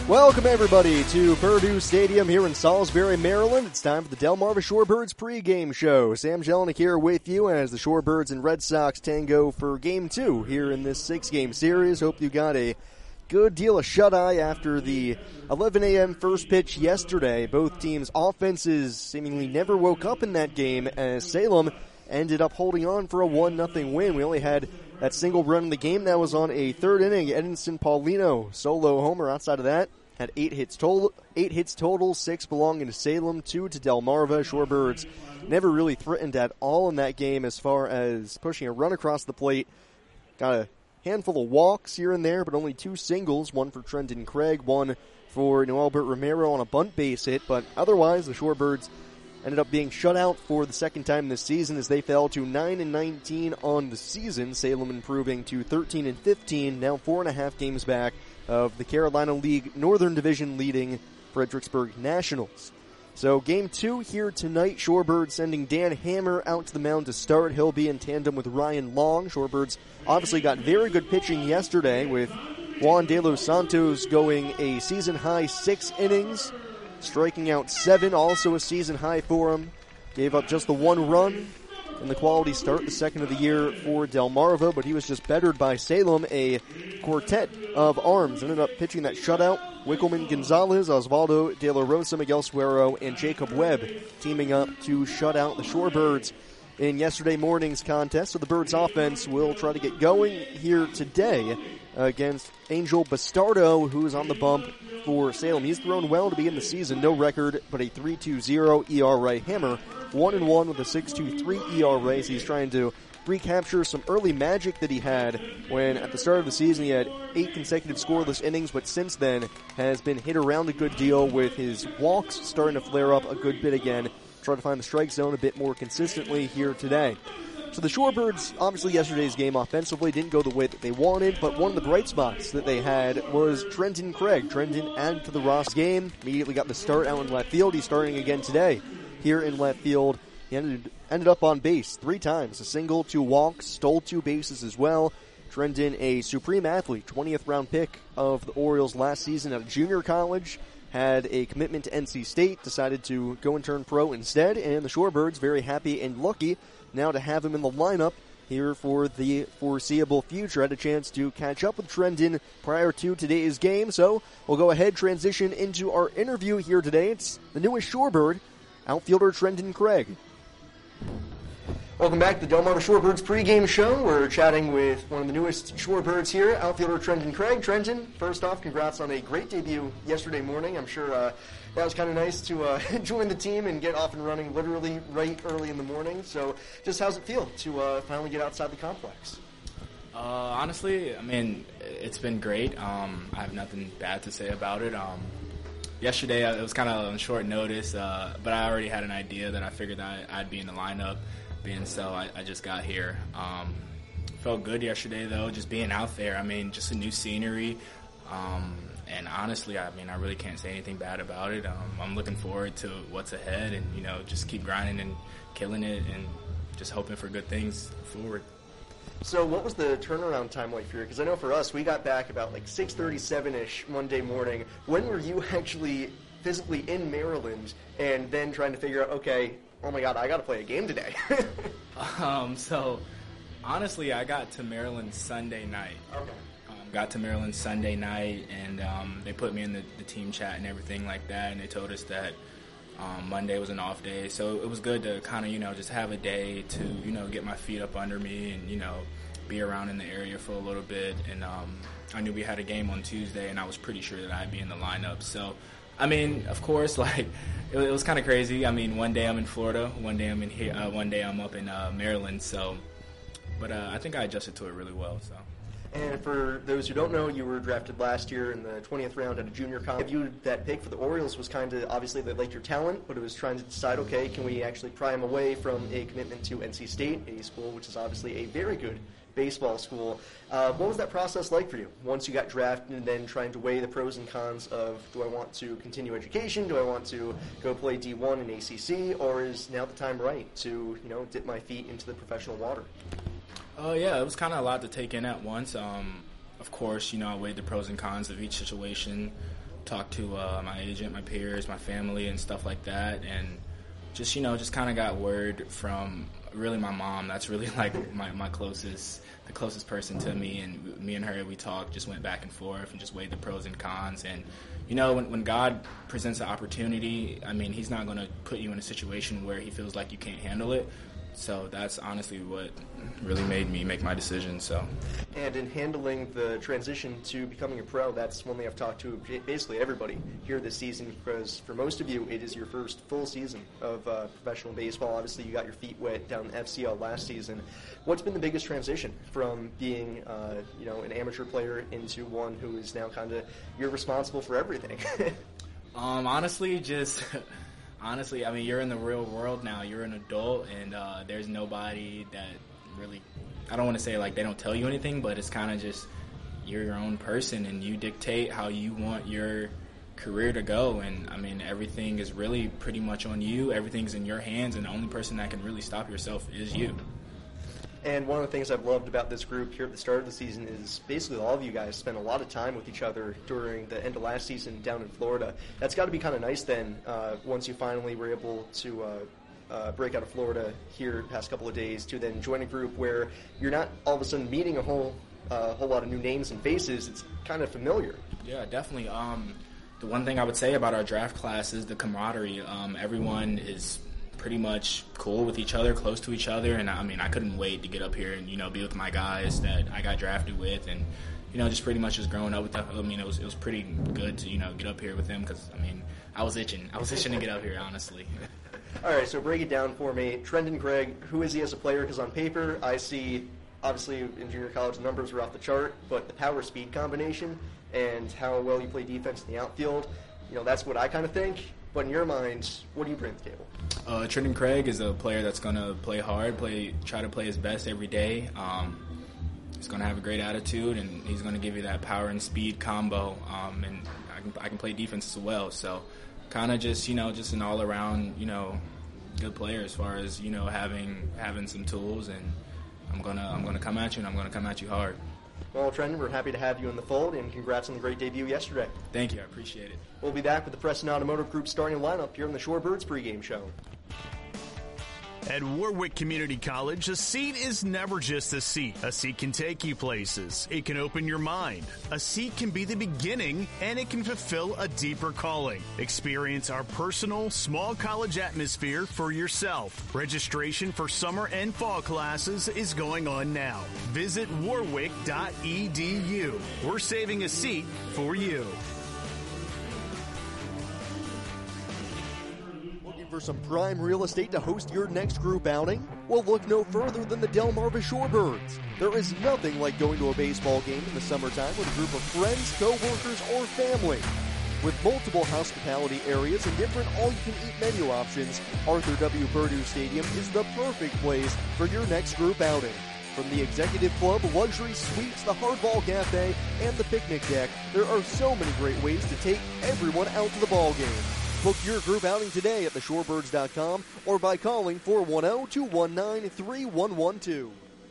Welcome, everybody, to Purdue Stadium here in Salisbury, Maryland. It's time for the Delmarva Shorebirds pregame show. Sam Jelinek here with you as the Shorebirds and Red Sox tango for Game 2 here in this 6-game series. Hope you got a good deal of shut-eye after the 11 a.m. first pitch yesterday. Both teams' offenses seemingly never woke up in that game as Salem ended up holding on for a 1-0 win. We only had that single run in the game. That was on a third inning. Edinson Paulino solo homer. Outside of that, had 8 hits total, 6 belonging to Salem, 2 to Delmarva. Shorebirds never really threatened at all in that game as far as pushing a run across the plate. Got a handful of walks here and there, but only 2 singles, one for Trenton Craig, one for Noelbert Romero on a bunt base hit. But otherwise, the Shorebirds ended up being shut out for the second time this season as they fell to 9-19 on the season. Salem improving to 13-15, now 4.5 games back of the Carolina League Northern Division leading Fredericksburg Nationals. So Game 2 here tonight. Shorebirds sending Dan Hammer out to the mound to start. He'll be in tandem with Ryan Long. Shorebirds obviously got very good pitching yesterday with Juan De Los Santos going a season-high 6 innings, striking out 7, also a season high for him. Gave up just the 1 run in the quality start, the second of the year for Delmarva, but he was just bettered by Salem, a quartet of arms. Ended up pitching that shutout. Wickelman Gonzalez, Osvaldo De La Rosa, Miguel Suero, and Jacob Webb teaming up to shut out the Shorebirds in yesterday morning's contest. So the Birds offense will try to get going here today against Angel Bastardo, who is on the bump for Salem. He's thrown well to begin the season. No record, but a 3.20 ERA. Hammer 1-1 with a 6.23 ERA. So he's trying to recapture some early magic that he had when at the start of the season he had 8 consecutive scoreless innings, but since then has been hit around a good deal with his walks starting to flare up a good bit again. Try to find the strike zone a bit more consistently here today. So the Shorebirds, obviously yesterday's game offensively didn't go the way that they wanted, but one of the bright spots that they had was Trenton Craig. Trenton added to the Ross game, immediately got the start out in left field. He's starting again today here in left field. He ended up on base 3 times, a single, 2 walks, stole 2 bases as well. Trenton, a supreme athlete, 20th round pick of the Orioles last season at a junior college, had a commitment to NC State, decided to go and turn pro instead, and the Shorebirds very happy and lucky now to have him in the lineup here for the foreseeable future. Had a chance to catch up with Trenton prior to today's game, so we'll go ahead, transition into our interview here today. It's the newest Shorebird, outfielder Trenton Craig. Welcome back to the Delmarva Shorebirds pregame show. We're chatting with one of the newest Shorebirds here, outfielder Trenton Craig. Trenton, first off, congrats on a great debut yesterday morning. I'm sure that was kind of nice to join the team and get off and running literally right early in the morning. So just how's it feel to finally get outside the complex? Honestly, I mean, it's been great. I have nothing bad to say about it. Yesterday, it was kind of on short notice, but I already had an idea that I figured that I'd be in the lineup. Being so, I just got here. Felt good yesterday, though, just being out there. I mean, just a new scenery. And honestly, I mean, I really can't say anything bad about it. I'm looking forward to what's ahead and, you know, just keep grinding and killing it and just hoping for good things forward. So what was the turnaround time like for you? Because I know for us, we got back about like 6:37-ish Monday morning. When were you actually physically in Maryland and then trying to figure out, okay, oh my God, I got to play a game today? So honestly, I got to Maryland Sunday night. Okay. Got to Maryland Sunday night, and they put me in the team chat and everything like that, and they told us that Monday was an off day. So it was good to kind of, you know, just have a day to, you know, get my feet up under me and, you know, be around in the area for a little bit. And I knew we had a game on Tuesday, and I was pretty sure that I'd be in the lineup. So, I mean, of course, like, it was kind of crazy. I mean, one day I'm in Florida, one day I'm in here, one day I'm up in Maryland. So, but I think I adjusted to it really well. So. And for those who don't know, you were drafted last year in the 20th round at a junior college. I viewed that pick for the Orioles was kind of, obviously they liked your talent, but it was trying to decide, okay, can we actually pry him away from a commitment to NC State, a school which is obviously a very good baseball school. What was that process like for you once you got drafted and then trying to weigh the pros and cons of, do I want to continue education, do I want to go play D1 in ACC, or is now the time right to, you know, dip my feet into the professional water? Yeah, it was kind of a lot to take in at once. Of course, you know, I weighed the pros and cons of each situation. talked to my agent, my peers, my family, and stuff like that, and just kind of got word from really my mom. That's really like my closest, the closest person to me, and me and her, we talked, just went back and forth and just weighed the pros and cons. And when God presents an opportunity, I mean, he's not going to put you in a situation where he feels like you can't handle it. So that's honestly what really made me make my decision. So, and in handling the transition to becoming a pro, that's one thing I've talked to basically everybody here this season, because for most of you, it is your first full season of professional baseball. Obviously, you got your feet wet down in FCL last season. What's been the biggest transition from being, an amateur player into one who is now kind of, you're responsible for everything? Honestly, I mean, you're in the real world now. You're an adult, and there's nobody that really, I don't want to say like they don't tell you anything, but it's kind of just you're your own person, and you dictate how you want your career to go. And, I mean, everything is really pretty much on you. Everything's in your hands, and the only person that can really stop yourself is you. And one of the things I've loved about this group here at the start of the season is basically all of you guys spent a lot of time with each other during the end of last season down in Florida. That's got to be kind of nice then, once you finally were able to break out of Florida here the past couple of days, to then join a group where you're not all of a sudden meeting a whole lot of new names and faces. It's kind of familiar. Yeah, definitely. The one thing I would say about our draft class is the camaraderie. Everyone is pretty much cool with each other, close to each other, and I mean, I couldn't wait to get up here and be with my guys that I got drafted with, and just pretty much just growing up with them. I mean, it was pretty good to get up here with them, because I mean, I was itching to get up here, honestly. All right, so break it down for me. Trendon Craig, who is he as a player? Because on paper, I see obviously in junior college the numbers were off the chart, but the power speed combination and how well you play defense in the outfield, that's what I kind of think. But in your mind, what do you bring to the table? Trendon Craig is a player that's going to play hard, try to play his best every day. He's going to have a great attitude, and he's going to give you that power and speed combo. And I can play defense as well. So kind of just an all around good player as far as having some tools. And I'm gonna come at you, and I'm gonna come at you hard. Well, Trendon, we're happy to have you in the fold, and congrats on the great debut yesterday. Thank you. I appreciate it. We'll be back with the Preston Automotive Group starting lineup here on the Shorebirds pregame show. At Warwick Community College, a seat is never just a seat. A seat can take you places. It can open your mind. A seat can be the beginning, and it can fulfill a deeper calling. Experience our personal, small college atmosphere for yourself. Registration for summer and fall classes is going on now. Visit warwick.edu. We're saving a seat for you. For some prime real estate to host your next group outing? Well, look no further than the Delmarva Shorebirds. There is nothing like going to a baseball game in the summertime with a group of friends, co-workers, or family. With multiple hospitality areas and different all-you-can-eat menu options, Arthur W. Purdue Stadium is the perfect place for your next group outing. From the executive club, luxury suites, the hardball cafe, and the picnic deck, there are so many great ways to take everyone out to the ball game. Book your group outing today at theshorebirds.com or by calling 410-219-3112.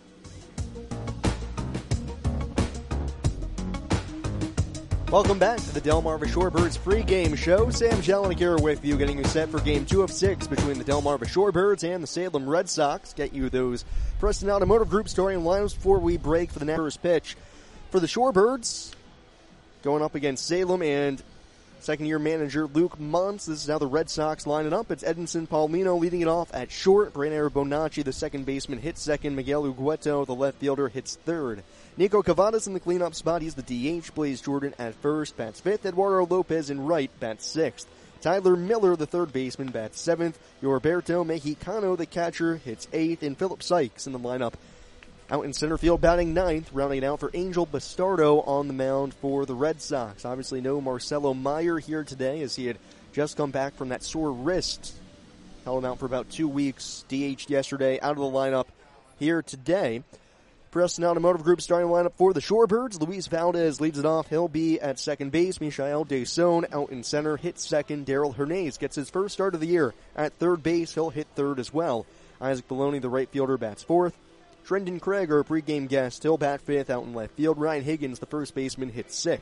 Welcome back to the Delmarva Shorebirds pregame show. Sam Jelinek here with you, getting you set for Game 2 of 6 between the Delmarva Shorebirds and the Salem Red Sox. Get you those Preston Automotive Group starting lineups before we break for the first pitch. For the Shorebirds, going up against Salem and second-year manager Luke Muntz. This is how the Red Sox line it up. It's Edinson Paulino leading it off at short. Brainer Bonacci, the second baseman, hits second. Miguel Ugueto, the left fielder, hits third. Nico Cavadas in the cleanup spot. He's the DH. Blaze Jordan at first, bats fifth. Eduardo Lopez in right, bats sixth. Tyler Miller, the third baseman, bats seventh. Roberto Mexicano, the catcher, hits eighth. And Philip Sykes in the lineup out in center field, batting ninth, rounding it out for Angel Bastardo on the mound for the Red Sox. Obviously no Marcelo Meyer here today, as he had just come back from that sore wrist. Held him out for about 2 weeks, DH'd yesterday, out of the lineup here today. Preston Automotive Group starting lineup for the Shorebirds. Luis Valdez leads it off. He'll be at second base. Michael Deson out in center, hits second. Daryl Hernandez gets his first start of the year at third base. He'll hit third as well. Isaac Baloney, the right fielder, bats fourth. Trendon Craig, our pregame guest, he'll bat fifth out in left field. Ryan Higgins, the first baseman, hits sixth.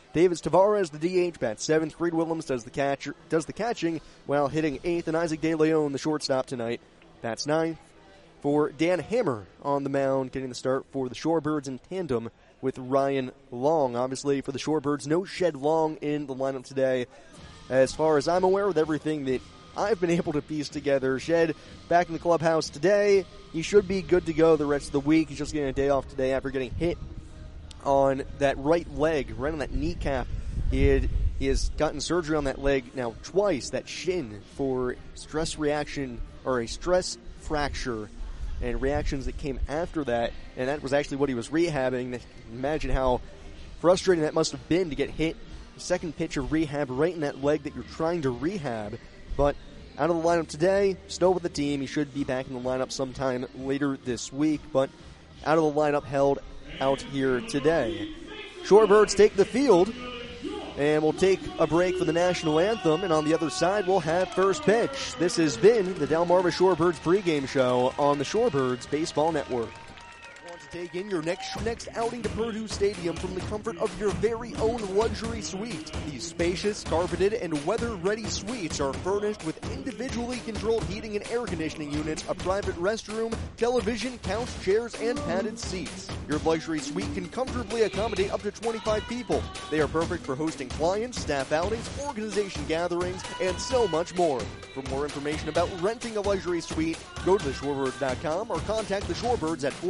Davis Tavares, the DH, bats 7th. Creed Willems does the catching, while hitting 8th. And Isaac De Leon, the shortstop tonight, bats 9th. For Dan Hammer on the mound, getting the start for the Shorebirds in tandem with Ryan Long. Obviously, for the Shorebirds, no Shed Long in the lineup today. As far as I'm aware, with everything that I've been able to piece together, Shed back in the clubhouse today. He should be good to go the rest of the week. He's just getting a day off today after getting hit on that right leg, right on that kneecap. He has gotten surgery on that leg now twice, that shin, for stress reaction, or a stress fracture, and reactions that came after that, and that was actually what he was rehabbing. Imagine how frustrating that must have been to get hit, second pitch of rehab right in that leg that you're trying to rehab. But out of the lineup today, still with the team. He should be back in the lineup sometime later this week, but out of the lineup held out here today. Shorebirds take the field, and we'll take a break for the national anthem, and on the other side we'll have first pitch. This has been the Delmarva Shorebirds pregame show on the Shorebirds Baseball Network. Take in your next outing to Purdue Stadium from the comfort of your very own luxury suite. These spacious, carpeted, and weather-ready suites are furnished with individually controlled heating and air conditioning units, a private restroom, television, couch, chairs, and padded seats. Your luxury suite can comfortably accommodate up to 25 people. They are perfect for hosting clients, staff outings, organization gatherings, and so much more. For more information about renting a luxury suite, go to theshorebirds.com or contact the Shorebirds at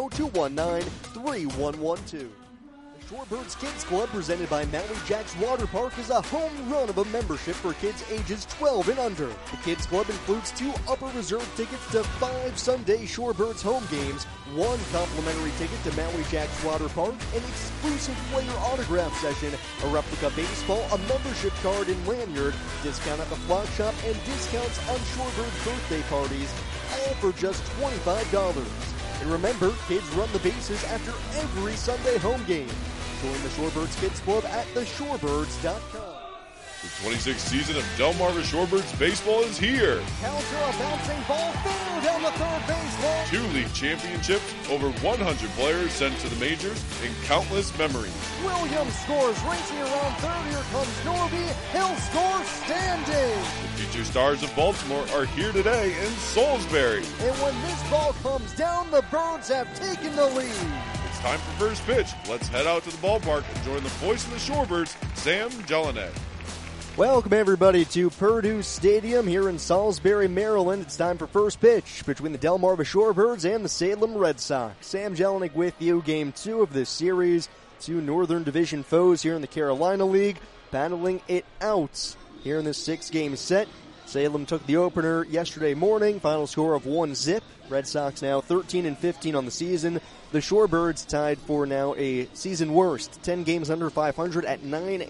410-219-3112. The Shorebirds Kids Club, presented by Maui Jacks Water Park, is a home run of a membership for kids ages 12 and under. The Kids Club includes 2 upper reserve tickets to 5 Sunday Shorebirds home games, 1 complimentary ticket to Maui Jacks Water Park, an exclusive player autograph session, a replica baseball, a membership card and lanyard, discount at the flock shop, and discounts on Shorebird birthday parties, all for just $25. And remember, kids run the bases after every Sunday home game. Join the Shorebirds Kids Club at theshorebirds.com. The 26th season of Delmarva Shorebirds baseball is here. Counter a bouncing ball through down the third baseline. 2 league championships, over 100 players sent to the majors, and countless memories. Williams scores, racing around third. Here comes Norby. He'll score standing. The future stars of Baltimore are here today in Salisbury. And when this ball comes down, the Birds have taken the lead. It's time for first pitch. Let's head out to the ballpark and join the voice of the Shorebirds, Sam Jelinek. Welcome, everybody, to Purdue Stadium here in Salisbury, Maryland. It's time for first pitch between the Delmarva Shorebirds and the Salem Red Sox. Sam Jelinek with you. Game 2 of this series. 2 Northern Division foes here in the Carolina League, battling it out here in this 6-game set. Salem took the opener yesterday morning. Final score of 1-0. Red Sox now 13-15 on the season. The Shorebirds tied for now a season worst, 10 games under 500 at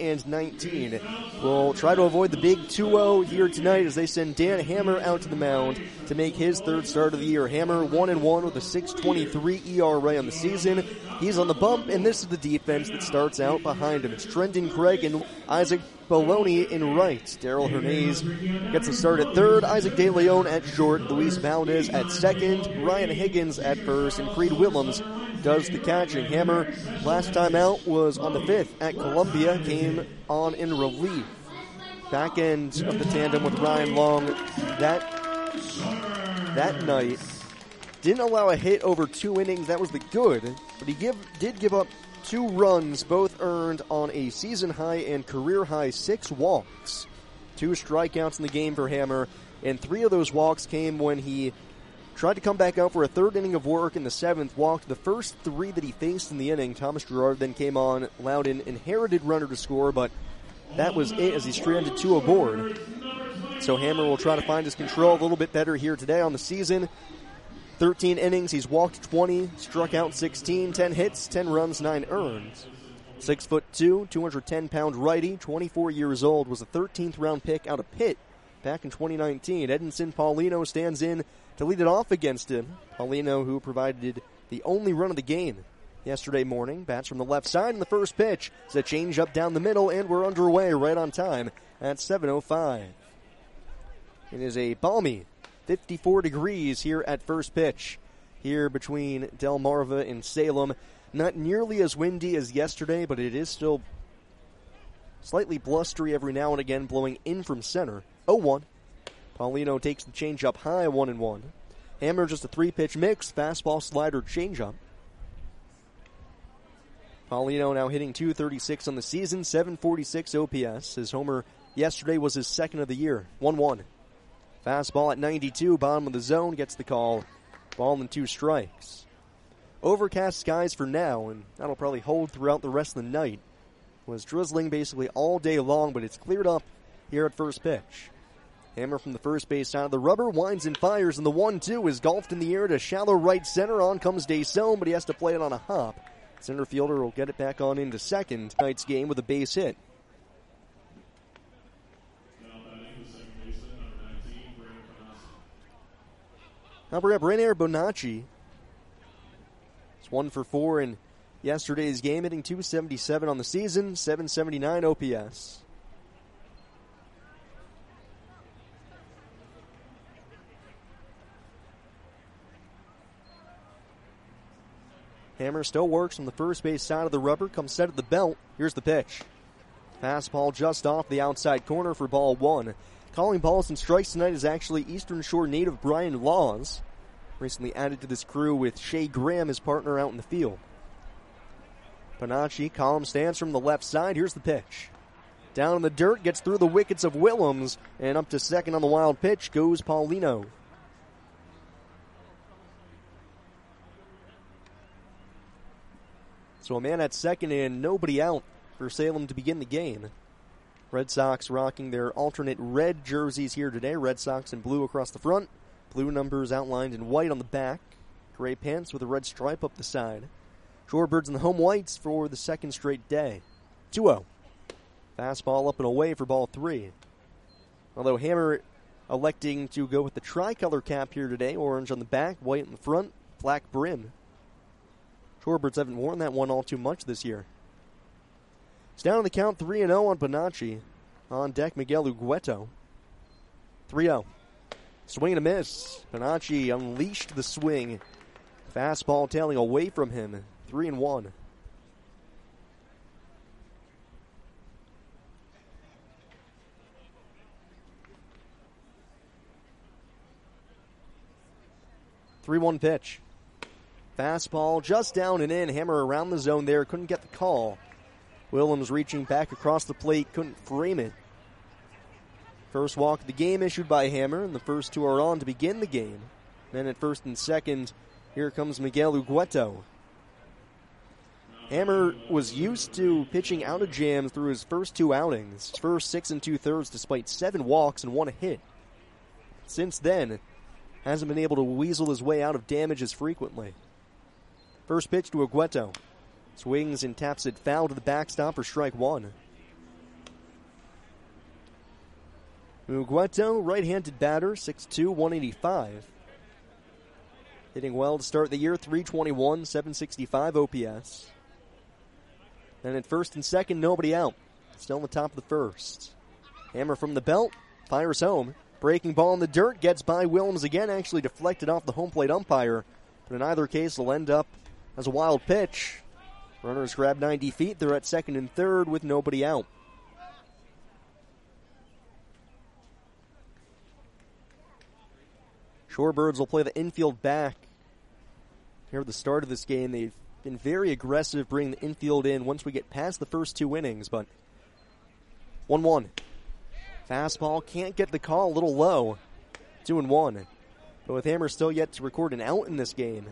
9-19. We'll try to avoid the big 2-0 here tonight as they send Dan Hammer out to the mound to make his 3rd start of the year. Hammer 1-1 with a 6.23 ERA on the season. He's on the bump, and this is the defense that starts out behind him. It's Trenton Craig and Isaac Bologna in right. Daryl Hernandez gets a start at 3rd. Isaac De Leon at short. Luis Valdez at 2nd. Ryan Higgins at 1st. And Creed Willems does the catching. Hammer, last time out, was on the 5th at Columbia. Came on in relief. Back end of the tandem with Ryan Long that night. Didn't allow a hit over 2 innings. That was the good. But he did give up 2 runs, both earned on a season-high and career-high 6 walks. 2 strikeouts in the game for Hammer, and 3 of those walks came when he tried to come back out for a 3rd inning of work in the 7th, walked the first 3 that he faced in the inning. Thomas Gerard then came on, allowed an inherited runner to score, but that was it as he stranded 2 aboard. So Hammer will try to find his control a little bit better here today on the season. 13 innings, he's walked 20, struck out 16, 10 hits, 10 runs, 9 earned. 6'2", 210-pound righty, 24 years old, was a 13th round pick out of Pitt back in 2019. Edinson Paulino stands in to lead it off against him. Paulino, who provided the only run of the game yesterday morning, bats from the left side in the first pitch. It's a change up down the middle, and we're underway right on time at 7:05. It is a balmy 54 degrees here at first pitch, here between Delmarva and Salem. Not nearly as windy as yesterday, but it is still Slightly blustery every now and again, blowing in from center. 0-1. Paulino takes the changeup high, 1-1. Hammer just a 3-pitch mix, fastball, slider, changeup. Paulino now hitting .236 on the season, 746 OPS. His homer yesterday was his second of the year. 1-1. Fastball at 92, bottom of the zone, gets the call. Ball and 2 strikes. Overcast skies for now, and that'll probably hold throughout the rest of the night. It was drizzling basically all day long, but it's cleared up here at first pitch. Hammer from the first base side of the rubber, winds and fires, and the 1-2 is golfed in the air to shallow right center. On comes Desaulnes, but he has to play it on a hop. Center fielder will get it back on into second. Tonight's game with a base hit. Now we're at Rainier Bonacci. It's 1 for 4 in yesterday's game, hitting .277 on the season, 779 OPS. Hammer still works on the first base side of the rubber, comes set at the belt. Here's the pitch. Fastball just off the outside corner for ball 1. Calling balls and strikes tonight is actually Eastern Shore native Brian Laws. Recently added to this crew with Shea Graham, his partner, out in the field. Bonacci, column stands from the left side. Here's the pitch. Down in the dirt, gets through the wickets of Willems, and up to second on the wild pitch goes Paulino. So a man at second and nobody out for Salem to begin the game. Red Sox rocking their alternate red jerseys here today. Red Sox in blue across the front. Blue numbers outlined in white on the back. Gray pants with a red stripe up the side. Shorebirds in the home whites for the second straight day. 2-0. Fastball up and away for ball 3. Although Hammer electing to go with the tricolor cap here today. Orange on the back, white in the front, black brim. Shorebirds haven't worn that one all too much this year. It's down on the count, 3-0 on Bonacci. On deck, Miguel Ugueto. 3-0. Swing and a miss. Bonacci unleashed the swing. Fastball tailing away from him. 3-1. Three-one pitch. Fastball just down and in. Hammer around the zone there. Couldn't get the call. Willems reaching back across the plate. Couldn't frame it. First walk of the game issued by Hammer, and the first 2 are on to begin the game. Then at first and second, here comes Miguel Ugueto. Hammer was used to pitching out of jams through his first 2 outings. His first 6 2/3 despite 7 walks and 1 hit. Since then, hasn't been able to weasel his way out of damages frequently. First pitch to Ugueto. Swings and taps it foul to the backstop for strike 1. Ugueto, right-handed batter, 6'2", 185. Hitting well to start the year, 321, 765 OPS. And at first and second, nobody out. Still on the top of the first. Hammer from the belt, fires home. Breaking ball in the dirt, gets by Willems again, actually deflected off the home plate umpire. But in either case, it'll end up as a wild pitch. Runners grab 90 feet. They're at second and third with nobody out. Shorebirds will play the infield back here at the start of this game. They've been very aggressive bringing the infield in once we get past the first 2 innings, but 1-1. Fastball can't get the call, a little low. 2-1. But with Hammer still yet to record an out in this game,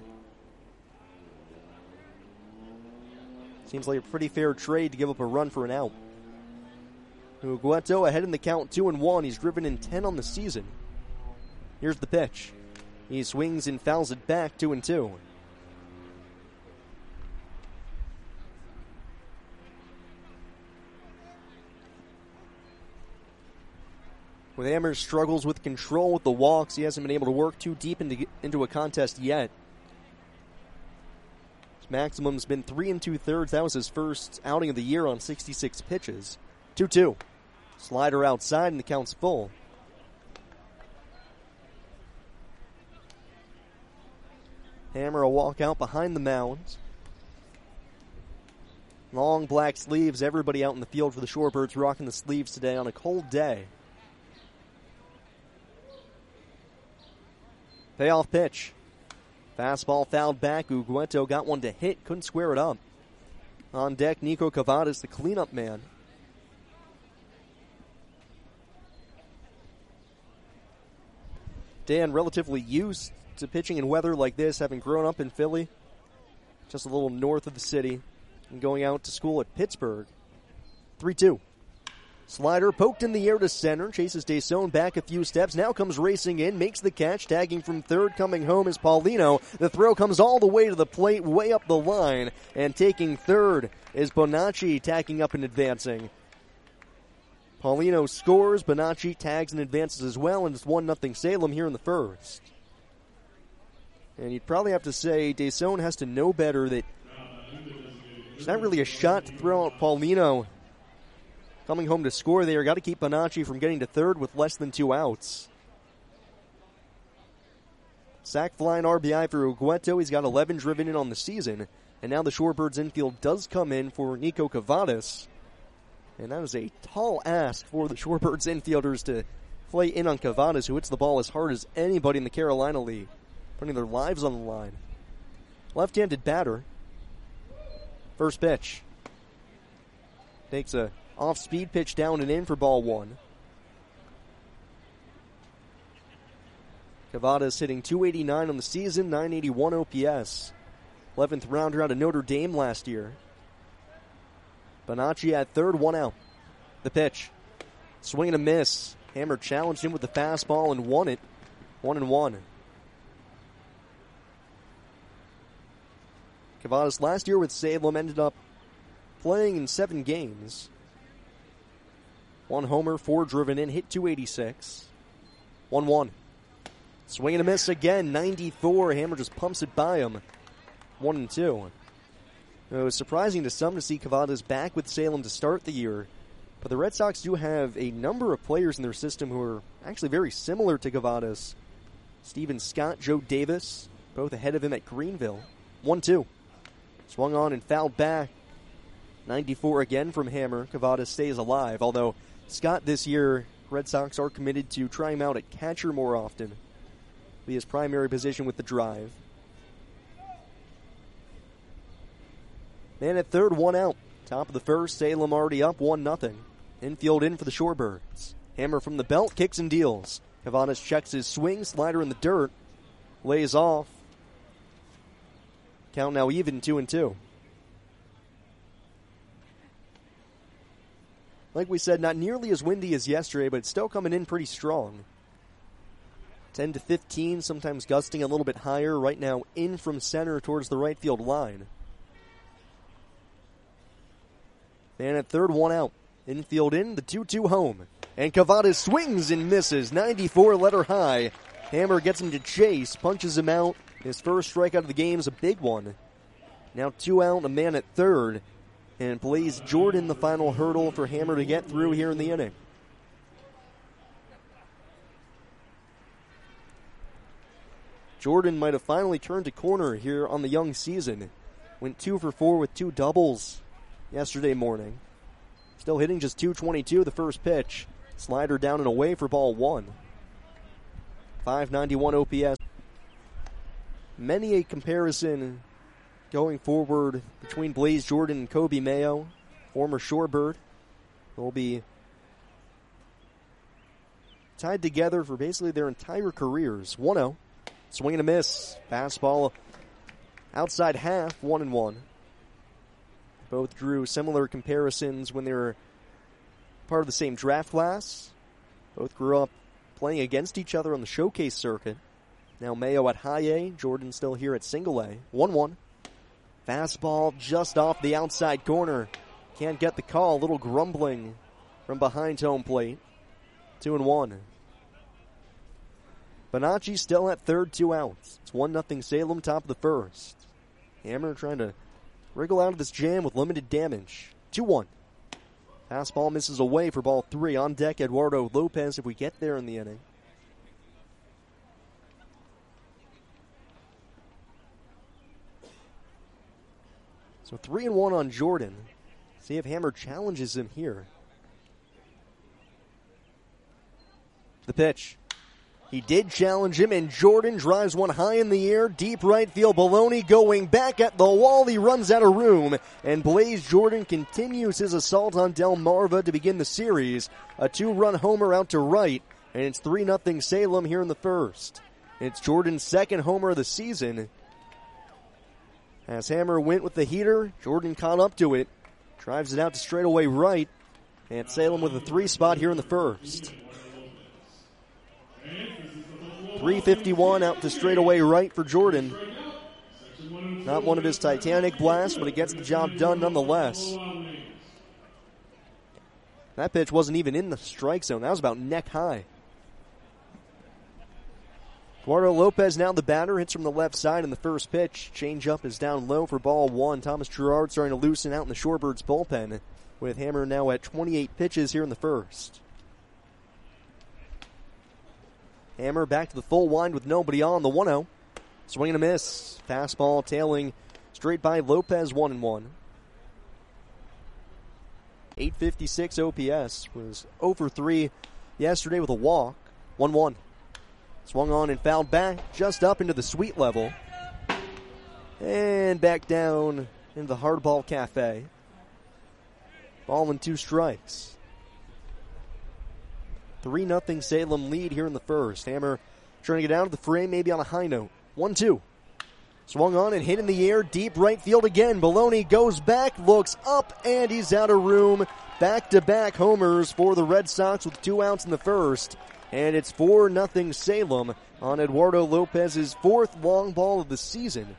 seems like a pretty fair trade to give up a run for an out. Ugueto ahead in the count, 2-1. He's driven in 10 on the season. Here's the pitch. He swings and fouls it back, 2-2. With Hammer struggles with control with the walks, he hasn't been able to work too deep into a contest yet. His maximum's been 3 2/3. That was his first outing of the year on 66 pitches. 2-2. Slider outside and the count's full. Hammer a walk out behind the mound. Long black sleeves. Everybody out in the field for the Shorebirds rocking the sleeves today on a cold day. Payoff pitch. Fastball fouled back. Ugueto got one to hit. Couldn't square it up. On deck, Nico Cavadas, the cleanup man. Dan, relatively used to pitching in weather like this, having grown up in Philly, just a little north of the city, and going out to school at Pittsburgh. 3-2. Slider poked in the air to center, chases Desaune back a few steps, now comes racing in, makes the catch, tagging from third, coming home is Paulino. The throw comes all the way to the plate, way up the line, and taking third is Bonacci, tagging up and advancing. Paulino scores, Bonacci tags and advances as well, and it's 1-0 Salem here in the first. And you'd probably have to say Desaune has to know better that there's not really a shot to throw out Paulino coming home to score there. Got to keep Bonacci from getting to third with less than 2 outs. Sack fly and RBI for Ugueto. He's got 11 driven in on the season. And now the Shorebirds infield does come in for Nico Cavadas. And that is a tall ask for the Shorebirds infielders to play in on Cavadas, who hits the ball as hard as anybody in the Carolina League, putting their lives on the line. Left-handed batter. First pitch. Takes a off-speed pitch down and in for ball 1. Cavadas hitting .289 on the season, .981 OPS. 11th rounder out of Notre Dame last year. Bonacci at third, 1 out. The pitch. Swing and a miss. Hammer challenged him with the fastball and won it. 1-1. Cavadas last year with Salem ended up playing in 7 games. 1 homer, 4 driven in, hit .286. 1-1. Swing and a miss again, 94. Hammer just pumps it by him. 1-2. It was surprising to some to see Cavadas back with Salem to start the year, but the Red Sox do have a number of players in their system who are actually very similar to Cavadas. Steven Scott, Joe Davis, both ahead of him at Greenville. 1-2. Swung on and fouled back. 94 again from Hammer. Cavadas stays alive, although Scott this year, Red Sox are committed to trying him out at catcher more often. Be his primary position with the drive. Man at third, 1 out. Top of the first, Salem already up 1-0. Infield in for the Shorebirds. Hammer from the belt, kicks and deals. Cavadas checks his swing, slider in the dirt. Lays off. Count now even, 2-2. Like we said, not nearly as windy as yesterday, but it's still coming in pretty strong. 10 to 15, sometimes gusting a little bit higher. Right now in from center towards the right field line. Man at third, 1 out. Infield in, the 2-2 home. And Cavadas swings and misses. 94 letter high. Hammer gets him to chase, punches him out. His first strikeout of the game is a big one. Now 2 out, a man at third. And Blaze Jordan, the final hurdle for Hammer to get through here in the inning. Jordan might have finally turned a corner here on the young season. Went 2 for 4 with 2 doubles yesterday morning. Still hitting just .222 the first pitch. Slider down and away for ball 1. 591 OPS. Many a comparison going forward between Blaze Jordan and Kobe Mayo, former Shorebird. They'll be tied together for basically their entire careers. 1-0. Swing and a miss. Fastball outside half, 1-1. Both drew similar comparisons when they were part of the same draft class. Both grew up playing against each other on the showcase circuit. Now Mayo at high A, Jordan still here at single A. 1-1. Fastball just off the outside corner. Can't get the call. A little grumbling from behind home plate. 2-1. Bonacci still at third, 2 outs. It's 1-0 Salem, top of the first. Hammer trying to wriggle out of this jam with limited damage. 2-1. Fastball misses away for ball 3. On deck, Eduardo Lopez if we get there in the inning. So 3-1 on Jordan. See if Hammer challenges him here. The pitch. He did challenge him, and Jordan drives one high in the air, deep right field. Baloney going back at the wall. He runs out of room, and Blaze Jordan continues his assault on Delmarva to begin the series. A 2-run homer out to right, and it's 3-0 Salem here in the first. It's Jordan's second homer of the season. As Hammer went with the heater, Jordan caught up to it, drives it out to straightaway right, and Salem with a 3 spot here in the first. 351 out to straightaway right for Jordan. Not one of his Titanic blasts, but it gets the job done nonetheless. That pitch wasn't even in the strike zone. That was about neck high. Eduardo Lopez now the batter, hits from the left side in the first pitch. Changeup is down low for ball 1. Thomas Gerard starting to loosen out in the Shorebirds bullpen, with Hammer now at 28 pitches here in the first. Hammer back to the full wind with nobody on, the 1-0. Swing and a miss. Fastball tailing straight by Lopez, 1-1. 856 OPS, was 0 for 3 yesterday with a walk. 1-1. Swung on and fouled back, just up into the sweet level. And back down into the Hardball Cafe. Ball and 2 strikes. 3-0 Salem lead here in the first. Hammer trying to get out of the frame, maybe on a high note. 1-2. Swung on and hit in the air, deep right field again. Baloney goes back, looks up, and he's out of room. Back-to-back homers for the Red Sox with 2 outs in the first. And it's 4-0 Salem on Eduardo Lopez's 4th long ball of the season.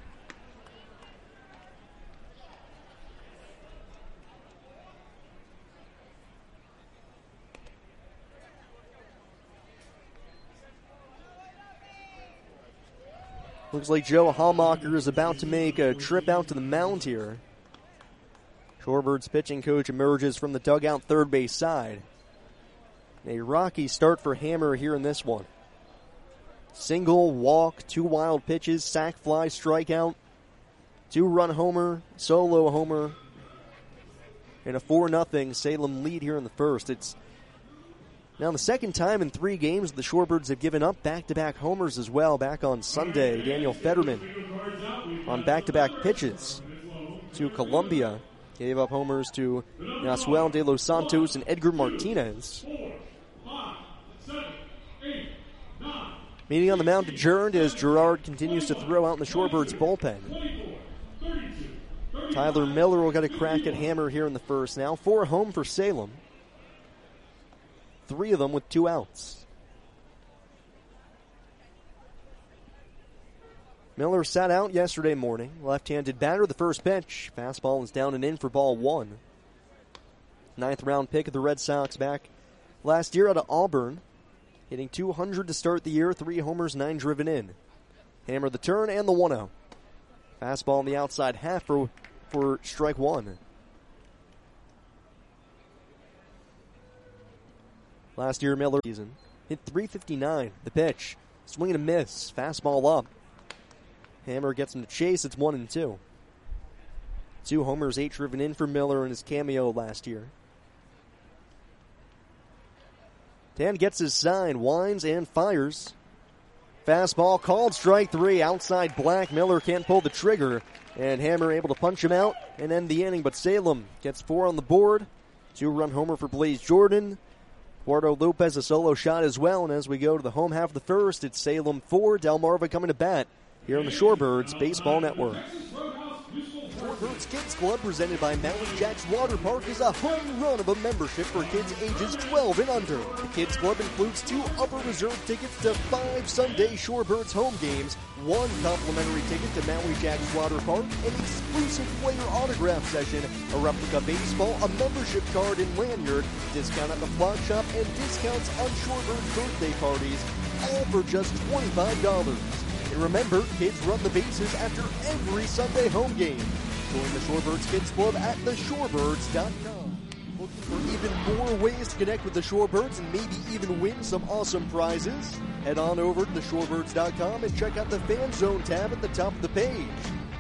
Looks like Joe Hallmacher is about to make a trip out to the mound here. Shorebirds pitching coach emerges from the dugout third base side. A rocky start for Hammer here in this one. Single, walk, 2 wild pitches, sac fly, strikeout, 2-run homer, solo homer, and a 4-0 Salem lead here in the first. It's now the second time in 3 games the Shorebirds have given up back-to-back homers as well. Back on Sunday, Daniel Fetterman on back-to-back pitches to Columbia gave up homers to Nasuel de los Santos and Edgar Martinez. Meeting on the mound adjourned as Gerard continues to throw out in the Shorebirds bullpen. Tyler Miller will get a crack at Hammer here in the first. Now 4 home for Salem. 3 of them with 2 outs. Miller sat out yesterday morning. Left-handed batter, the first pitch. Fastball is down and in for ball 1. 9th round pick of the Red Sox back last year out of Auburn. Hitting .200 to start the year, 3 homers, 9 driven in. Hammer the turn and the 1-0. Fastball on the outside half for strike 1. Last year, Miller season hit .359. The pitch, swing and a miss. Fastball up. Hammer gets him to chase. It's 1-2. 2 homers, 8 driven in for Miller in his cameo last year. Dan gets his sign, winds and fires. Fastball called, strike 3, outside black. Miller can't pull the trigger, and Hammer able to punch him out and end the inning, but Salem gets 4 on the board. 2-run homer for Blaze Jordan. Eduardo Lopez a solo shot as well, and as we go to the home half of the first, it's Salem 4, Delmarva coming to bat here on the Shorebirds Baseball Network. Shorebirds Kids Club, presented by Maui Jacks Water Park, is a home run of a membership for kids ages 12 and under. The Kids Club includes 2 upper reserve tickets to 5 Sunday Shorebirds home games, 1 complimentary ticket to Maui Jacks Water Park, an exclusive player autograph session, a replica baseball, a membership card and lanyard, discount at the flock shop, and discounts on Shorebirds birthday parties, all for just $25. And remember, kids run the bases after every Sunday home game. Join the Shorebirds Kids Club at theshorebirds.com. Looking for even more ways to connect with the Shorebirds and maybe even win some awesome prizes? Head on over to theshorebirds.com and check out the Fan Zone tab at the top of the page.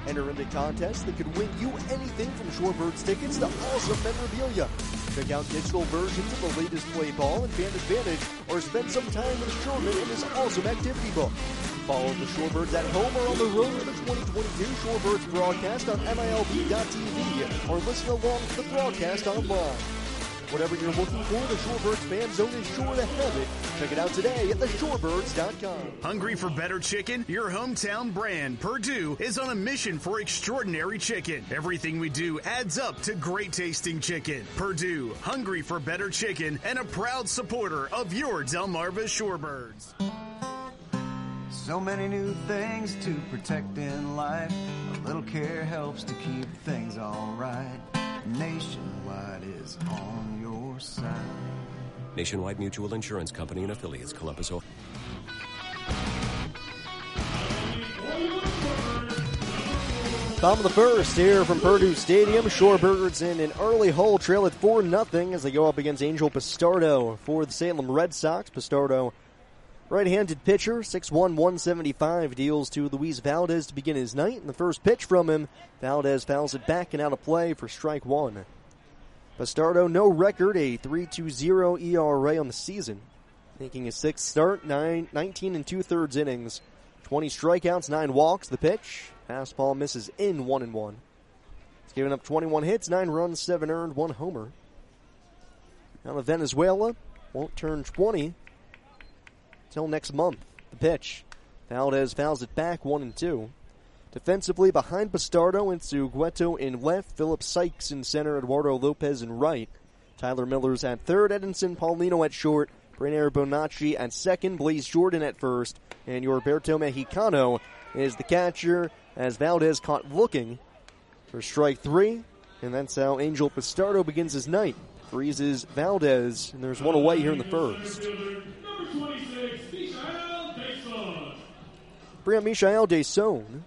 Enter into contests that could win you anything from Shorebirds tickets to awesome memorabilia. Check out digital versions of the latest play ball and Fan Advantage, or spend some time with Sherman in this awesome activity book. Follow the Shorebirds at home or on the road for the 2022 Shorebirds broadcast on MILB.tv, or listen along to the broadcast online. Whatever you're looking for, the Shorebirds Fan Zone is sure to have it. Check it out today at theshorebirds.com. Hungry for better chicken? Your hometown brand, Purdue, is on a mission for extraordinary chicken. Everything we do adds up to great tasting chicken. Purdue, hungry for better chicken, and a proud supporter of your Delmarva Shorebirds. So many new things to protect in life. A little care helps to keep things all right. Nationwide is on your side. Nationwide Mutual Insurance Company and affiliates, Columbus, Ohio. Top of the first here from Purdue Stadium. Shorebirds in an early hole, trail at 4-0 as they go up against Angel Pistardo for the Salem Red Sox. Pistardo, right-handed pitcher, 6'1", 175, deals to Luis Valdez to begin his night. And the first pitch from him, Valdez fouls it back and out of play for strike one. Pistardo, no record, a 3.20 ERA on the season. Making his sixth start, 19 2/3 innings, 20 strikeouts, 9 walks. The pitch, fastball misses in 1-1. He's given up 21 hits, 9 runs, 7 earned, 1 homer. Out of Venezuela, won't turn 20 until next month. The pitch, Valdez fouls it back, 1-2. Defensively, behind Pistardo, into Gueto in left, Philip Sykes in center, Eduardo Lopez in right. Tyler Miller's at third, Edinson Paulino at short, Brainer Bonacci at second, Blaze Jordan at first, and Roberto Mexicano is the catcher as Valdez caught looking for strike three, and that's how Angel Pistardo begins his night. Freezes Valdez, and there's one away here in the first. Bring up Michael Deson.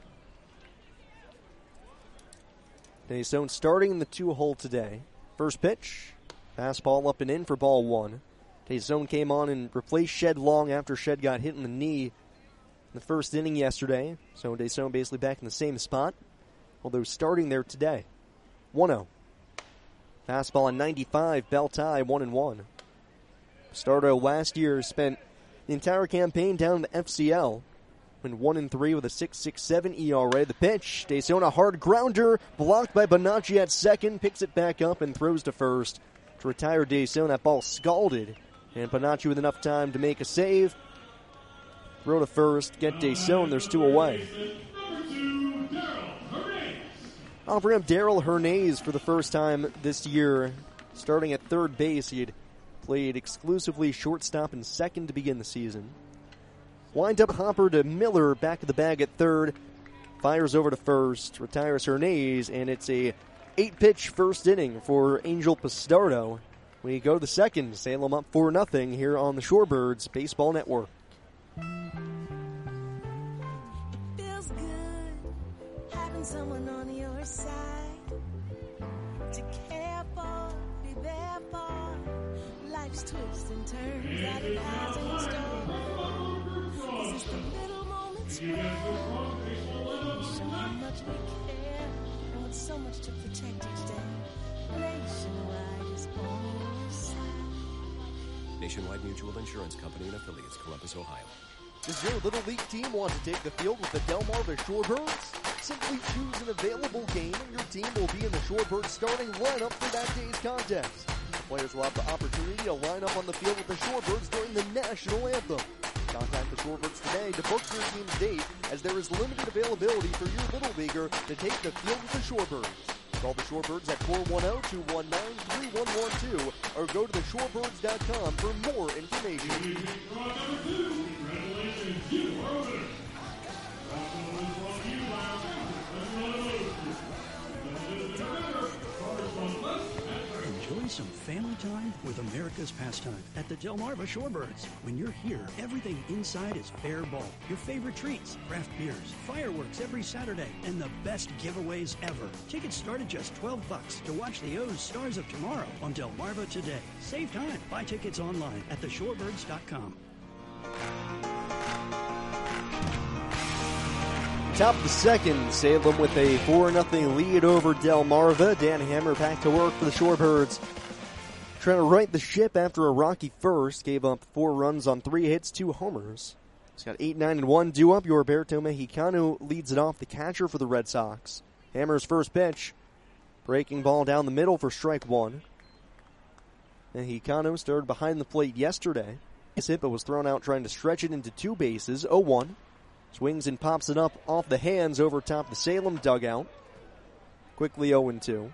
Deson starting in the 2-hole today. First pitch, fastball up and in for ball one. Deson came on and replaced Shed Long after Shed got hit in the knee in the first inning yesterday. So Deson basically back in the same spot, although starting there today. 1-0. Fastball on 95, bell tie, 1-1. Pistardo last year spent the entire campaign down in the FCL. Went 1-3 with a 6.67 ERA. The pitch, Deson, a hard grounder, blocked by Bonacci at second, picks it back up and throws to first to retire Deson. That ball scalded, and Bonacci with enough time to make a save. Throw to first, get Deson. There's 2 away. I'll bring up Daryl Hernandez for the first time this year, starting at third base. He had played exclusively shortstop and second to begin the season. Wind-up hopper to Miller, back of the bag at third. Fires over to first, retires Hernandez, and it's a 8-pitch first inning for Angel Pistardo. We go to the second, Salem up 4-0 here on the Shorebirds Baseball Network. Feels good having someone on your side to care for, be there for. Life's twists and turns that it has in store. This is the little moments where we show how much we care, and with so much to protect each day. Nationwide is on your side. Nationwide Mutual Insurance Company and affiliates, Columbus, Ohio. Does your Little League team want to take the field with the Delmarva Shorebirds? Simply choose an available game and your team will be in the Shorebirds starting lineup for that day's contest. Players will have the opportunity to line up on the field with the Shorebirds during the national anthem. Contact the Shorebirds today to book your team's date, as there is limited availability for your Little Leaguer to take the field with the Shorebirds. Call the Shorebirds at 410-219-3112 or go to theshorebirds.com for more information. Enjoy some family time with America's pastime at the Delmarva Shorebirds. When you're here, everything inside is fair ball. Your favorite treats, craft beers, fireworks every Saturday, and the best giveaways ever. Tickets start at just $12 to watch the O's Stars of Tomorrow on Delmarva today. Save time. Buy tickets online at theshorebirds.com. Top of the second, Salem with a 4-0 lead over Delmarva. Dan Hammer back to work for the Shorebirds. Trying to right the ship after a rocky first. Gave up 4 runs on 3 hits, 2 homers. He's got 8-9-1 due up. Yorberto Mexicano leads it off, the catcher for the Red Sox. Hammer's first pitch. Breaking ball down the middle for strike 1. Mexicano started behind the plate yesterday. His hit but was thrown out trying to stretch it into 2 bases. 0-1. Swings and pops it up off the hands over top the Salem dugout. Quickly 0-2.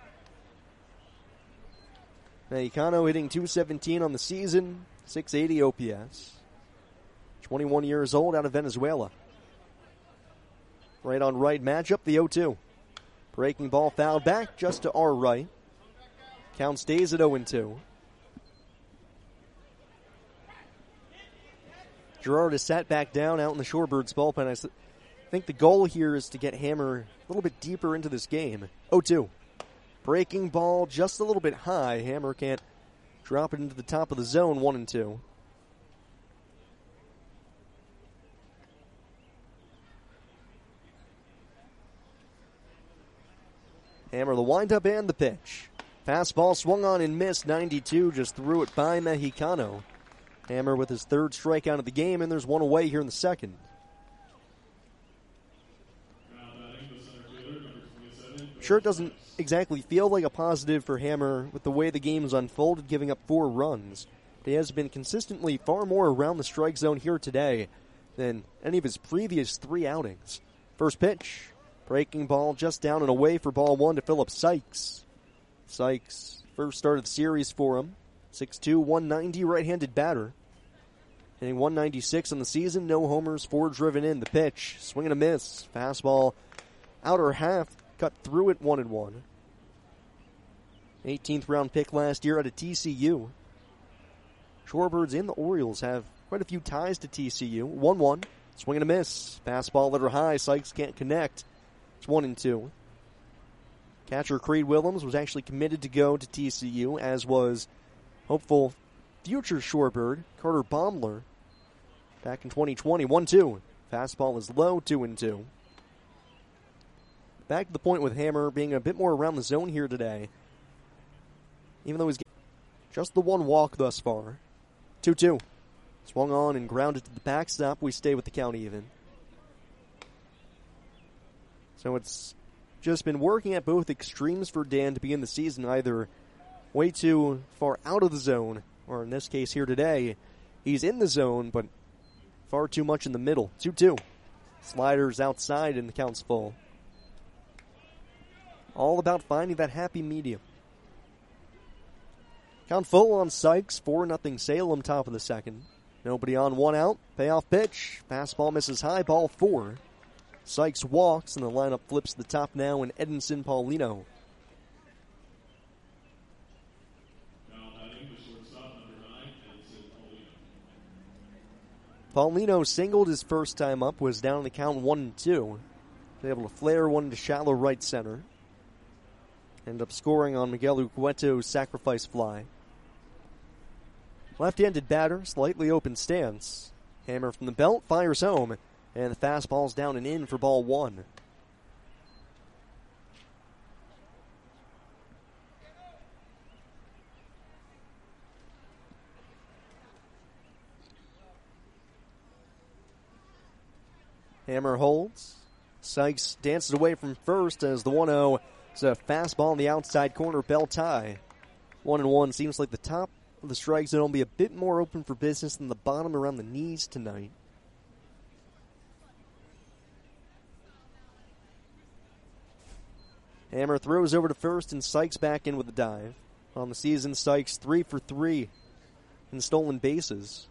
Mexicano hitting .217 on the season, .680 OPS. 21 years old out of Venezuela. Right on right matchup, the 0-2. Breaking ball fouled back just to our right. Count stays at 0-2. Gerard is sat back down out in the Shorebirds bullpen. I think the goal here is to get Hammer a little bit deeper into this game. 0-2. Breaking ball just a little bit high. Hammer can't drop it into the top of the zone. 1-2. Hammer the windup and the pitch. Fastball swung on and missed. 92, just threw it by Mexicano. Hammer with his 3rd strikeout of the game, and there's 1 away here in the second. Sure, it doesn't exactly feel like a positive for Hammer with the way the game's unfolded, giving up 4 runs. But he has been consistently far more around the strike zone here today than any of his previous 3 outings. First pitch, breaking ball just down and away for ball 1 to Philip Sykes. Sykes, first start of the series for him. 6'2", 190 right-handed batter. Hitting 196 on the season, no homers, 4 driven in. The pitch, swing and a miss. Fastball, outer half, cut through it 1-1. 18th round pick last year out of TCU. Shorebirds and the Orioles have quite a few ties to TCU. 1-1, swing and a miss. Fastball letter high, Sykes can't connect. It's 1-2. Catcher Creed Willems was actually committed to go to TCU, as was hopeful future Shorebird Carter Baumler back in 2020. 1-2. Fastball is low, 2-2. Back to the point with Hammer being a bit more around the zone here today. Even though he's just the 1 walk thus far. 2-2. Swung on and grounded to the backstop. We stay with the count even. So it's just been working at both extremes for Dan to begin the season, either way too far out of the zone, or in this case here today, he's in the zone, but far too much in the middle. 2-2. Sliders outside and the count's full. All about finding that happy medium. Count full on Sykes, 4-0 Salem, top of the second. Nobody on, 1 out. Payoff pitch. Fastball misses high, ball 4. Sykes walks, and the lineup flips to the top now in Edinson Paulino. Paulino singled his first time up, was down in the count 1-2. Able to flare one to shallow right center. End up scoring on Miguel Ugueto's sacrifice fly. Left-handed batter, slightly open stance. Hammer from the belt, fires home, and the fastball's down and in for ball 1. Hammer holds. Sykes dances away from first as the 1-0 is a fastball in the outside corner, belt tie. 1-1 seems like the top of the strike zone will be a bit more open for business than the bottom around the knees tonight. Hammer throws over to first and Sykes back in with a dive. On the season, Sykes 3 for 3 in stolen bases.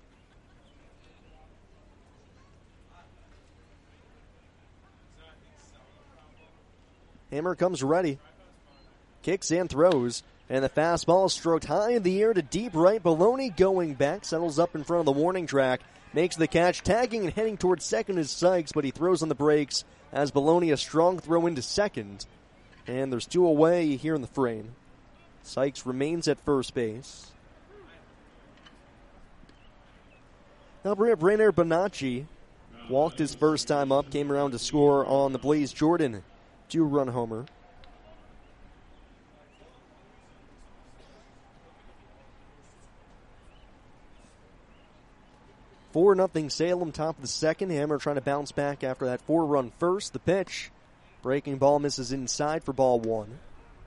Hammer comes ready. Kicks and throws. And the fastball is stroked high in the air to deep right. Baloney going back. Settles up in front of the warning track. Makes the catch. Tagging and heading towards second is Sykes, but he throws on the brakes as Baloney a strong throw into second. And there's 2 away here in the frame. Sykes remains at first base. Now bring up Rainer Bonacci. walked his first time up, came around to score on the Blaze Jordan 2-run homer. Four 0 Salem, top of the second. Hammer trying to bounce back after that 4-run first. The pitch, breaking ball misses inside for ball one.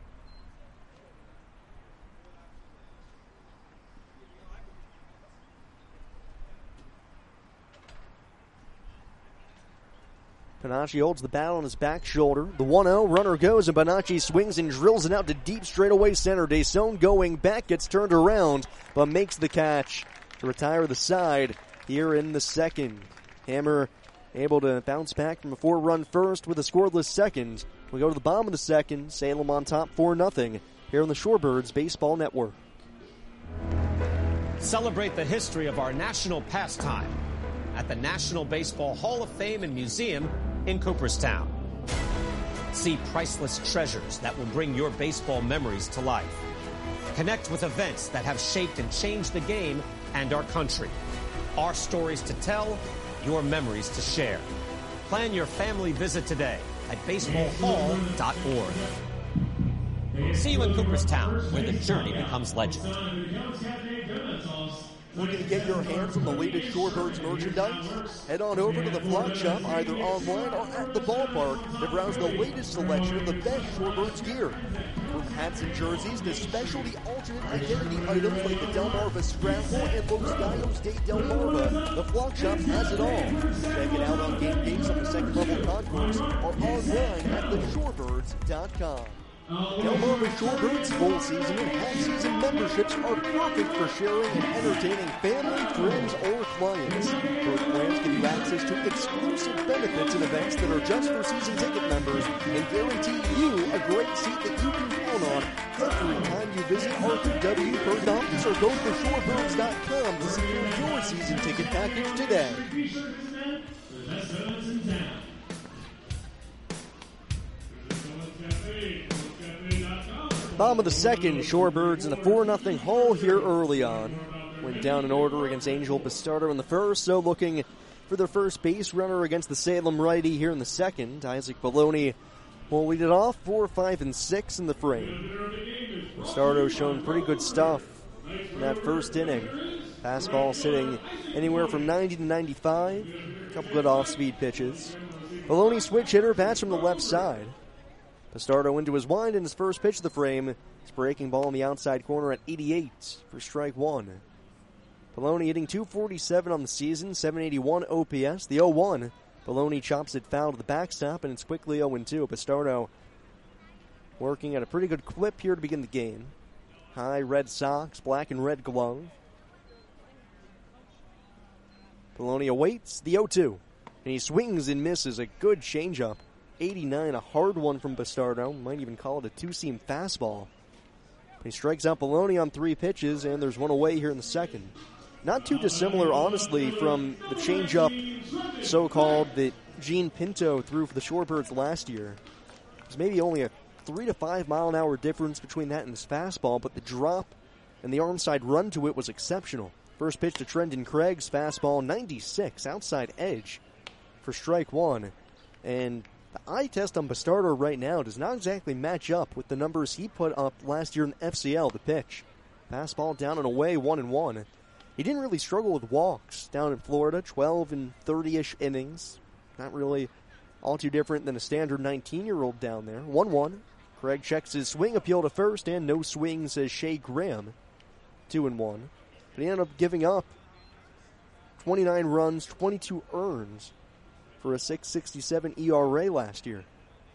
Bonacci holds the bat on his back shoulder. The 1-0, runner goes, and Bonacci swings and drills it out to deep straightaway center. Deson going back, gets turned around, but makes the catch to retire the side here in the second. Hammer able to bounce back from a 4-run first with a scoreless second. We go to the bottom of the second. Salem on top 4-0 here on the Shorebirds Baseball Network. Celebrate the history of our national pastime at the National Baseball Hall of Fame and Museum in Cooperstown. See priceless treasures that will bring your baseball memories to life. Connect with events that have shaped and changed the game and our country. Our stories to tell, your memories to share. Plan your family visit today at baseballhall.org. See you in Cooperstown, where the journey becomes legend. Looking to get your hands on the latest Shorebirds merchandise? Head on over to the Flock Shop, either online or at the ballpark, to browse the latest selection of the best Shorebirds gear. From hats and jerseys to specialty alternate identity items like the Delmarva Scramble and Los Gallos de Delmarva, the Flock Shop has it all. Check it out on game days on the second level concourse or online at theshorebirds.com. Delmarva Shorebirds full season and half season memberships are perfect for sharing and entertaining family, friends, or clients. Both plans give you access to exclusive benefits and events that are just for season ticket members and guarantee you a great seat that you can count on every time you visit Arthur W. Burton office or go to theshorebirds.com to secure your season ticket package today. Bottom of the second, Shorebirds in a 4-0 hole here early on. Went down in order against Angel Bastardo in the first, so looking for their first base runner against the Salem righty here in the second. Isaac Baloney will lead it off 4, 5, and 6 in the frame. Bastardo showing pretty good stuff in that first inning. Fastball sitting anywhere from 90 to 95. A couple good off-speed pitches. Baloney switch hitter, bats from the left side. Bastardo into his wind in his first pitch of the frame. His breaking ball in the outside corner at 88 for strike one. Baloney hitting .247 on the season, 781 OPS. The 0-1, Baloney chops it foul to the backstop, and it's quickly 0-2. Bastardo working at a pretty good clip here to begin the game. High red socks, black and red glove. Baloney awaits the 0-2, and he swings and misses a good changeup. 89, a hard one from Bastardo. Might even call it a two-seam fastball. He strikes out Baloney on 3 pitches, and there's one away here in the second. Not too dissimilar, honestly, from the changeup, so-called, that Gene Pinto threw for the Shorebirds last year. There's maybe only a 3 to 5 mile an hour difference between that and his fastball, but the drop and the arm side run to it was exceptional. First pitch to Trendon Craig's fastball, 96, outside edge for strike one. And the eye test on Bastardo right now does not exactly match up with the numbers he put up last year in FCL, the pitch. Fastball down and away, 1-1. He didn't really struggle with walks down in Florida, 12 and 30-ish innings. Not really all too different than a standard 19-year-old down there. 1-1. Craig checks his swing appeal to first, and no swing, says Shea Graham. 2-1. But he ended up giving up 29 runs, 22 earns for a 6.67 ERA last year.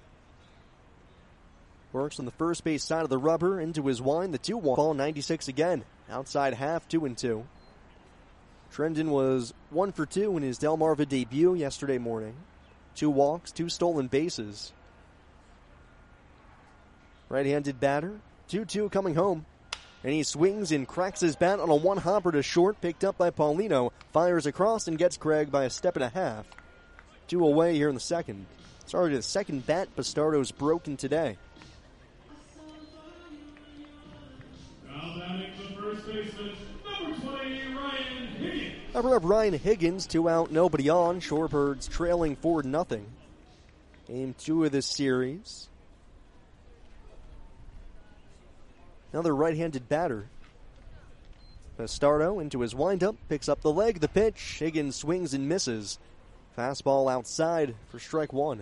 Works on the first base side of the rubber into his wind. The 2-1 ball, 96 again. Outside half, 2-2. Trendon was 1 for 2 in his Delmarva debut yesterday morning. 2 walks, 2 stolen bases. Right-handed batter, 2-2 coming home. And he swings and cracks his bat on a one-hopper to short, picked up by Paulino. Fires across and gets Craig by a step and a half. 2 away here in the second. Sorry, the second bat Bastardo's broken today. Cover up Ryan Higgins, 2 out, nobody on. Shorebirds trailing 4-0. Game 2 of this series. Another right-handed batter. Bastardo into his windup, picks up the leg, the pitch. Higgins swings and misses. Fastball outside for strike 1.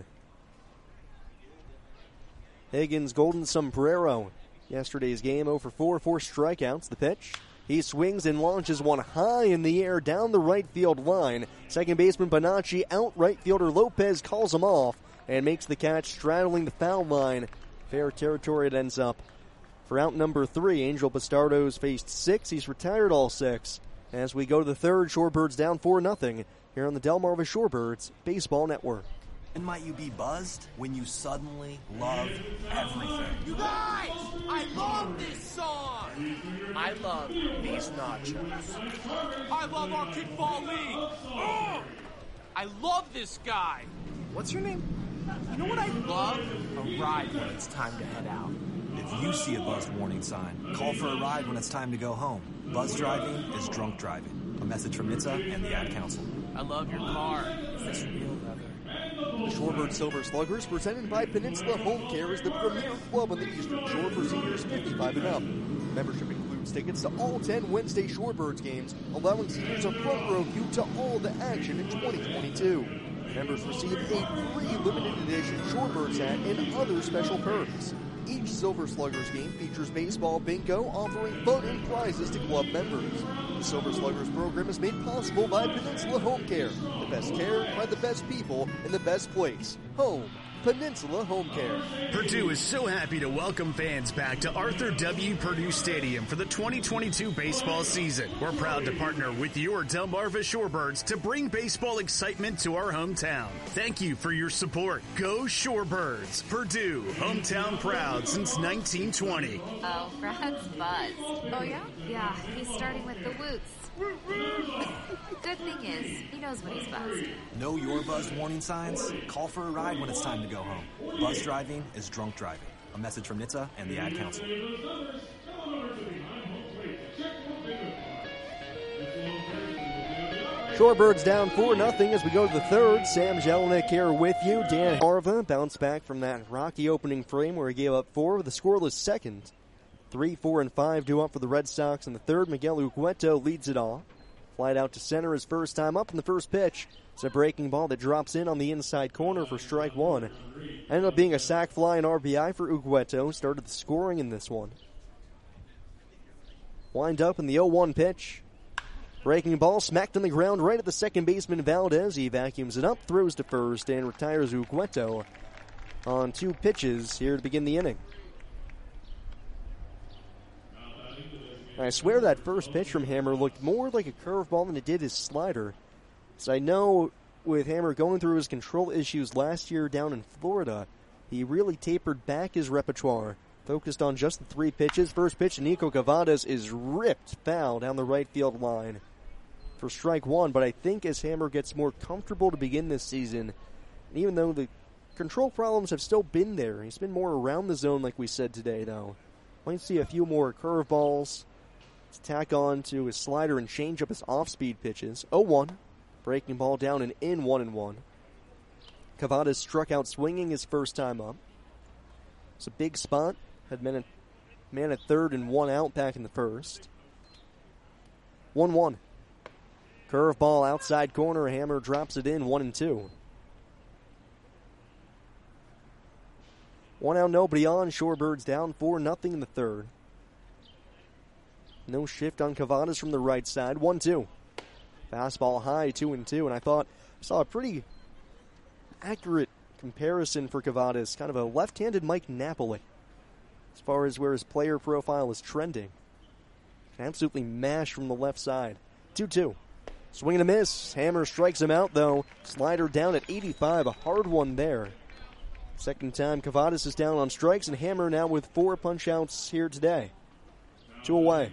Higgins, golden sombrero. Yesterday's game, 0 for 4 strikeouts. The pitch. He swings and launches one high in the air down the right field line. Second baseman Bonacci out, right fielder Lopez calls him off and makes the catch straddling the foul line. Fair territory it ends up. For out number 3, Angel Bastardo's faced 6. He's retired all 6. As we go to the third, Shorebirds down 4-0 here on the Delmarva Shorebirds Baseball Network. When might you be buzzed? When you suddenly love everything. You guys! I love this song! I love these nachos. I love our kickball league! Oh! I love this guy! What's your name? You know what I love? A ride when it's time to head out. If you see a buzzed warning sign, call for a ride when it's time to go home. Buzz driving is drunk driving. A message from NHTSA and the Ad Council. I love your car. Is this real leather? The Shorebird Silver Sluggers, presented by Peninsula Home Care, is the premier club on the Eastern Shore for seniors 55 and up. Membership includes tickets to all 10 Wednesday Shorebirds games, allowing seniors a front row view to all the action in 2022. Members receive a free limited edition Shorebirds hat and other special perks. Each Silver Sluggers game features baseball bingo, offering fun and prizes to club members. The Silver Sluggers program is made possible by Peninsula Home Care. The best care by the best people in the best place. Home. Peninsula Home Care. Purdue is so happy to welcome fans back to Arthur W. Purdue Stadium for the 2022 baseball season. We're proud to partner with your Delmarva Shorebirds to bring baseball excitement to our hometown. Thank you for your support. Go Shorebirds. Purdue, hometown proud since 1920. Oh, Brad's buzzed. Oh, yeah? Yeah, he's starting with the woots. Good thing is, he knows when he's buzzed. Know your buzzed warning signs? Call for a ride when it's time to go home. Buzz driving is drunk driving. A message from NHTSA and the Ad Council. Shorebirds down 4-0 as we go to the third. Sam Jelinek here with you. Dan Harva bounced back from that rocky opening frame where he gave up 4 with a scoreless second. 3, 4, and 5 due up for the Red Sox in the third. Miguel Ugueto leads it off. Flied out to center his first time up in the first pitch. It's a breaking ball that drops in on the inside corner for strike 1. Ended up being a sac fly and RBI for Ugueto. Started the scoring in this one. Wind up in the 0-1 pitch. Breaking ball smacked on the ground right at the second baseman Valdez. He vacuums it up, throws to first, and retires Ugueto on 2 pitches here to begin the inning. I swear that first pitch from Hammer looked more like a curveball than it did his slider. So I know with Hammer going through his control issues last year down in Florida, he really tapered back his repertoire, focused on just the 3 pitches. First pitch, Nico Cavadas is ripped foul down the right field line for strike 1. But I think as Hammer gets more comfortable to begin this season, even though the control problems have still been there, he's been more around the zone like we said today, though. Might see a few more curveballs to tack on to his slider and change up his off-speed pitches. 0-1. Breaking ball down and in 1-1. Cavadas struck out swinging his first time up. It's a big spot. Had man at third and 1 out back in the first. 1-1. Curveball outside corner. Hammer drops it in 1-2. 1 out, nobody on. Shorebirds down 4-0 in the third. No shift on Cavadas from the right side. 1-2. Fastball high, 2-2. And I saw a pretty accurate comparison for Cavadas. Kind of a left-handed Mike Napoli as far as where his player profile is trending. Can absolutely mash from the left side. 2-2. Swing and a miss. Hammer strikes him out, though. Slider down at 85. A hard one there. Second time Cavadas is down on strikes, and Hammer now with 4 punch-outs here today. 2 away.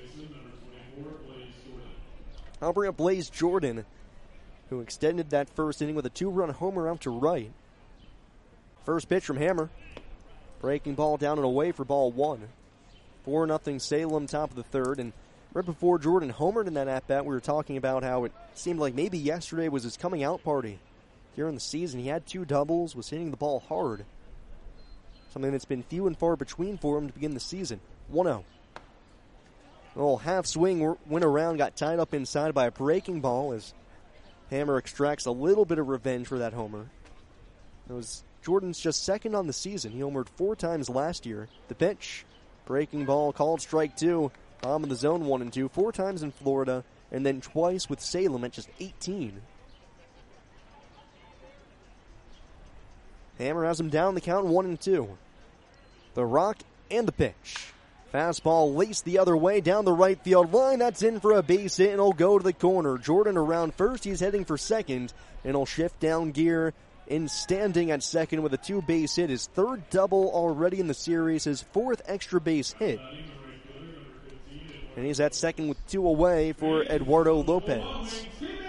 I'll bring up Blaze Jordan, who extended that first inning with a 2-run homer out to right. First pitch from Hammer. Breaking ball down and away for ball 1. 4-0 Salem, top of the third. And Right before Jordan homered in that at-bat, we were talking about how it seemed like maybe yesterday was his coming out party here in the season. He had 2 doubles, was hitting the ball hard. Something that's been few and far between for him to begin the season. 1-0. A little half swing went around, got tied up inside by a breaking ball as Hammer extracts a little bit of revenge for that homer. It was Jordan's just second on the season. He homered 4 times last year. The pitch, breaking ball, called strike 2. Bomb in the zone 1-2, 4 times in Florida, and then twice with Salem at just 18. Hammer has him down the count 1-2. The rock and the pitch. Fastball laced the other way down the right field line. That's in for a base hit, and it'll go to the corner. Jordan around first. He's heading for second, and he'll shift down gear in standing at second with a 2-base hit. His 3rd double already in the series, his 4th extra base hit. And he's at second with 2 away for Eduardo Lopez.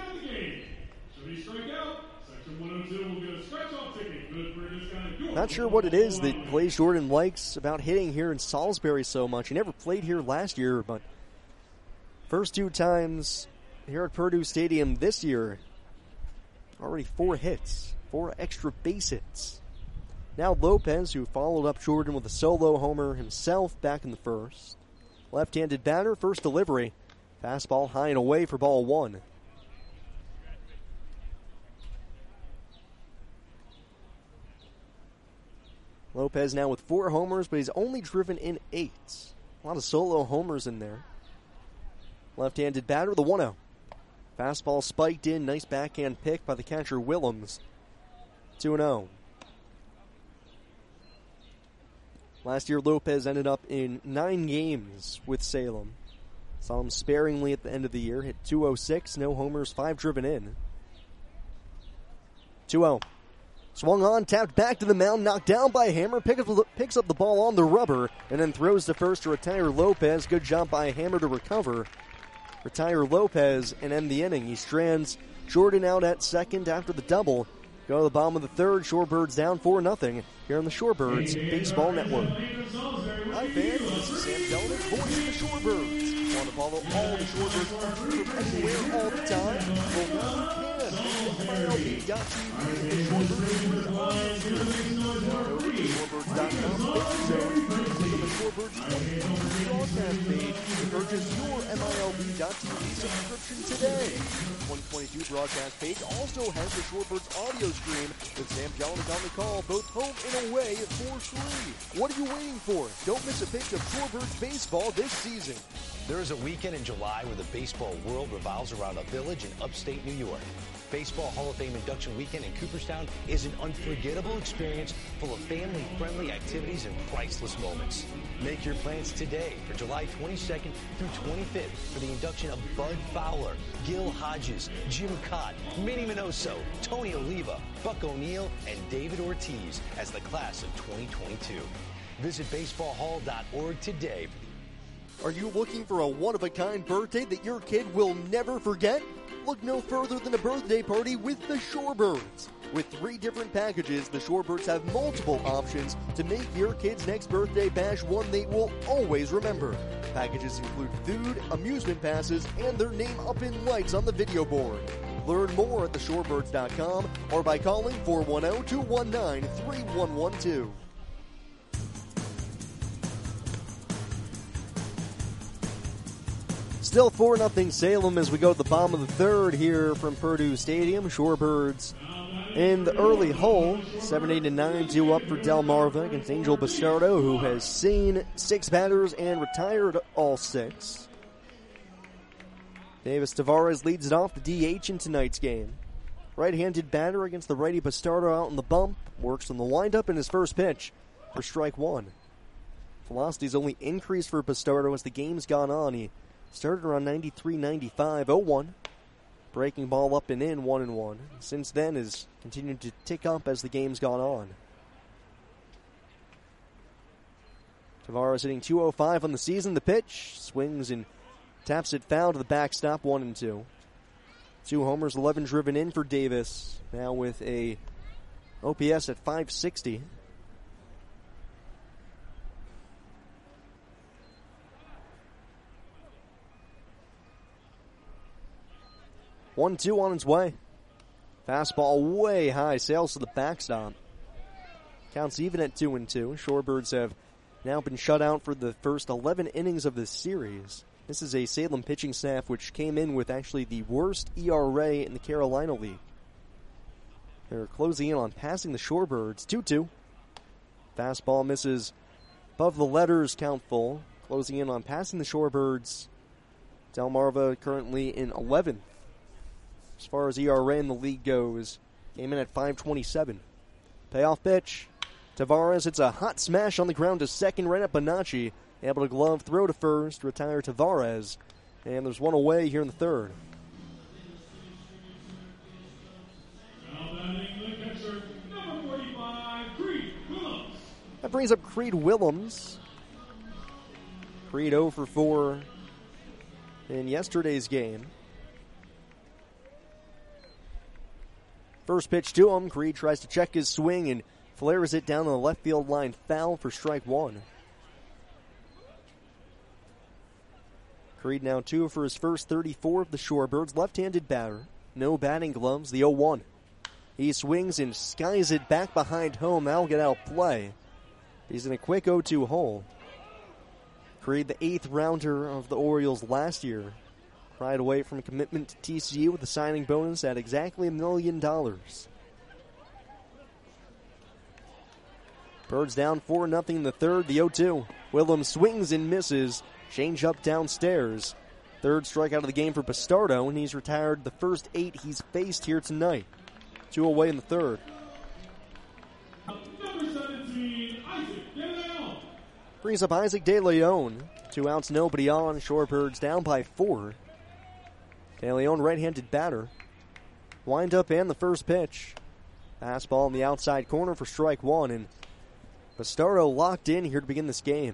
Not sure what it is that Blaze Jordan likes about hitting here in Salisbury so much. He never played here last year, but first 2 times here at Purdue Stadium this year, already 4 hits, 4 extra base hits. Now Lopez, who followed up Jordan with a solo homer himself back in the first. Left-handed batter, first delivery. Fastball high and away for ball 1. Lopez now with 4 homers, but he's only driven in 8. A lot of solo homers in there. Left-handed batter, the 1-0. Fastball spiked in, nice backhand pick by the catcher Willems. 2-0. Last year, Lopez ended up in 9 games with Salem. Saw him sparingly at the end of the year. Hit .206, no homers, 5 driven in. 2-0. Swung on, tapped back to the mound, knocked down by Hammer, picks up the ball on the rubber, and then throws to first to retire Lopez. Good job by Hammer to recover. Retire Lopez and end the inning. He strands Jordan out at second after the double. Go to the bottom of the 3rd. Shorebirds down 4-0 here on the Shorebirds Baseball Network. Hi fans, this is Sam Jelinek, voice of the Shorebirds. Want to follow all the Shorebirds from anywhere all the time? Well, now you can. MILB.TV, the Shorebirds Go to Shorebirds.com, click on the Shorebirds 2023 broadcast page to purchase your MILB.TV subscription today. 2022 broadcast page also has the Shorebirds audio stream with Sam Jelinek on the call, both home and away for free. What are you waiting for? Don't miss a pitch of Shorebirds baseball this season. There is a weekend in July where the baseball world revolves around a village in upstate New York. Baseball Hall of Fame induction weekend in Cooperstown is an unforgettable experience full of family-friendly activities and priceless moments. Make your plans today for July 22nd through 25th for the induction of Bud Fowler, Gil Hodges, Jim Cott, Minnie Minoso, Tony Oliva, Buck O'Neill, and David Ortiz as the class of 2022. Visit baseballhall.org today. Are you looking for a one-of-a-kind birthday that your kid will never forget? Look no further than a birthday party with the Shorebirds. With 3 different packages, the Shorebirds have multiple options to make your kid's next birthday bash one they will always remember. Packages include food, amusement passes, and their name up in lights on the video board. Learn more at theshorebirds.com or by calling 410-219-3112. Still 4-0 Salem as we go to the bottom of the 3rd here from Purdue Stadium. Shorebirds in the early hole. 7-8 and 9-2 up for Delmarva against Angel Bastardo, who has seen 6 batters and retired all 6. Davis Tavares leads it off, the DH in tonight's game. Right-handed batter against the righty Bastardo out in the bump. Works on the windup in his first pitch for strike 1. Velocity's only increased for Bastardo as the game's gone on. He started around 93-95, 0-1. Breaking ball up and in, 1-1. Since then has continued to tick up as the game's gone on. Tavares hitting .205 on the season. The pitch swings and taps it foul to the backstop, 1-2. 2 homers, 11 driven in for Davis. Now with a OPS at .560. 1-2 on its way. Fastball way high, sails to the backstop. Counts even at 2-2. Shorebirds have now been shut out for the first 11 innings of this series. This is a Salem pitching staff which came in with actually the worst ERA in the Carolina League. They're closing in on passing the Shorebirds. 2-2. Fastball misses above the letters, count full. Closing in on passing the Shorebirds. Delmarva currently in 11th. As far as ERA in the league goes, came in at 5.27. Payoff pitch. Tavares hits a hot smash on the ground to second right at Bonacci. Able to glove, throw to first, retire Tavares. And there's one away here in the third. That brings up Creed Willems. Creed 0 for 4 in yesterday's game. First pitch to him. Creed tries to check his swing and flares it down the left field line, foul for strike one. Creed now 2 for his first 34 of the Shorebirds. Left-handed batter. No batting gloves. The 0-1. He swings and skies it back behind home. That'll get out play. He's in a quick 0-2 hole. Creed, the 8th rounder of the Orioles last year, pried away from commitment to TCU with a signing bonus at exactly $1 million. Birds down 4-0 in the third. The 0-2. Willems swings and misses. Change up downstairs. Third strikeout of the game for Bastardo, and he's retired the first 8 he's faced here tonight. 2 away in the third. Brings up Isaac De Leon. 2 outs, nobody on. Shorebirds down by 4. De Leon, right-handed batter. Wind up and the first pitch. Fastball in the outside corner for strike one, and Bastardo locked in here to begin this game.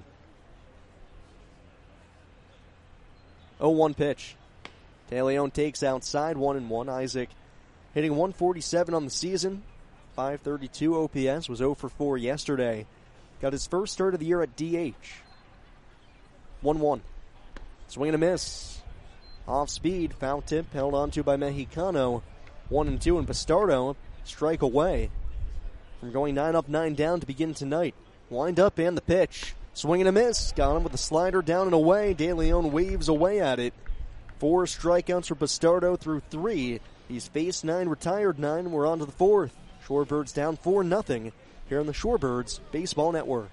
0-1 pitch. De Leon takes outside, 1-1. Isaac hitting 147 on the season. 532 OPS, was 0 for 4 yesterday. Got his first start of the year at DH. 1-1. Swing and a miss. Off speed, foul tip, held onto by Mexicano. 1-2, and Bastardo strike away from going 9 up, 9 down to begin tonight. Wind up and the pitch. Swing and a miss. Got him with a slider down and away. De Leon waves away at it. 4 strikeouts for Bastardo through 3. He's faced 9, retired 9. We're on to the 4th. Shorebirds down 4-0 here on the Shorebirds Baseball Network.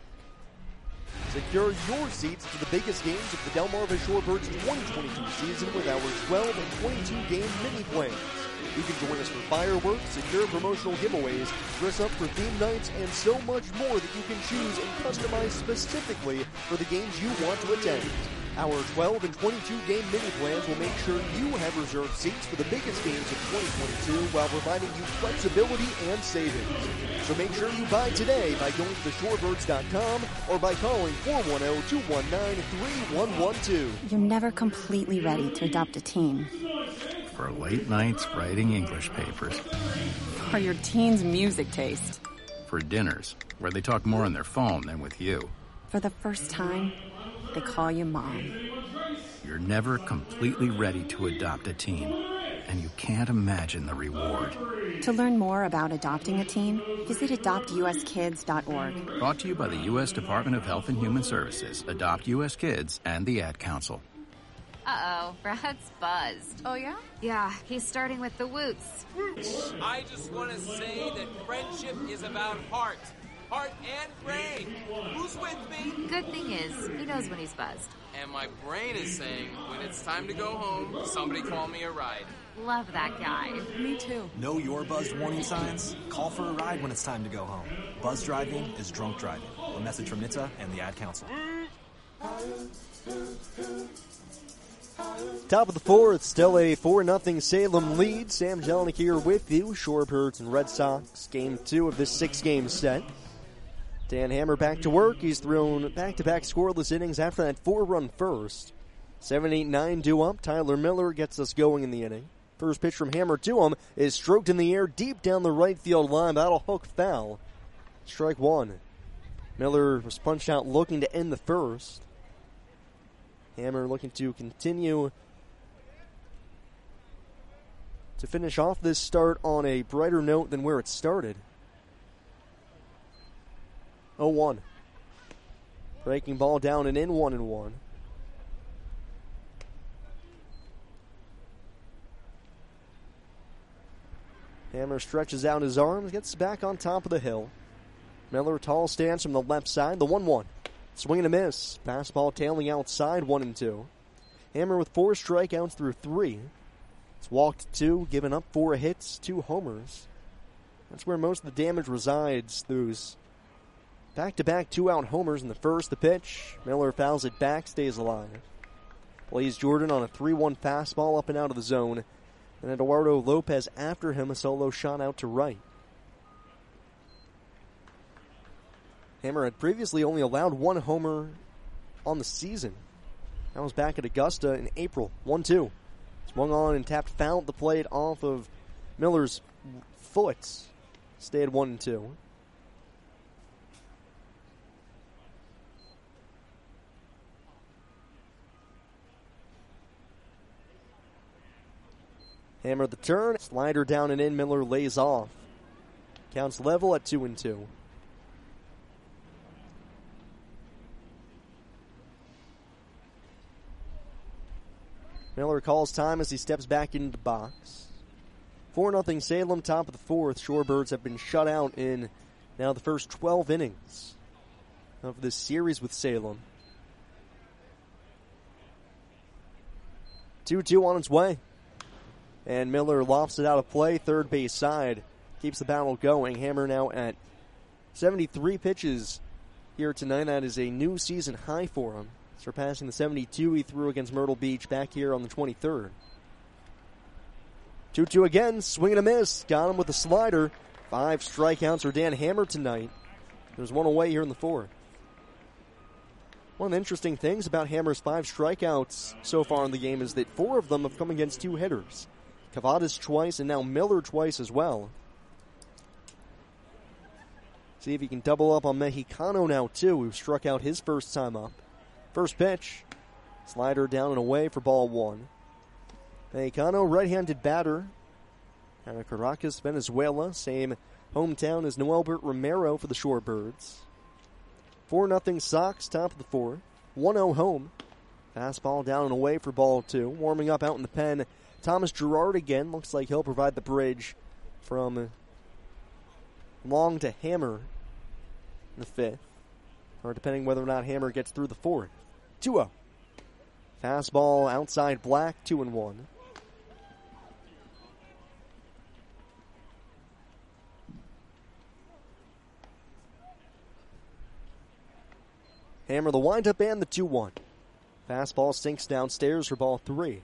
Secure your seats to the biggest games of the Delmarva Shorebirds 2022 season with our 12 and 22 game mini plans. You can join us for fireworks, secure promotional giveaways, dress up for theme nights, and so much more that you can choose and customize specifically for the games you want to attend. Our 12 and 22 game mini plans will make sure you have reserved seats for the biggest games of 2022 while providing you flexibility and savings. So make sure you buy today by going to theshorebirds.com or by calling 410-219-3112. You're never completely ready to adopt a teen. For late nights writing English papers. For your teen's music taste. For dinners where they talk more on their phone than with you. For the first time, they call you Mom. You're never completely ready to adopt a teen, and you can't imagine the reward. To learn more about adopting a teen, visit adoptuskids.org. Brought to you by the U.S. Department of Health and Human Services, Adopt U.S. Kids, and the Ad Council. Uh-oh, Brad's buzzed. Oh, yeah? Yeah, he's starting with the woots. I just want to say that friendship is about heart. Heart and brain. Who's with me? Good thing is, he knows when he's buzzed. And my brain is saying, when it's time to go home, somebody call me a ride. Love that guy. Me too. Know your buzzed warning signs? Call for a ride when it's time to go home. Buzz driving is drunk driving. A message from NHTSA and the Ad Council. Top of the 4th, still a 4-0 Salem lead. Sam Jelinek here with you. Shorebirds and Red Sox, game 2 of this 6-game set. Dan Hammer back to work. He's thrown back-to-back scoreless innings after that 4-run first. 7-8-9 due up. Tyler Miller gets us going in the inning. First pitch from Hammer to him is stroked in the air deep down the right field line. That'll hook foul. Strike one. Miller was punched out looking to end the first. Hammer looking to continue to finish off this start on a brighter note than where it started. 0-1. Breaking ball down and in, 1-1. Hammer stretches out his arms, gets back on top of the hill. Miller, tall stance from the left side, the 1-1. Swing and a miss. Fastball tailing outside, 1-2. Hammer with 4 strikeouts through 3. It's walked 2, given up 4 hits, 2 homers. That's where most of the damage resides. Those back-to-back 2-out homers in the first. The pitch. Miller fouls it back, stays alive. Plays Jordan on a 3-1 fastball up and out of the zone. And Eduardo Lopez after him, a solo shot out to right. Hammer had previously only allowed 1 homer on the season. That was back at Augusta in April. 1-2. Swung on and tapped foul at the plate off of Miller's foot. Stayed 1-2. Hammer the turn. Slider down and in. Miller lays off. Counts level at 2-2. Miller calls time as he steps back into the box. 4-0 Salem, top of the 4th. Shorebirds have been shut out in now the first 12 innings of this series with Salem. 2-2 on its way. And Miller lofts it out of play, third base side. Keeps the battle going. Hammer now at 73 pitches here tonight. That is a new season high for him, surpassing the 72 he threw against Myrtle Beach back here on the 23rd. 2-2 again, swing and a miss. Got him with a slider. 5 strikeouts for Dan Hammer tonight. There's 1 away here in the 4th. One of the interesting things about Hammer's 5 strikeouts so far in the game is that 4 of them have come against 2 hitters. Cavadas twice and now Miller twice as well. See if he can double up on Mexicano now too, who struck out his first time up. First pitch, slider down and away for ball 1. Mexicano, right-handed batter, out of Caracas, Venezuela, same hometown as Noelbert Romero for the Shorebirds. 4-0 Sox, top of the 4th. 1-0 home. Fastball down and away for ball 2. Warming up out in the pen, Thomas Gerard again. Looks like he'll provide the bridge from Long to Hammer in the 5th. Or depending whether or not Hammer gets through the 4th. 2-0. Fastball outside Black, 2-1. Hammer the windup and the 2-1. Fastball sinks downstairs for ball 3.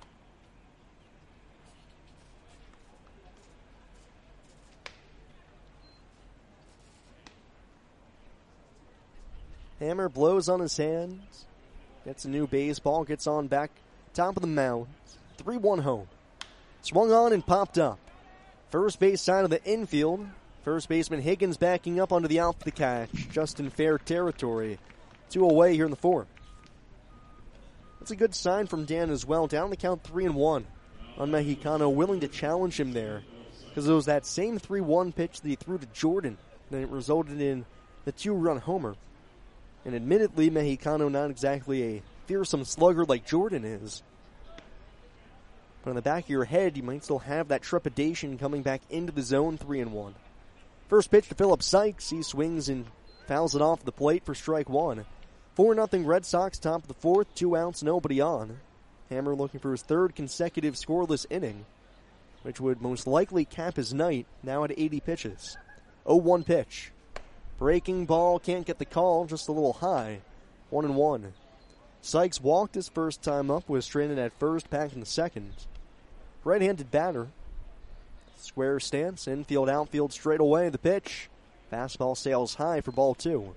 Hammer blows on his hands, gets a new baseball, gets on back top of the mound. 3-1 home. Swung on and popped up. First base side of the infield. First baseman Higgins backing up onto the out for the catch. Just in fair territory. 2 away here in the 4th. That's a good sign from Dan as well. Down the count 3-1 on Mexicano, willing to challenge him there. Because it was that same 3-1 pitch that he threw to Jordan that it resulted in the 2-run homer. And admittedly, Mexicano not exactly a fearsome slugger like Jordan is. But in the back of your head, you might still have that trepidation coming back into the zone. 3-1. First pitch to Philip Sykes. He swings and fouls it off the plate for strike 1. 4-0 Red Sox, top of the 4th. 2 outs, nobody on. Hammer looking for his 3rd consecutive scoreless inning, which would most likely cap his night, now at 80 pitches. 0-1 pitch. Breaking ball, can't get the call, just a little high. 1-1. Sykes walked his first time up, was stranded at first, back in the 2nd. Right-handed batter. Square stance, infield, outfield, straight away. The pitch. Fastball sails high for ball 2.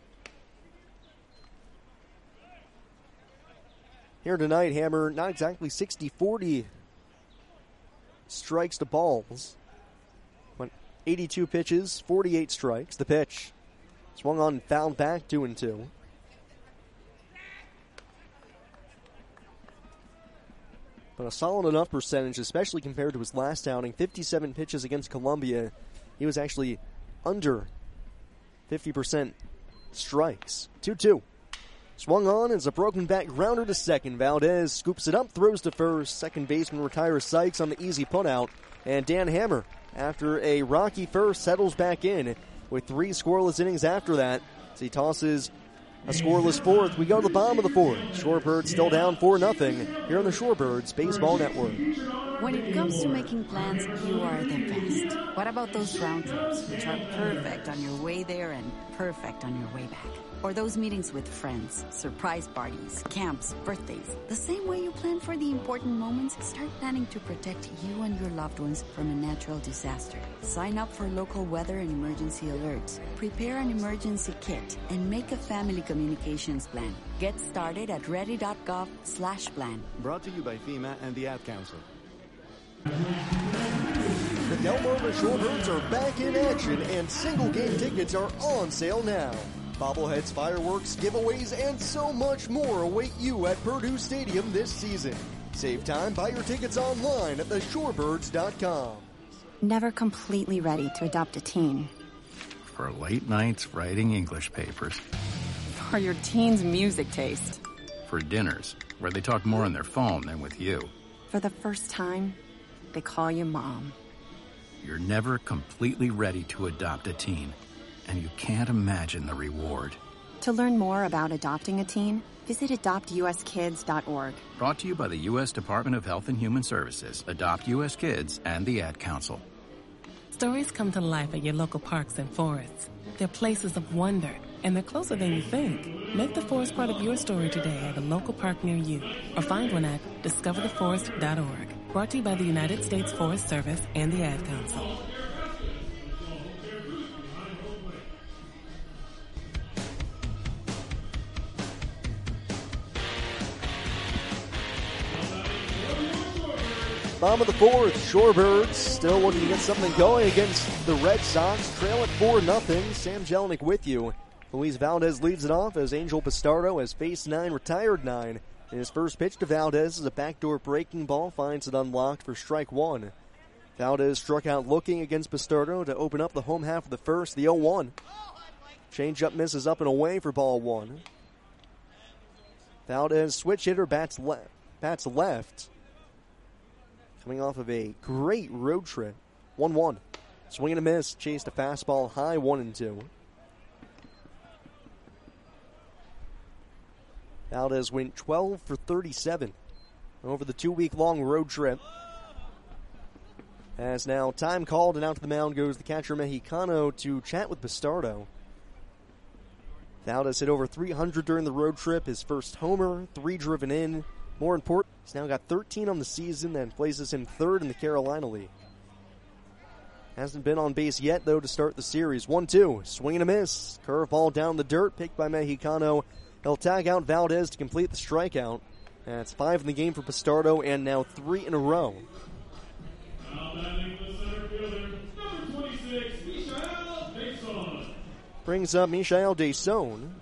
Here tonight, Hammer not exactly 60-40 strikes to balls. 82 pitches, 48 strikes. The pitch. Swung on and fouled back, 2-2. but a solid enough percentage, especially compared to his last outing. 57 pitches against Columbia. He was actually under 50% strikes. 2-2. Swung on as a broken back grounder to second. Valdez scoops it up, throws to first. Second baseman retires Sykes on the easy putout. And Dan Hammer, after a rocky first, settles back in with 3 scoreless innings after that. As he tosses a scoreless fourth. We go to the bottom of the fourth. Shorebirds still down 4-0 here on the Shorebirds Baseball Network. When it comes to making plans, you are the best. What about those round trips, which are perfect on your way there and perfect on your way back? Or those meetings with friends, surprise parties, camps, birthdays. The same way you plan for the important moments, start planning to protect you and your loved ones from a natural disaster. Sign up for local weather and emergency alerts. Prepare an emergency kit and make a family communications plan. Get started at ready.gov/plan. Brought to you by FEMA and the Ad Council. The Delmarva Shorebirds are back in action, and single-game tickets are on sale now. Bobbleheads, fireworks, giveaways, and so much more await you at Purdue Stadium this season. Save time, buy your tickets online at theshorebirds.com. Never completely ready to adopt a teen. For late nights writing English papers. For your teen's music taste. For dinners, where they talk more on their phone than with you. For the first time, they call you Mom. You're never completely ready to adopt a teen, and you can't imagine the reward. To learn more about adopting a teen, visit adoptuskids.org. Brought to you by the U.S. Department of Health and Human Services, Adopt U.S. Kids, and the Ad Council. Stories come to life at your local parks and forests. They're places of wonder, and they're closer than you think. Make the forest part of your story today at a local park near you, or find one at discovertheforest.org. Brought to you by the United States Forest Service and the Ad Council. Bottom of the fourth, Shorebirds still looking to get something going against the Red Sox. Trail at 4-0. Sam Jelinek with you. Luis Valdez leads it off as Angel Bastardo has faced 9, retired 9. And his first pitch to Valdez is a backdoor breaking ball, finds it unlocked for strike 1. Valdez struck out looking against Bastardo to open up the home half of the first, the 0-1. Changeup misses up and away for ball 1. Valdez, switch hitter, bats left. Coming off of a great road trip. 1-1. Swing and a miss. Chased a fastball high, 1-2. Valdez went 12 for 37 over the 2-week-long road trip. As now time called, and out to the mound goes the catcher Mexicano to chat with Bastardo. Valdez hit over 300 during the road trip. His first homer, 3 driven in. More important, he's now got 13 on the season and places him 3rd in the Carolina League. Hasn't been on base yet, though, to start the series. 1-2, swing and a miss. Curveball down the dirt, picked by Mexicano. He'll tag out Valdez to complete the strikeout. That's 5 in the game for Bastardo, and now 3 in a row. Brings up Michael Deson.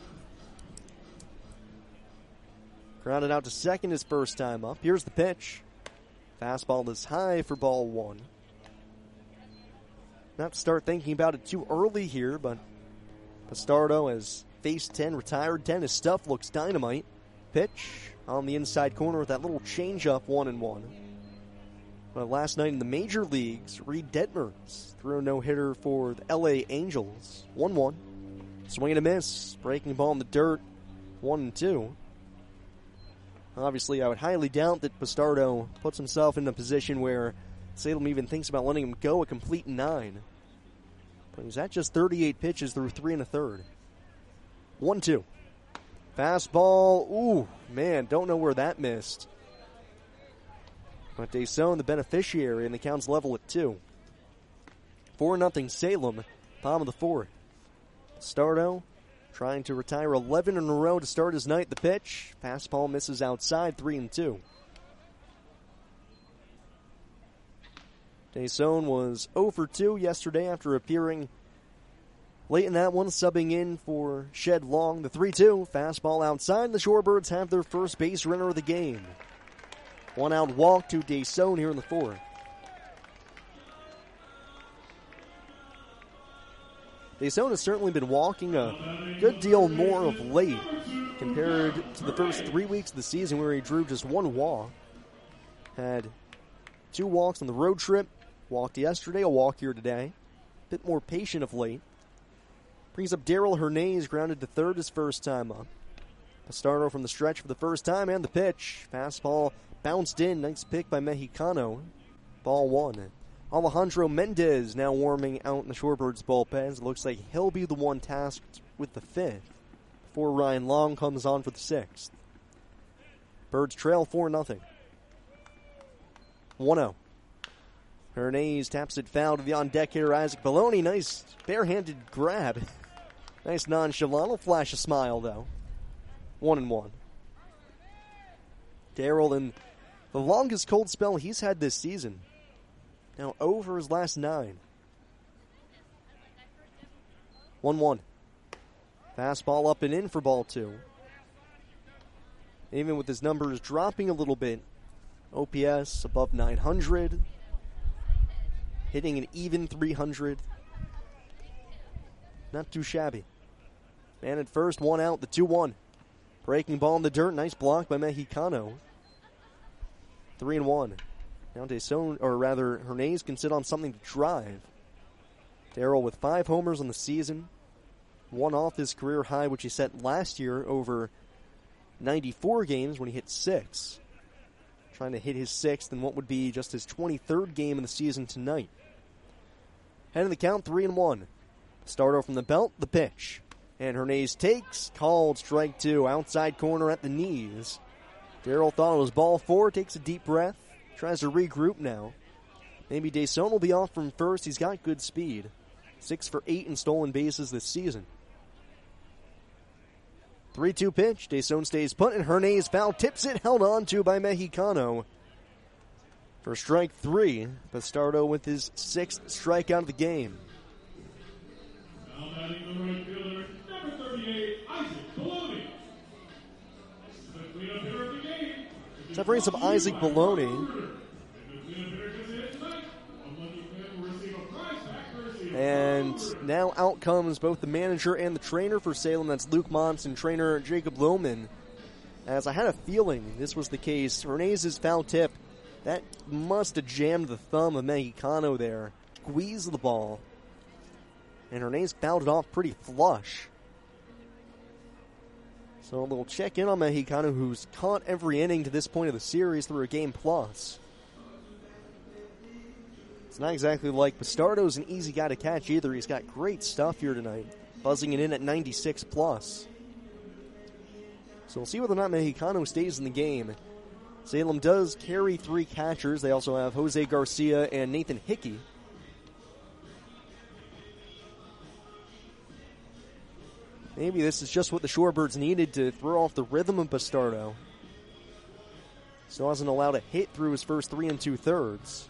Grounded out to second his first time up. Here's the pitch. Fastball is high for ball 1. Not to start thinking about it too early here, but Bastardo has faced 10, retired 10. His stuff looks dynamite. Pitch on the inside corner with that little changeup, 1-1. But last night in the major leagues, Reed Detmers threw a no-hitter for the LA Angels. 1-1. Swing and a miss. Breaking ball in the dirt. 1-2. Obviously, I would highly doubt that Bastardo puts himself in a position where Salem even thinks about letting him go a complete 9. But he's at just 38 pitches through 3 1/3. 1-2. Fastball. Ooh, man, don't know where that missed. But Deson, the beneficiary, and the count's level at 2. 4-0 Salem, bottom of the 4th. Bastardo trying to retire 11 in a row to start his night. The pitch. Fastball misses outside, 3-2. Deson was 0 for 2 yesterday after appearing late in that one, subbing in for Shed Long. The 3-2. Fastball outside. The Shorebirds have their first base runner of the game. One out walk to Desaune here in the fourth. Desaune has certainly been walking a good deal more of late compared to the first 3 weeks of the season where he drew just one walk. Had 2 walks on the road trip, walked yesterday, a walk here today. Bit more patient of late. Brings up Daryl Hernandez, grounded to third his first time up. Bastardo from the stretch for the first time, and the pitch. Fastball bounced in, nice pick by Mexicano. Ball 1. Alejandro Mendez now warming out in the Shorebirds bullpen. It looks like he'll be the one tasked with the 5th before Ryan Long comes on for the 6th. Birds trail 4-0. 1-0. Hernandez taps it foul to the on-deck hitter Isaac Bologna. Nice barehanded grab. Nice nonchalant. Will flash a smile, though. 1-1. Daryl in the longest cold spell he's had this season. Now over his last 9. 1-1. Fastball up and in for ball 2. Even with his numbers dropping a little bit, OPS above 900. Hitting an even 300. Not too shabby. Man at first, 1 out, the 2-1. Breaking ball in the dirt, nice block by Mexicano. 3-1. Now Desaune, or rather, Hernandez can sit on something to drive. Daryl with 5 homers on the season. 1 off his career high, which he set last year over 94 games when he hit 6. Trying to hit his 6th in what would be just his 23rd game of the season tonight. Head in the count, 3-1. Starter from the belt, the pitch. And Hernandez takes, called strike 2, outside corner at the knees. Daryl thought it was ball 4, takes a deep breath, tries to regroup now. Maybe Desaune will be off from first. He's got good speed. 6 for 8 in stolen bases this season. 3-2 pitch. Desaune stays put, and Hernandez foul tips it, held on to by Mexicano. For strike 3, Bastardo with his 6th strikeout of the game. So that brings up Isaac Bologna. And now out comes both the manager and the trainer for Salem. That's Luke Montz and trainer Jacob Lohman. As I had a feeling this was the case. Hernandez's foul tip, that must have jammed the thumb of Mexicano there. Squeezed the ball. And Hernandez fouled it off pretty flush. So a little check-in on Mexicano, who's caught every inning to this point of the series through a game plus. It's not exactly like Bastardo's an easy guy to catch either. He's got great stuff here tonight, buzzing it in at 96 plus. So we'll see whether or not Mexicano stays in the game. Salem does carry 3 catchers. They also have Jose Garcia and Nathan Hickey. Maybe this is just what the Shorebirds needed to throw off the rhythm of Bastardo. Still hasn't allowed a hit through his first 3 2/3.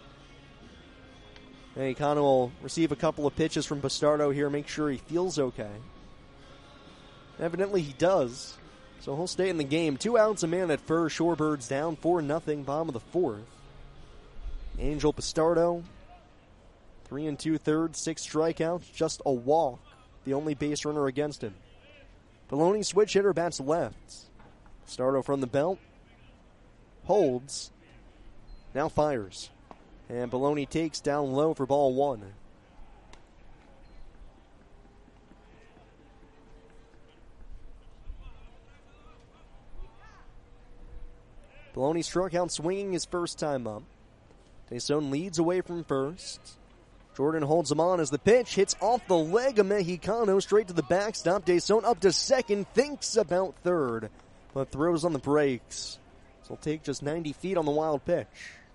Mexicano will receive a couple of pitches from Bastardo here, make sure he feels okay. Evidently he does, so he'll stay in the game. 2 outs, a man at first. Shorebirds down 4-0, bottom of the 4th. Angel Bastardo, 3 2/3, 6 strikeouts, just a walk. The only base runner against him. Bologna switch hitter bats left. Bastardo from the belt. Holds. Now fires. And Bologna takes down low for ball 1. Bologna struck out swinging his first time up. Desaune leads away from first. Jordan holds him on as the pitch hits off the leg of Mexicano straight to the backstop. Desaune up to second, thinks about third, but throws on the brakes. So he'll take just 90 feet on the wild pitch.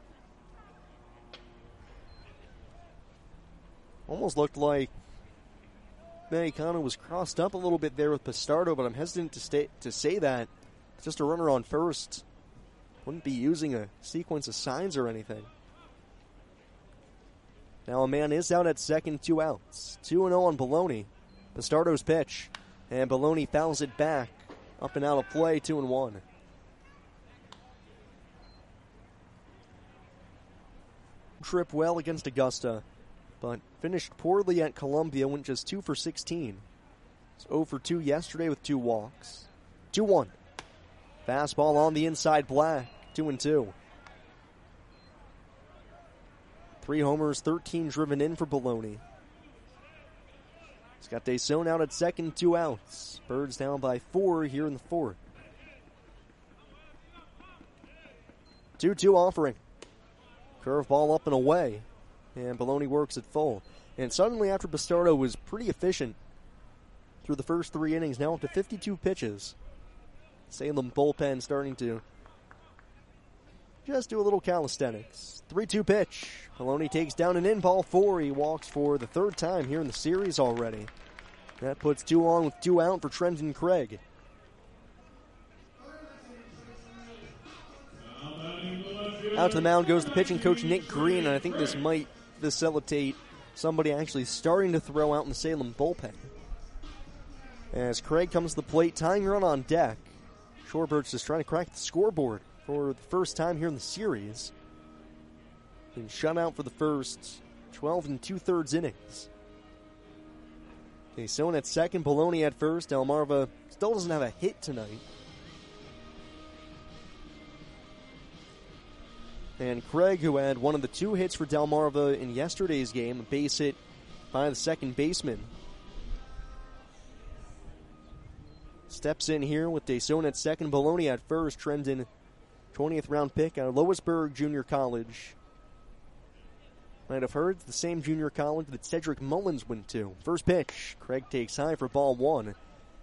Almost looked like Mexicano was crossed up a little bit there with Bastardo, but I'm hesitant to say that. It's just a runner on first. Wouldn't be using a sequence of signs or anything. Now a man is out at second, 2 outs. 2-0 on Bologna. Bastardo's pitch. And Bologna fouls it back. Up and out of play, 2-1. trip well against Augusta, but finished poorly at Columbia, went just 2 for 16. It's 0 for 2 yesterday with 2 walks. 2-1. Fastball on the inside, Black, 2-2. 3 homers, 13 driven in for Baloney. He's got Desaune out at second, 2 outs. Birds down by 4 here in the 4th. 2-2 offering. Curveball up and away. And Baloney works it full. And suddenly, after Bastardo was pretty efficient through the first 3 innings, now up to 52 pitches. Salem bullpen starting to just do a little calisthenics. 3-2 pitch. Baloney takes down an in-ball 4. He walks for the 3rd time here in the series already. That puts 2 on with 2 out for Trenton Craig. Out to the mound goes the pitching coach, Nick Green, and I think this might facilitate somebody actually starting to throw out in the Salem bullpen. As Craig comes to the plate, tying run on deck. Shorebirds just trying to crack the scoreboard for the first time here in the series. Been shut out for the first 12 2/3 innings. Desaune at second, Baloney at first. Delmarva still doesn't have a hit tonight. And Craig, who had one of the 2 hits for Delmarva in yesterday's game, a base hit by the second baseman, steps in here with Desaune at second, Baloney at first. Trendon, 20th round pick out of Loisburg Junior College. Might have heard it's the same junior college that Cedric Mullins went to. First pitch, Craig takes high for ball 1.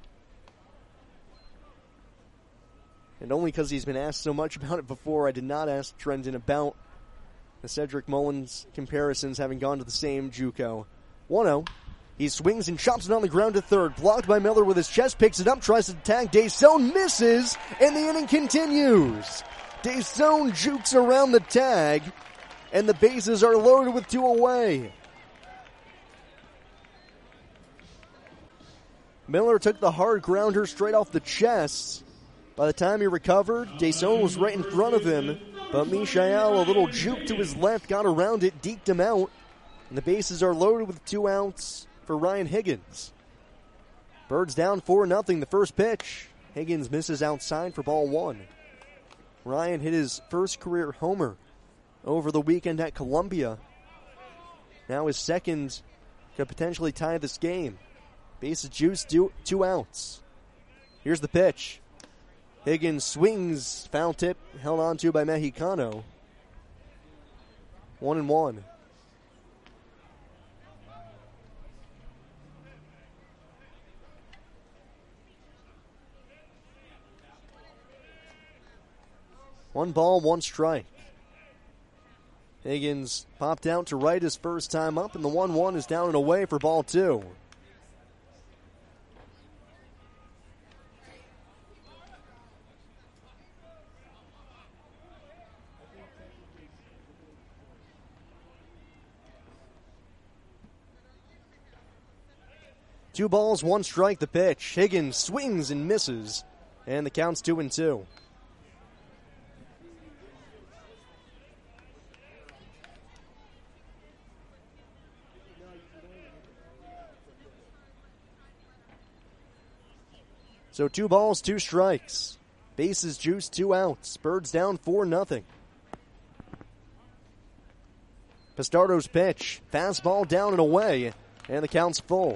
And only because he's been asked so much about it before, I did not ask Trendon about the Cedric Mullins comparisons, having gone to the same JUCO. 1-0. He swings and chops it on the ground to third. Blocked by Miller with his chest, picks it up, tries to tag. Desaune misses, and the inning continues. Desaune jukes around the tag, and the bases are loaded with 2 away. Miller took the hard grounder straight off the chest. By the time he recovered, Desaune was right in front of him, but Michael, a little juke to his left, got around it, deked him out, and the bases are loaded with 2 outs for Ryan Higgins. Birds down 4-0, the first pitch. Higgins misses outside for ball 1. Ryan hit his first career homer over the weekend at Columbia. Now his second could potentially tie this game. Bases juiced, 2 outs. Here's the pitch. Higgins swings, foul tip, held on to by Mexicano. 1-1. One ball, 1 strike. Higgins popped out to right his first time up, and the 1-1 is down and away for ball 2. Two balls, 1 strike, the pitch. Higgins swings and misses, and the count's 2-2. So 2 balls, 2 strikes. Bases juiced, 2 outs. Birds down 4-0. Pistardo's pitch. Fastball down and away, and the count's full.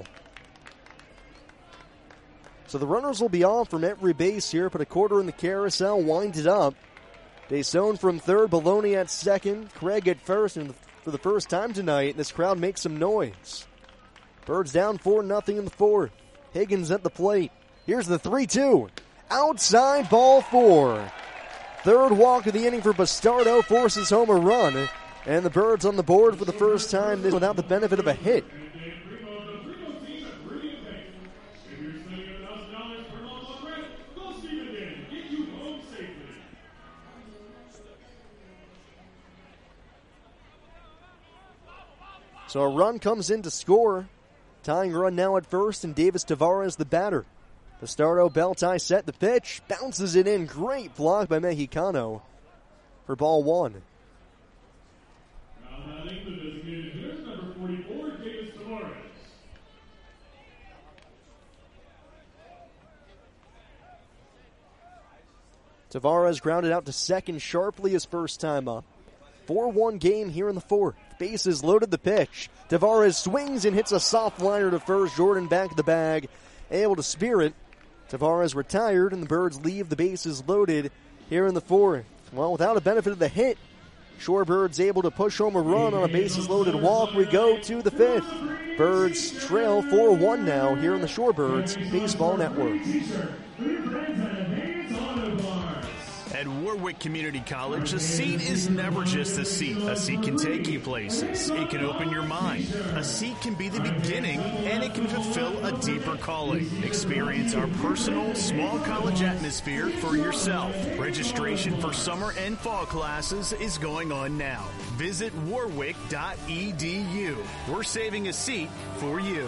So the runners will be off from every base here, put a quarter in the carousel, wind it up. Desaune from third, Baloney at second, Craig at first, and for the first time tonight, this crowd makes some noise. Birds down 4-0 in the 4th. Higgins at the plate. Here's the 3-2. Outside, ball 4. Third walk of the inning for Bastardo, forces home a run, and the Birds on the board for the first time without the benefit of a hit. So a run comes in to score. Tying run now at first, and Davis Tavares the batter. Bastardo, bell tie set, the pitch, bounces it in. Great block by Mexicano for ball 1. Tavares grounded out to second sharply his first time up. 4-1 game here in the fourth. Bases loaded, the pitch. Tavares swings and hits a soft liner to first. Jordan back of the bag, able to spear it. Tavares retired, and the Birds leave the bases loaded here in the fourth. Well, without a benefit of the hit, Shorebirds able to push home a run on a bases-loaded walk. We go to the fifth. Birds trail 4-1 now here on the Shorebirds Baseball Network. At Warwick Community College, a seat is never just a seat. A seat can take you places. It can open your mind. A seat can be the beginning, and it can fulfill a deeper calling. Experience our personal, small college atmosphere for yourself. Registration for summer and fall classes is going on now. Visit warwick.edu. We're saving a seat for you.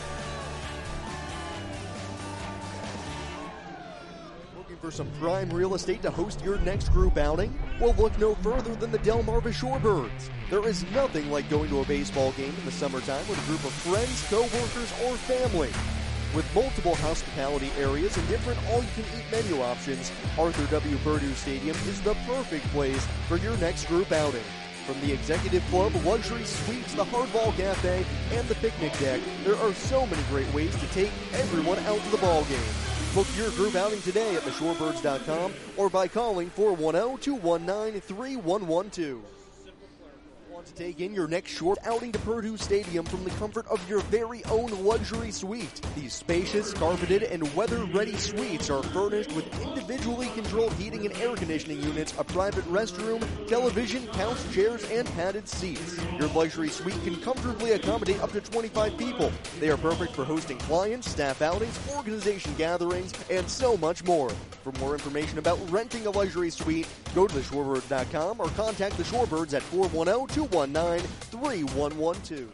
For some prime real estate to host your next group outing? Well, look no further than the Delmarva Shorebirds. There is nothing like going to a baseball game in the summertime with a group of friends, co-workers, or family. With multiple hospitality areas and different all-you-can-eat menu options, Arthur W. Purdue Stadium is the perfect place for your next group outing. From the Executive Club, luxury suites, the Hardball Cafe, and the picnic deck, there are so many great ways to take everyone out to the ball game. Book your group outing today at theshorebirds.com or by calling 410-219-3112. Want to take in your next short outing to Purdue Stadium from the comfort of your very own luxury suite? These spacious, carpeted, and weather-ready suites are furnished with individually controlled heating and air conditioning units, a private restroom, television, couch, chairs, and padded seats. Your luxury suite can comfortably accommodate up to 25 people. They are perfect for hosting clients, staff outings, organization gatherings, and so much more. For more information about renting a luxury suite, go to theshorebirds.com or contact the Shorebirds at 410-219-3112.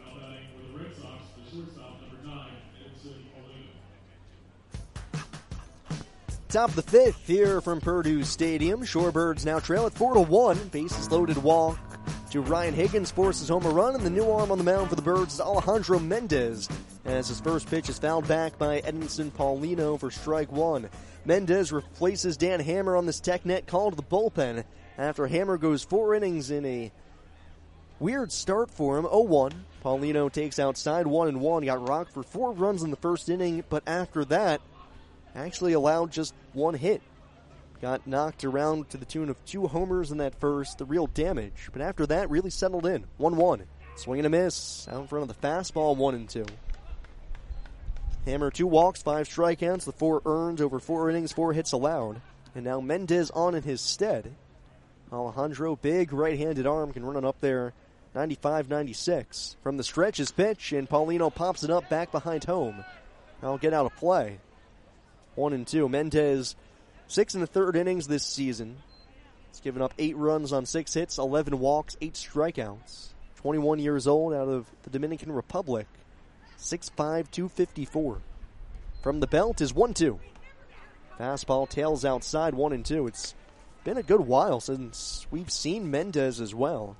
Top of the fifth here from Purdue Stadium. Shorebirds now trail at 4-1. Bases loaded walk to Ryan Higgins, forces home a run, and the new arm on the mound for the Birds is Alejandro Mendez, as his first pitch is fouled back by Edinson Paulino for strike one. Mendez replaces Dan Hammer on this tech net call to the bullpen after Hammer goes 4 innings in a weird start for him, 0-1. Paulino takes outside 1-1. Got rocked for 4 runs in the first inning, but after that, actually allowed just 1 hit. Got knocked around to the tune of 2 homers in that first, the real damage. But after that, really settled in, 1-1. Swing and a miss, out in front of the fastball, 1-2. Hammer 2 walks, 5 strikeouts, the 4 earned over 4 innings, 4 hits allowed. And now Mendez on in his stead. Alejandro, big right-handed arm, can run it up there, 95-96. From the stretch is pitch, and Paulino pops it up back behind home. I'll get out of play. 1-2. Mendez, 6 1/3 innings this season. He's given up 8 runs on 6 hits, 11 walks, 8 strikeouts. 21 years old, out of the Dominican Republic. 6'5", 254. From the belt is 1-2. Fastball tails outside, 1-2. It's been a good while since we've seen Mendez as well.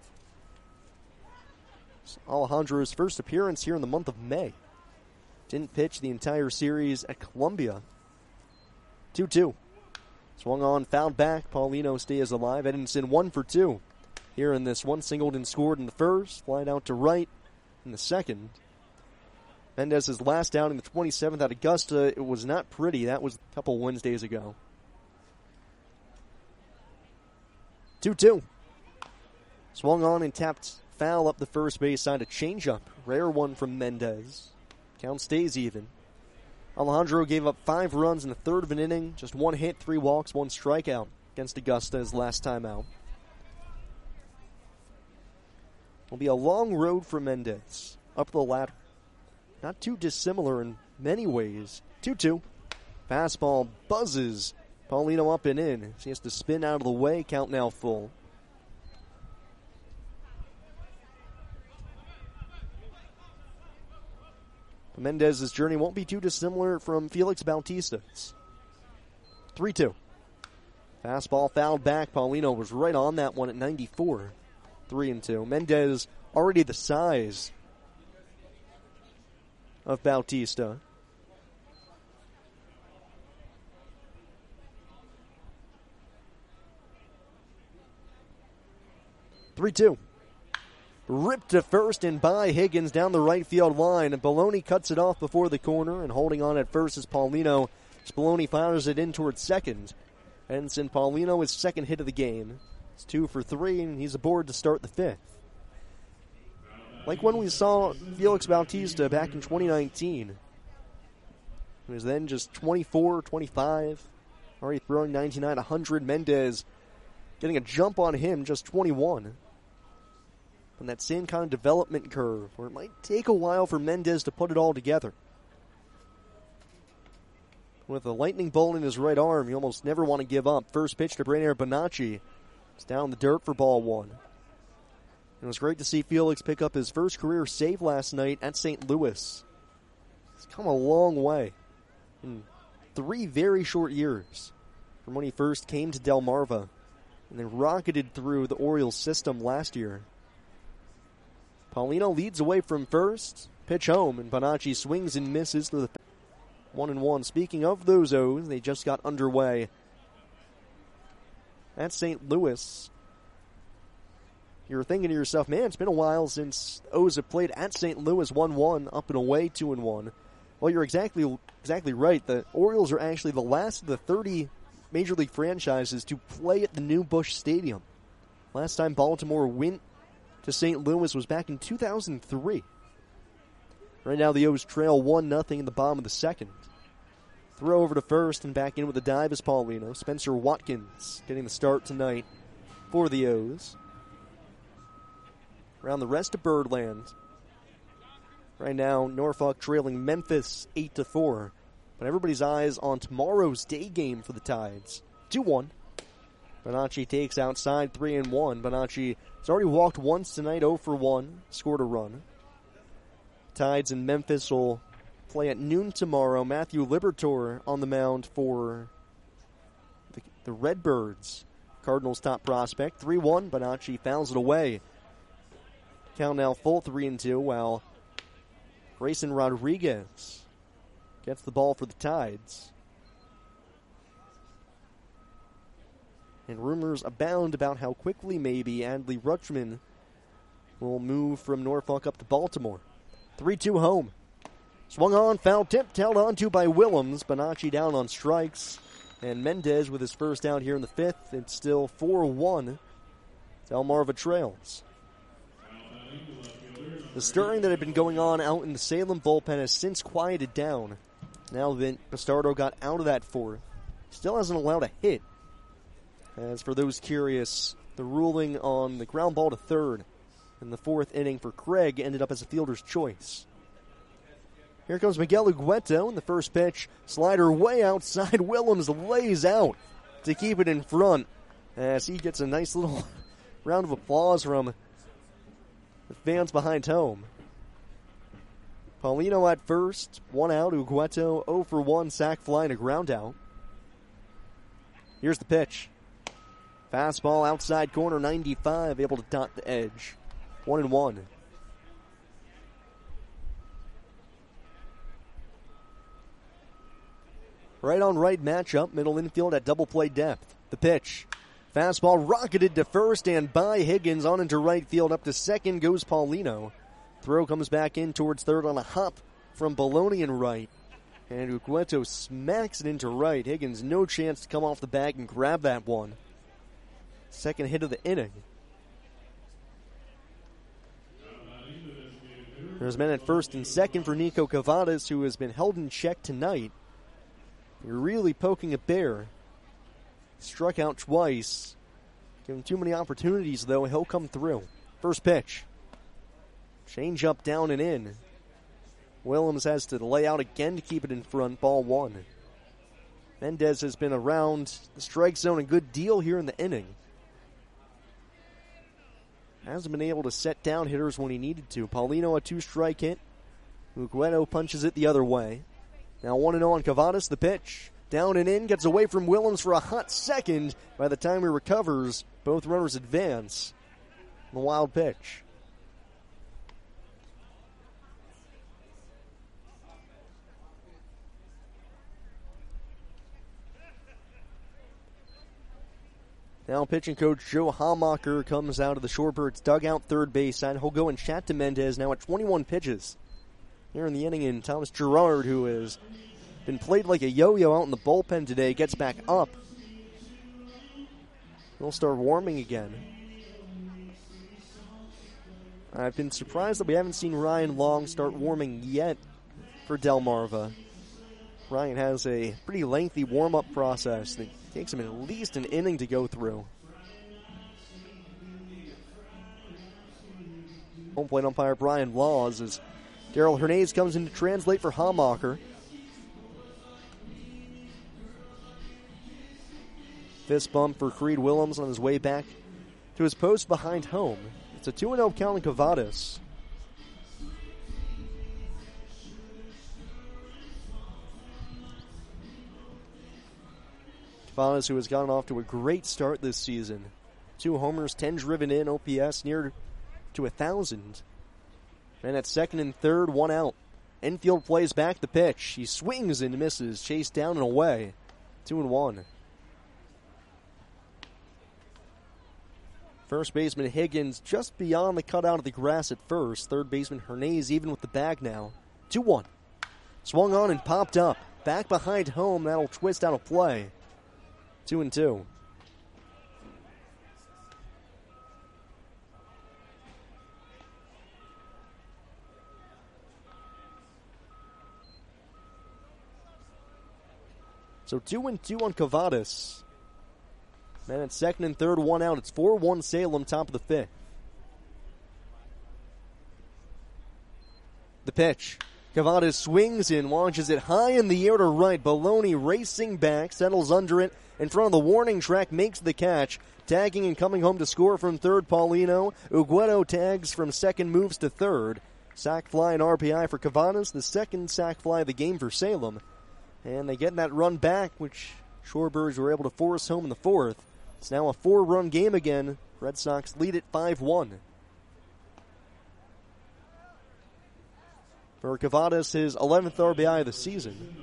It's Alejandro's first appearance here in the month of May. Didn't pitch the entire series at Columbia. 2-2. Swung on, fouled back. Paulino stays alive. Edinson 1 for 2. Here in this one, Singleton scored in the first, flied out to right in the second. Mendez's last outing, the 27th at Augusta, it was not pretty. That was a couple Wednesdays ago. 2-2. Swung on and tapped foul up the first base side, a changeup. Rare one from Mendez. Count stays even. Alejandro gave up 5 runs in the third of an inning, just 1 hit, 3 walks, 1 strikeout against Augusta his last time out. Will be a long road for Mendez up the ladder. Not too dissimilar in many ways. 2-2. Fastball buzzes Paulino up and in. He has to spin out of the way. Count now full. Mendez's journey won't be too dissimilar from Felix Bautista's. 3-2. Fastball fouled back. Paulino was right on that one at 94. 3-2. Mendez already the size of Bautista. 3-2. Ripped to first and by Higgins down the right field line. And Baloney cuts it off before the corner, and holding on at first is Paulino. Baloney fires it in towards second. Edinson Paulino, his second hit of the game. It's 2 for 3, and he's aboard to start the fifth. Like when we saw Felix Bautista back in 2019. He was then just 24, 25, already throwing 99, 100. Mendez getting a jump on him, just 21. On that same kind of development curve, where it might take a while for Mendez to put it all together. With a lightning bolt in his right arm, you almost never want to give up. First pitch to Brainer Bonacci. It's down in the dirt for ball one. It was great to see Felix pick up his first career save last night at St. Louis. He's come a long way in 3 very short years from when he first came to Delmarva and then rocketed through the Orioles system last year. Paulino leads away from first. Pitch home, and Bonacci swings and misses to the 1-1. Speaking of those O's, they just got underway at St. Louis. You're thinking to yourself, man, it's been a while since O's have played at St. Louis. 1-1, up and away, 2-1. Well, you're exactly right. The Orioles are actually the last of the 30 Major League franchises to play at the new Busch Stadium. Last time Baltimore went to St. Louis was back in 2003. Right now the O's trail 1-0 in the bottom of the second. Throw over to first and back in with a dive is Paulino. Spencer Watkins getting the start tonight for the O's. Around the rest of Birdland. Right now Norfolk trailing Memphis 8-4. But everybody's eyes on tomorrow's day game for the Tides. 2-1. Bonacci takes outside 3-1. Bonacci has already walked once tonight, 0 for 1, scored a run. Tides in Memphis will play at noon tomorrow. Matthew Liberatore on the mound for the Redbirds. Cardinals' top prospect, 3-1. Bonacci fouls it away. Count now full 3-2, while Grayson Rodriguez gets the ball for the Tides. And rumors abound about how quickly maybe Adley Rutschman will move from Norfolk up to Baltimore. 3-2 home. Swung on, foul tip, held on to by Willems. Bonacci down on strikes. And Mendez with his first out here in the fifth. It's still 4-1. Delmarva trails. The stirring that had been going on out in the Salem bullpen has since quieted down. Now that Bastardo got out of that fourth, still hasn't allowed a hit. As for those curious, the ruling on the ground ball to third in the fourth inning for Craig ended up as a fielder's choice. Here comes Miguel Ugueto in the first pitch. Slider way outside. Willems lays out to keep it in front as he gets a nice little round of applause from the fans behind home. Paulino at first, 1 out. Ugueto 0 for 1, sac fly and a ground out. Here's the pitch. Fastball outside corner, 95, able to dot the edge. 1-1. Right on right matchup, middle infield at double play depth. The pitch. Fastball rocketed to first and by Higgins on into right field. Up to second goes Paulino. Throw comes back in towards third on a hop from Baloney and right. And Ugueto smacks it into right. Higgins no chance to come off the bag and grab that one. Second hit of the inning. There's men at first and second for Nico Cavadas, who has been held in check tonight. You're really poking a bear. Struck out twice. Give him too many opportunities, though. He'll come through. First pitch. Change up, down and in. Willems has to lay out again to keep it in front. Ball 1. Mendez has been around the strike zone a good deal here in the inning. Hasn't been able to set down hitters when he needed to. Paulino a 2-strike hit. Ugueto punches it the other way. Now 1-0 on Cavadas. The pitch. Down and in. Gets away from Willems for a hot second. By the time he recovers, both runners advance. The wild pitch. Now pitching coach Joe Hamacher comes out of the Shorebirds dugout third base side. He'll go and chat to Mendez now at 21 pitches. Here in the inning, and Thomas Gerard, who has been played like a yo-yo out in the bullpen today, gets back up. He'll start warming again. I've been surprised that we haven't seen Ryan Long start warming yet for Delmarva. Ryan has a pretty lengthy warm-up process that takes him at least an inning to go through. Home plate umpire Brian Laws as Daryl Hernandez comes in to translate for Hamacher. Fist bump for Creed Willems on his way back to his post behind home. It's a 2-0 count in Cavadas. Cavadas, who has gotten off to a great start this season. 2 homers, 10 driven in, OPS near to 1,000. And at second and third, 1 out. Infield plays back the pitch. He swings and misses, chased down and away. 2-1. First baseman Higgins just beyond the cutout of the grass at first. Third baseman Hernandez even with the bag now. 2-1. Swung on and popped up. Back behind home. That'll twist out a play. 2-2. So 2-2 on Cavadas. Man at second and third, 1 out. It's 4-1 Salem, top of the 5th. The pitch. Cavadas swings in, launches it high in the air to right. Baloney racing back, settles under it in front of the warning track, makes the catch. Tagging and coming home to score from third, Paulino. Ugueto tags from second, moves to third. Sack fly and RBI for Cavadas, the second sack fly of the game for Salem. And they get that run back, which Shorebirds were able to force home in the 4th. It's now a 4-run game again. Red Sox lead it 5-1. For Cavadas, his 11th RBI of the season.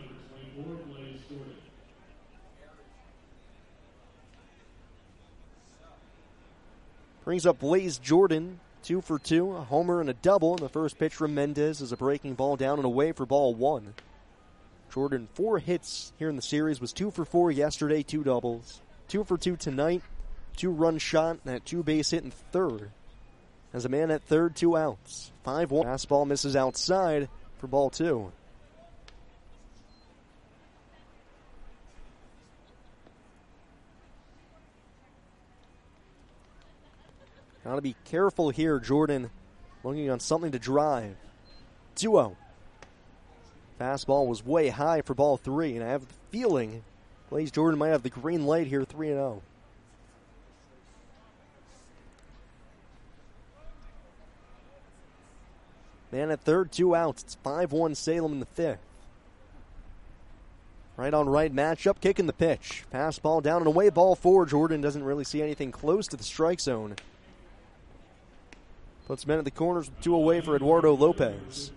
Brings up Blaze Jordan, 2 for 2, a homer and a double. And the first pitch from Mendez is a breaking ball down and away for ball 1. Jordan, 4 hits here in the series, was 2 for 4 yesterday, 2 doubles. 2 for 2 tonight, 2-run shot, and a 2-base hit in third. As a man at third, 2 outs. 5-1. Fastball misses outside for ball 2. Got to be careful here, Jordan. Looking on something to drive. 2-0. Fastball was way high for ball 3, and I have the feeling Blaze Jordan might have the green light here, 3-0. Man at third, 2 outs. It's 5-1 Salem in the 5th. Right on right matchup, kicking the pitch. Fastball down and away, ball 4. Jordan doesn't really see anything close to the strike zone. Puts men at the corners with 2 away for Eduardo Lopez.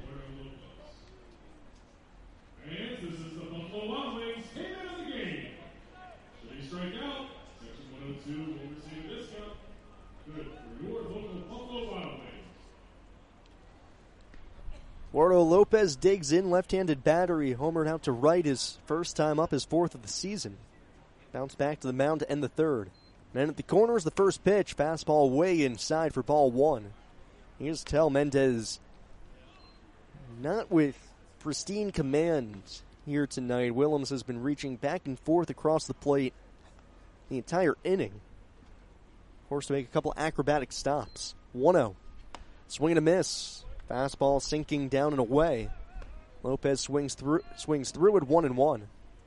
Eduardo Lopez digs in, left-handed battery, homered out to right his first time up, his 4th of the season. Bounce back to the mound to end the 3rd. Men at the corners, the first pitch, fastball way inside for ball 1. You can just tell Mendez not with pristine command here tonight. Willems has been reaching back and forth across the plate the entire inning. Forced to make a couple acrobatic stops. 1-0. Swing and a miss. Fastball sinking down and away. Lopez swings through at 1-1.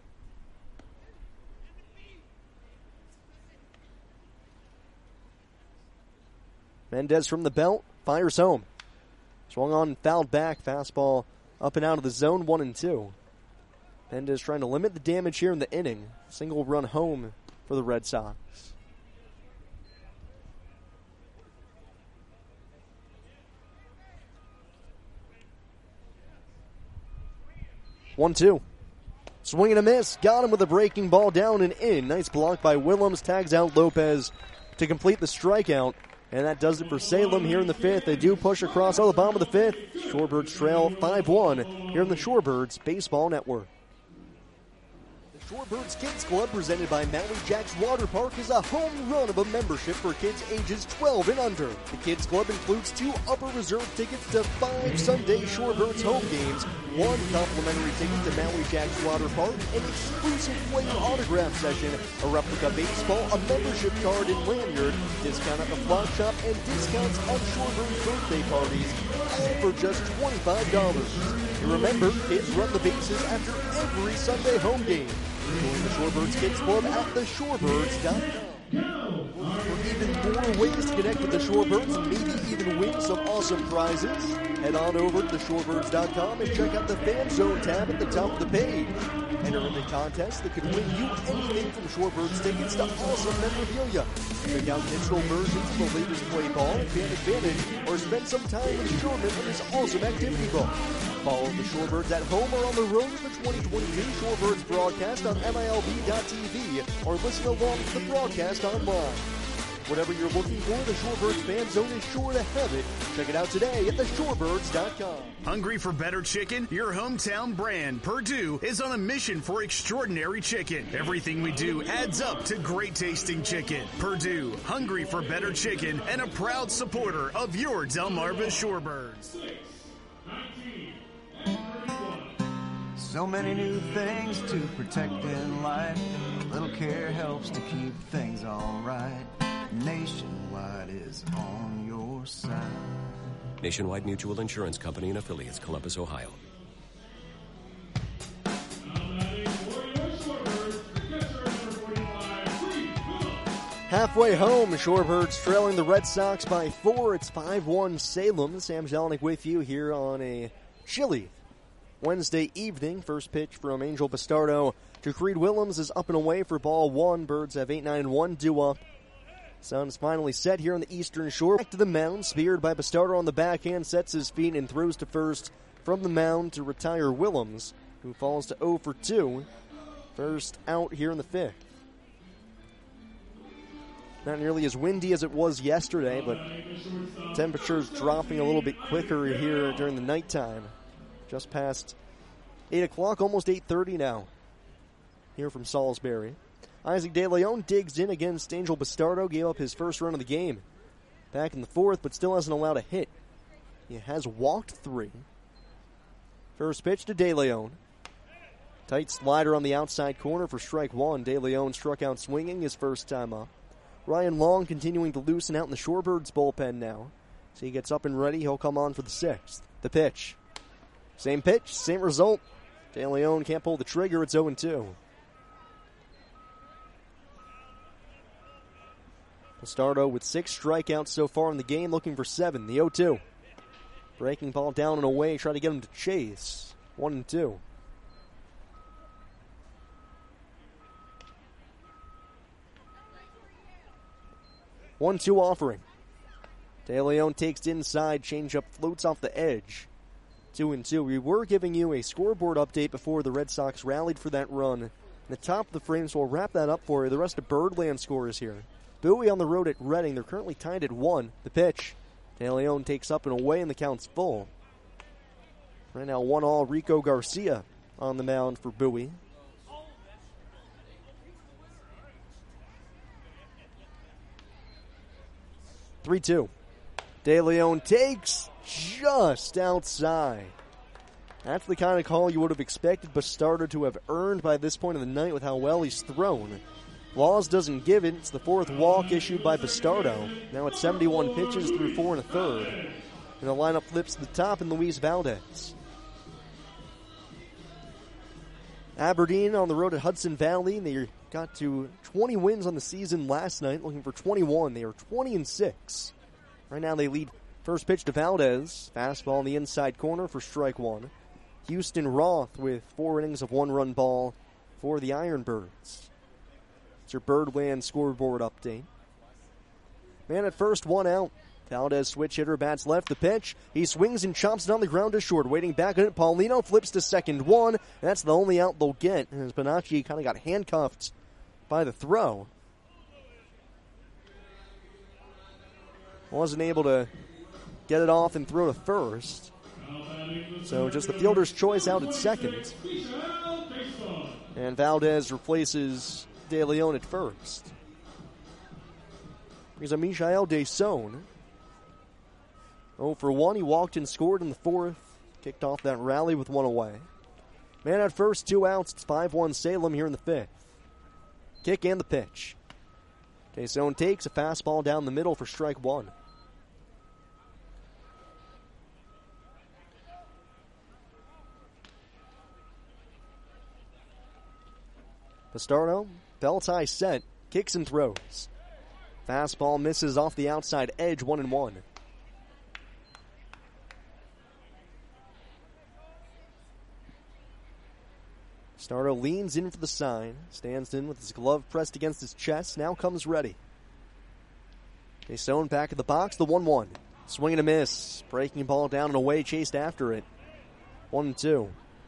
Mendez from the belt, fires home. Swung on and fouled back. Fastball up and out of the zone, 1-2. Mendez trying to limit the damage here in the inning. Single run home for the Red Sox. One, 2. Swing and a miss. Got him with a breaking ball down and in. Nice block by Willems. Tags out Lopez to complete the strikeout. And that does it for Salem here in the fifth. They do push across the bottom of the fifth. Shorebirds trail 5-1 here in the Shorebirds Baseball Network. The Shorebirds Kids Club, presented by Maui Jacks Water Park, is a home run of a membership for kids ages 12 and under. The Kids Club includes 2 upper reserve tickets to 5 Sunday Shorebirds home games, 1 complimentary ticket to Maui Jacks Water Park, an exclusive player autograph session, a replica baseball, a membership card and lanyard, discount at the flock shop, and discounts on Shorebirds birthday parties, all for just $25. And remember, kids run the bases after every Sunday home game. Join the Shorebirds Kids Club at theshorebirds.com. For even more ways to connect with the Shorebirds and maybe even win some awesome prizes, head on over to theshorebirds.com and check out the Fan Zone tab at the top of the page. Enter in the contest that could win you anything from Shorebirds tickets to awesome memorabilia. Check out digital versions of the latest play ball, Fan Advantage, or spend some time with Sherman in this awesome activity book. Follow the Shorebirds at home or on the road with the 2022 Shorebirds broadcast on MILB.TV or listen along to the broadcast online. Whatever you're looking for, the Shorebirds Fan Zone is sure to have it. Check it out today at theshorebirds.com. Hungry for better chicken? Your hometown brand, Purdue, is on a mission for extraordinary chicken. Everything we do adds up to great tasting chicken. Purdue, hungry for better chicken and a proud supporter of your Delmarva Shorebirds. So many new things to protect in life. A little care helps to keep things alright. Nationwide is on your side. Nationwide Mutual Insurance Company and Affiliates, Columbus, Ohio. Halfway home, Shorebirds trailing the Red Sox by 4. It's 5-1 Salem. Sam Jelinek with you here on a chilly Wednesday evening. First pitch from Angel Bastardo to Creed Willems is up and away for ball 1. Birds have 8-9-1 due up. Sun's finally set here on the eastern shore. Back to the mound, speared by Bastardo on the backhand, sets his feet and throws to first from the mound to retire Willems, who falls to 0 for 2. First out here in the fifth. Not nearly as windy as it was yesterday, but temperatures dropping a little bit quicker here during the nighttime. Just past 8 o'clock, almost 8:30 now, here from Salisbury. Isaac De Leon digs in against Angel Bastardo, gave up his first run of the game back in the fourth, but still hasn't allowed a hit. He has walked 3. First pitch to De Leon. Tight slider on the outside corner for strike 1. De Leon struck out swinging his first time up. Ryan Long continuing to loosen out in the Shorebirds bullpen now. So he gets up and ready. He'll come on for the 6th. The pitch. Same pitch, same result. De Leon can't pull the trigger. It's 0-2. Bastardo with 6 strikeouts so far in the game, looking for 7. The 0-2. Breaking ball down and away, try to get him to chase. 1-2. One-two offering. De Leon takes inside, changeup floats off the edge. 2-2. We were giving you a scoreboard update before the Red Sox rallied for that run. The top of the frames will wrap that up for you. The rest of Birdland scores here. Bowie on the road at Reading. They're currently tied at 1. The pitch. De Leon takes up and away, and the count's full. Right now, 1-all. Rico Garcia on the mound for Bowie. (3-2). De Leon takes just outside. That's the kind of call you would have expected Bastardo to have earned by this point of the night with how well he's thrown. Laws doesn't give it. It's the 4th walk issued by Bastardo. Now it's 71 pitches through 4 1/3. And the lineup flips to the top in Luis Valdez. Aberdeen on the road at Hudson Valley. They got to 20 wins on the season last night, looking for 21. They are 20-6. Right now they lead. First pitch to Valdez. Fastball in the inside corner for strike 1. Houston Roth with 4 innings of 1-run ball for the Ironbirds. It's your Birdland scoreboard update. Man at first, 1 out. Valdez switch hitter bats left the pitch. He swings and chops it on the ground to short. Waiting back on it, Paulino flips to second one. And that's the only out they'll get as Bonacci kind of got handcuffed by the throw. Wasn't able to get it off and throw to first. So just the fielder's choice out at second. And Valdez replaces De Leon at first. Here's a Michael Desaun. 0 for 1. He walked and scored in the fourth. Kicked off that rally with one away. Man at first, 2 outs. It's 5-1 Salem here in the fifth. Kick and the pitch. Desaun takes a fastball down the middle for strike one. Bastardo, belt high set, kicks and throws. Fastball misses off the outside edge, 1-1. Bastardo leans in for the sign, stands in with his glove pressed against his chest, now comes ready. Desaun back at the box, the 1-1. Swing and a miss, breaking ball down and away, chased after it. 1-2.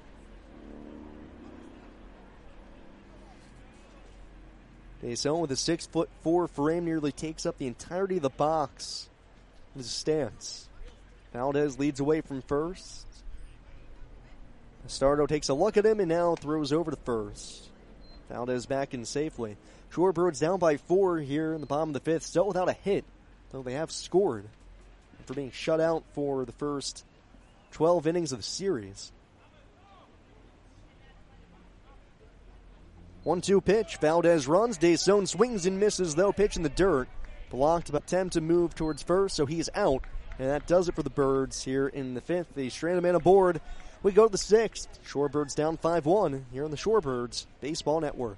Desaun with a 6'4" frame nearly takes up the entirety of the box with his stance. Valdez leads away from first. Bastardo takes a look at him and now throws over to first. Valdez back in safely. Shorebirds down by 4 here in the bottom of the fifth, still without a hit, though they have scored after being shut out for the first 12 innings of the series. 1-2 pitch. Valdez runs. Desaun swings and misses, though. Pitch in the dirt. Blocked, but attempt to move towards first, so he's out. And that does it for the Birds here in the fifth. The stranded man aboard. We go to the sixth. Shorebirds down 5-1 here on the Shorebirds Baseball Network.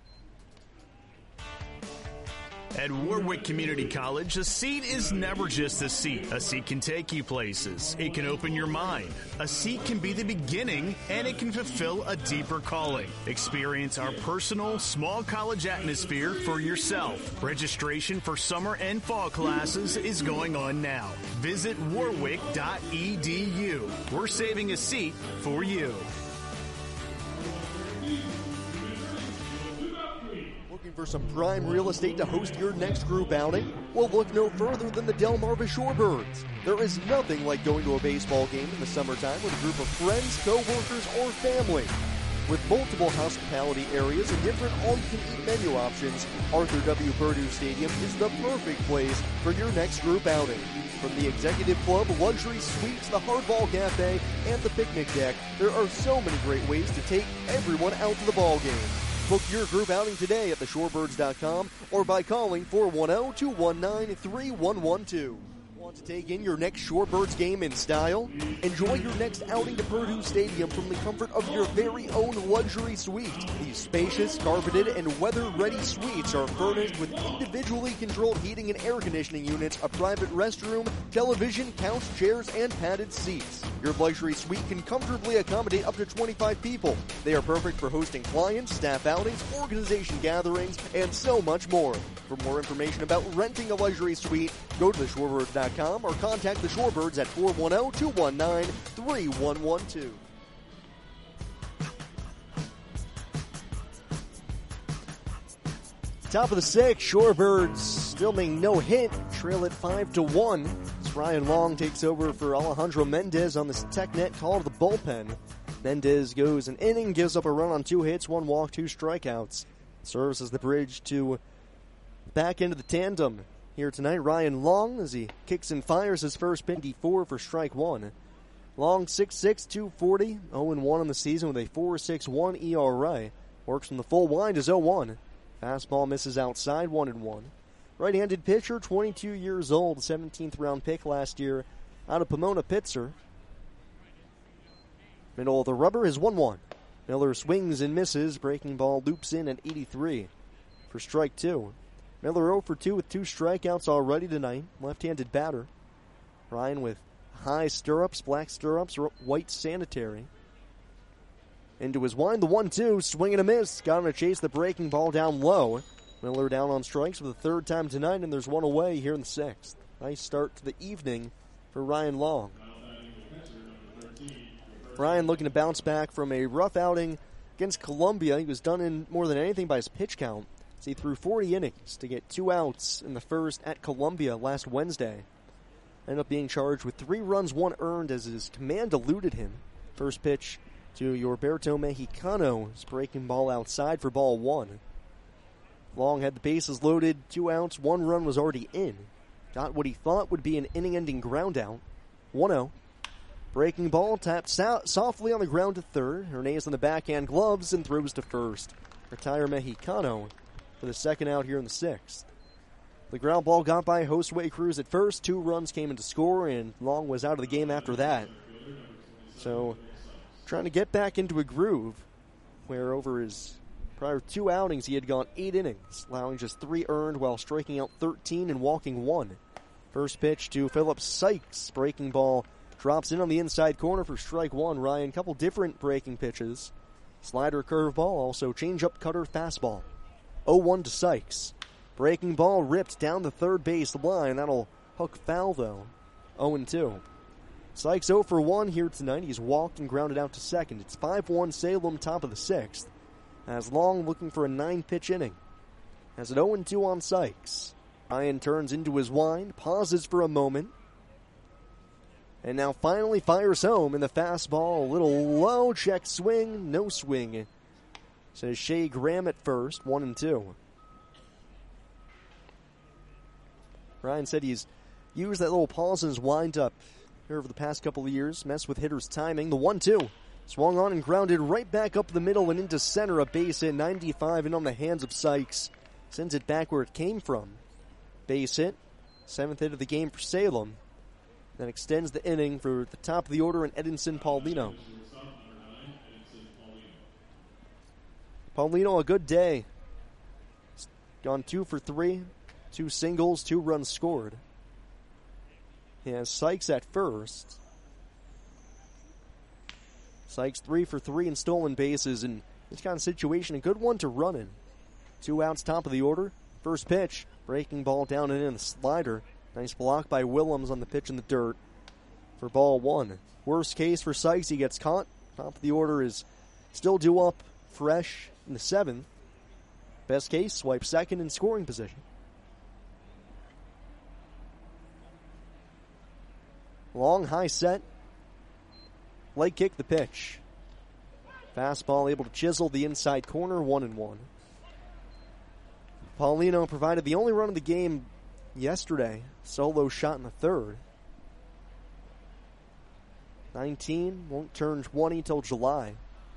At Warwick Community College, a seat is never just a seat. A seat can take you places. It can open your mind. A seat can be the beginning, and it can fulfill a deeper calling. Experience our personal, small college atmosphere for yourself. Registration for summer and fall classes is going on now. Visit warwick.edu. We're saving a seat for you. For some prime real estate to host your next group outing? Well, look no further than the Delmarva Shorebirds. There is nothing like going to a baseball game in the summertime with a group of friends, co-workers, or family. With multiple hospitality areas and different all-you-can-eat menu options, Arthur W. Perdue Stadium is the perfect place for your next group outing. From the Executive Club, luxury suites, the Hardball Cafe, and the picnic deck, there are so many great ways to take everyone out to the ball game. Book your group outing today at theshorebirds.com or by calling 410-219-3112. Want to take in your next Shorebirds game in style? Enjoy your next outing to Perdue Stadium from the comfort of your very own luxury suite. These spacious, carpeted, and weather-ready suites are furnished with individually controlled heating and air conditioning units, a private restroom, television, couch, chairs, and padded seats. Your luxury suite can comfortably accommodate up to 25 people. They are perfect for hosting clients, staff outings, organization gatherings, and so much more. For more information about renting a luxury suite, go to theshorebirds.com or contact the Shorebirds at 410-219-3112. Top of the sixth, Shorebirds still making no hit, trail at 5-1. As Ryan Long takes over for Alejandro Mendez on this TechNet call to the bullpen. Mendez goes an inning, gives up a run on 2 hits, 1 walk, 2 strikeouts. Serves as the bridge to back into the tandem here tonight. Ryan Long, as he kicks and fires his first pitch, 94 for strike 1. Long 6'6", 240, 0-1 on the season with a 4.61 ERA. Works from the full wind as 0-1. Fastball misses outside, 1-1. Right-handed pitcher, 22 years old, 17th round pick last year out of Pomona Pitzer. Middle of the rubber is 1-1. Miller swings and misses. Breaking ball loops in at 83 for strike 2. Miller 0 for 2 with 2 strikeouts already tonight. Left-handed batter. Ryan with high stirrups, black stirrups, white sanitary. Into his wind, the 1-2, swing and a miss. Got him to chase the breaking ball down low. Miller down on strikes for the 3rd time tonight, and there's 1 away here in the 6th. Nice start to the evening for Ryan Long. Ryan looking to bounce back from a rough outing against Columbia. He was done in more than anything by his pitch count. So he threw 40 innings to get 2 outs in the first at Columbia last Wednesday. Ended up being charged with 3 runs, 1 earned as his command eluded him. First pitch to Yorberto Mexicano. His breaking ball outside for ball 1. Long had the bases loaded, 2 outs, 1 run was already in. Got what he thought would be an inning-ending ground out. 1-0. Breaking ball tapped softly on the ground to third. Hernandez on the backhand gloves and throws to first. Retire Mexicano for the second out here in the 6th. The ground ball got by Josue Cruz at first. 2 runs came into score, and Long was out of the game after that. So, trying to get back into a groove where over his prior 2 outings he had gone 8 innings, allowing just 3 earned while striking out 13 and walking 1. First pitch to Philip Sykes. Breaking ball drops in on the inside corner for strike 1. Ryan, couple different breaking pitches. Slider, curveball, also changeup, cutter, fastball. 0-1 to Sykes. Breaking ball ripped down the third base line. That'll hook foul, though. 0-2. Sykes 0 for 1 here tonight. He's walked and grounded out to second. It's 5-1 Salem, top of the 6th. As Long looking for a 9-pitch inning. Has an 0-2 on Sykes. Ryan turns into his wind, pauses for a moment, and now finally fires home in the fastball. A little low, check swing, no swing. Says Shea Graham at first, 1-2. Ryan said he's used that little pause in his wind-up here over the past couple of years, messed with hitters' timing. The 1-2. Swung on and grounded right back up the middle and into center. A base hit, 95, and on the hands of Sykes. Sends it back where it came from. Base hit, 7th hit of the game for Salem. Then extends the inning for the top of the order and Edinson Paulino. Paulino, a good day. He's gone 2 for 3, 2 singles, 2 runs scored. He has Sykes at first. Sykes 3 for 3 in stolen bases, and this kind of situation, a good one to run in. 2 outs, top of the order. First pitch, breaking ball down and in the slider. Nice block by Willems on the pitch in the dirt for ball 1. Worst case for Sykes, he gets caught. Top of the order is still due up fresh in the 7th. Best case, swipe second in scoring position. Long, high set. Leg kick the pitch. Fastball able to chisel the inside corner, 1-1. Paulino provided the only run of the game yesterday. Solo shot in the 3rd. 19, won't turn 20 till July.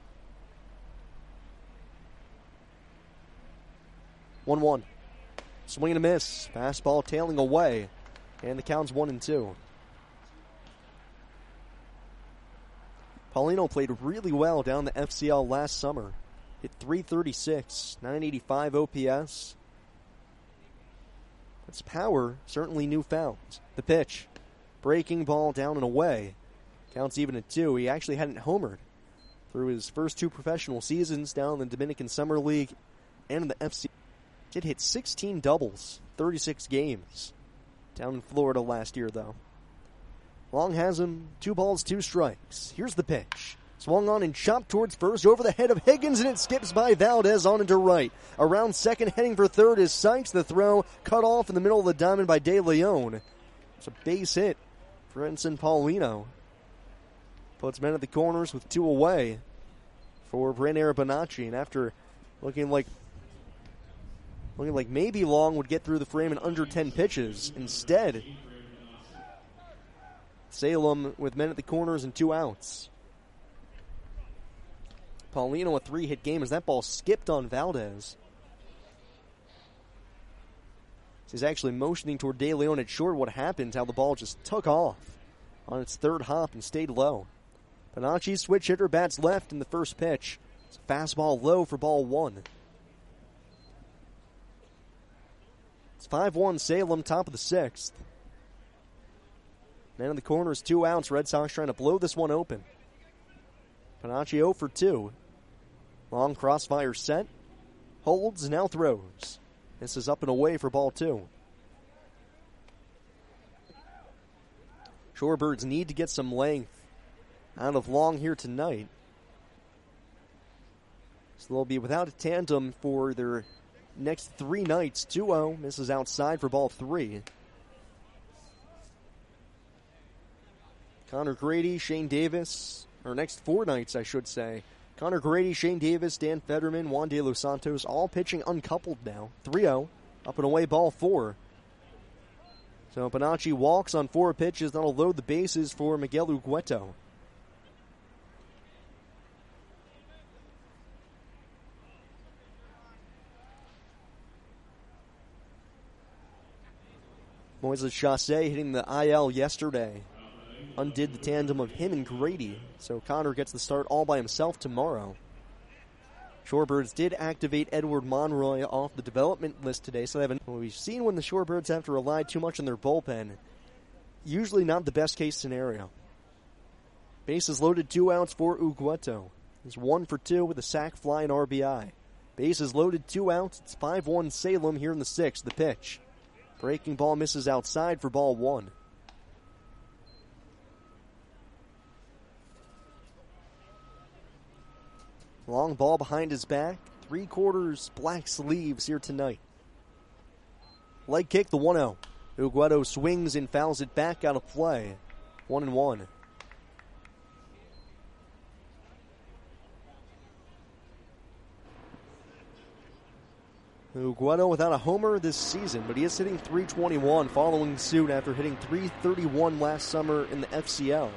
1-1. Swing and a miss. Fastball tailing away. And the count's 1-2. Paulino played really well down the FCL last summer. Hit .336, 985 OPS. That's power, certainly newfound. The pitch. Breaking ball down and away. Counts even at 2. He actually hadn't homered through his first 2 professional seasons down in the Dominican Summer League and in the FCL. Did hit 16 doubles, 36 games. Down in Florida last year, though. Long has him, 2 balls, 2 strikes. Here's the pitch. Swung on and chopped towards first, over the head of Higgins, and it skips by Valdez on into right. Around second, heading for third is Sykes. The throw cut off in the middle of the diamond by De Leon. It's a base hit for Edinson Paulino. Puts men at the corners with 2 away for Brainer Bonacci. And after looking like maybe Long would get through the frame in under 10 pitches, instead, Salem with men at the corners and 2 outs. Paulino a 3-hit game as that ball skipped on Valdez. He's actually motioning toward De Leon at short. What happened, how the ball just took off on its 3rd hop and stayed low. Bonacci's switch hitter bats left in the first pitch. It's a fastball low for ball 1. It's 5-1 Salem, top of the 6th. Man in the corner is 2 outs. Red Sox trying to blow this one open. Bonacci 0 for 2. Long crossfire set. Holds, now throws. This is up and away for ball 2. Shorebirds need to get some length out of Long here tonight. So they'll be without a tandem for their next 3 nights. 2-0 misses outside for ball 3. Connor Grady, Shane Davis, or next 4 nights, I should say. Connor Grady, Shane Davis, Dan Federman, Juan De Los Santos, all pitching uncoupled now. 3-0, up and away, ball 4. So Bonacci walks on 4 pitches. That'll load the bases for Miguel Ugueto. Moises Chassé hitting the IL yesterday undid the tandem of him and Grady. So Connor gets the start all by himself tomorrow. Shorebirds did activate Edward Monroy off the development list today, so we've seen when the Shorebirds have to rely too much on their bullpen. Usually not the best case scenario. Bases loaded, 2 outs for Ugueto. He's 1 for 2 with a sac, fly, and RBI. Bases loaded, 2 outs. It's 5-1 Salem here in the 6th. The pitch. Breaking ball misses outside for ball 1. Long ball behind his back. 3/4 black sleeves here tonight. Leg kick, the 1-0. Ugueto swings and fouls it back out of play. 1-1. Ugueto without a homer this season, but he is hitting .321 following suit after hitting .331 last summer in the FCL.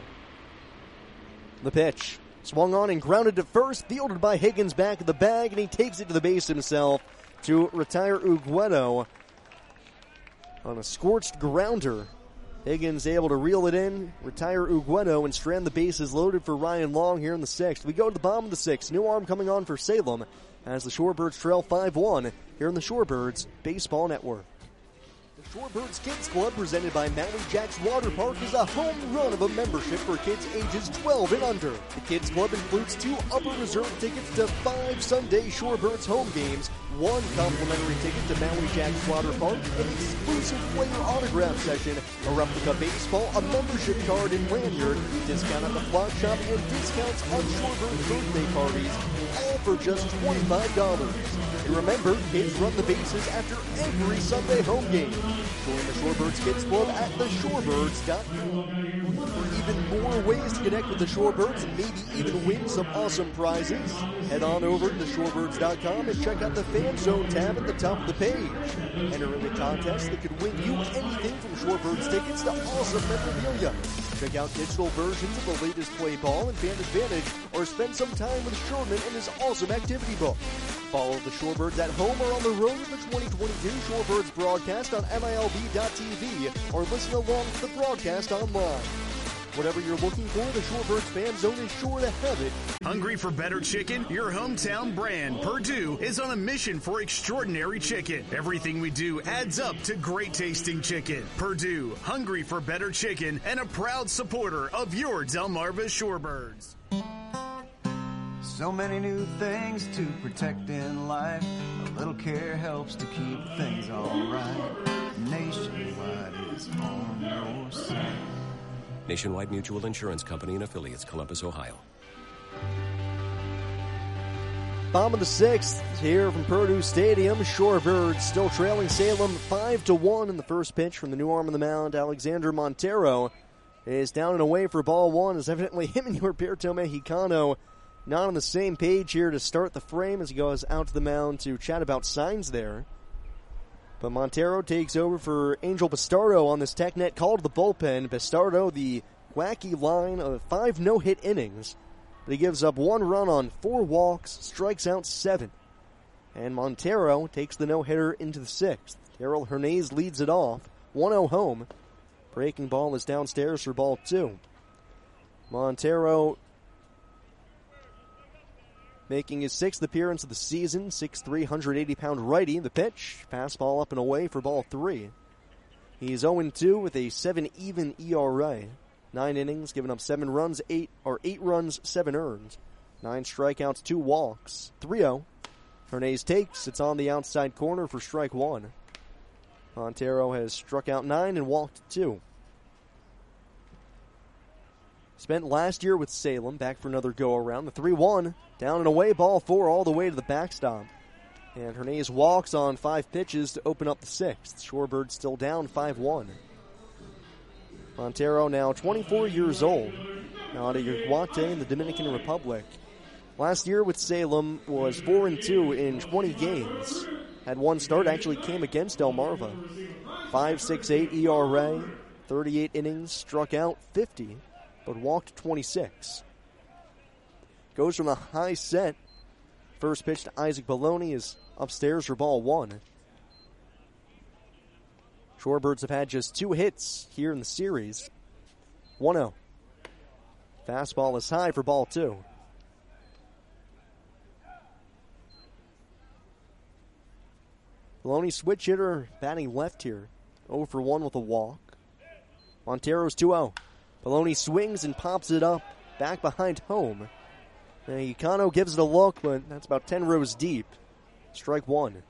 The pitch. Swung on and grounded to first, fielded by Higgins back of the bag, and he takes it to the base himself to retire Ugueto on a scorched grounder. Higgins able to reel it in, retire Ugueto, and strand the bases loaded for Ryan Long here in the 6th. We go to the bottom of the 6th. New arm coming on for Salem as the Shorebirds trail 5-1 here in the Shorebirds Baseball Network. The Shorebirds Kids Club, presented by Maui Jacks Water Park, is a home run of a membership for kids ages 12 and under. The Kids Club includes 2 upper reserve tickets to 5 Sunday Shorebirds home games, 1 complimentary ticket to Maui Jacks Water Park, an exclusive player autograph session, a replica baseball, a membership card and lanyard, discount at the flock shop, and discounts on Shorebirds birthday parties, all for just $25. And remember, kids run the bases after every Sunday home game. Join the Shorebirds Kids Club at theshorebirds.com. For even more ways to connect with the Shorebirds and maybe even win some awesome prizes, head on over to theshorebirds.com and check out the Fan Zone tab at the top of the page. Enter in the contest that could win you anything from Shorebirds tickets to awesome memorabilia. Check out digital versions of the latest play ball and Fan Advantage, or spend some time with Sherman and his awesome activity book. Follow the Shorebirds at home or on the road with the 2022 Shorebirds broadcast on MILB.TV, or listen along to the broadcast online. Whatever you're looking for, the Shorebirds Fan Zone is sure to have it. Hungry for better chicken? Your hometown brand, Purdue, is on a mission for extraordinary chicken. Everything we do adds up to great tasting chicken. Purdue, hungry for better chicken, and a proud supporter of your Delmarva Shorebirds. So many new things to protect in life. A little care helps to keep things alright. Nationwide is on your side. Nationwide Mutual Insurance Company and affiliates, Columbus, Ohio. Bottom of the 6th here from Purdue Stadium. Shorebirds still trailing Salem 5-1 in the first pitch from the new arm of the mound. Alexander Montero is down and away for ball 1, as evidently him and Norberto Mexicano not on the same page here to start the frame as he goes out to the mound to chat about signs there. But Montero takes over for Angel Bastardo on this TechNet call to the bullpen. Bastardo, the wacky line of 5 no-hit innings. But he gives up 1 run on 4 walks, strikes out 7. And Montero takes the no-hitter into the 6th. Darrell Hernandez leads it off. 1-0 home. Breaking ball is downstairs for ball 2. Montero making his 6th appearance of the season, 6'3", 180-pound righty. The pitch, fastball up and away for ball 3. He's 0-2 with a 7 even ERA. 9 innings, giving up 8 runs, 7 earned. 9 strikeouts, 2 walks. 3-0. Hernandez takes. It's on the outside corner for strike 1. Montero has struck out 9 and walked 2. Spent last year with Salem, back for another go-around. The 3-1, down and away, ball 4 all the way to the backstop. And Hernandez walks on 5 pitches to open up the 6th. Shorebirds still down 5-1. Montero now 24 years old, out of Yaguate in the Dominican Republic. Last year with Salem was 4-2 in 20 games. Had one start, actually came against Delmarva. 5.68 ERA, 38 innings, struck out 50, but walked 26. Goes from the high set. First pitch to Isaac Baloney is upstairs for ball 1. Shorebirds have had just 2 hits here in the series. 1-0. Fastball is high for ball 2. Baloney switch hitter batting left here. 0 for 1 with a walk. Montero's 2-0. Baloney swings and pops it up back behind home. Mexicano gives it a look, but that's about 10 rows deep. Strike 1.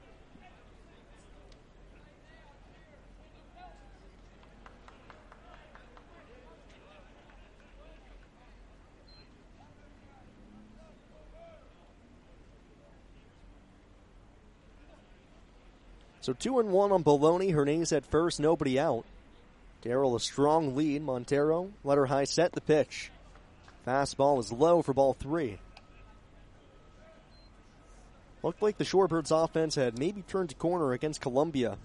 So 2-1 on Baloney. Hernandez at first, nobody out. Darrell a strong lead. Montero let her high set the pitch. Fastball is low for ball 3. Looked like the Shorebirds offense had maybe turned a corner against Columbia.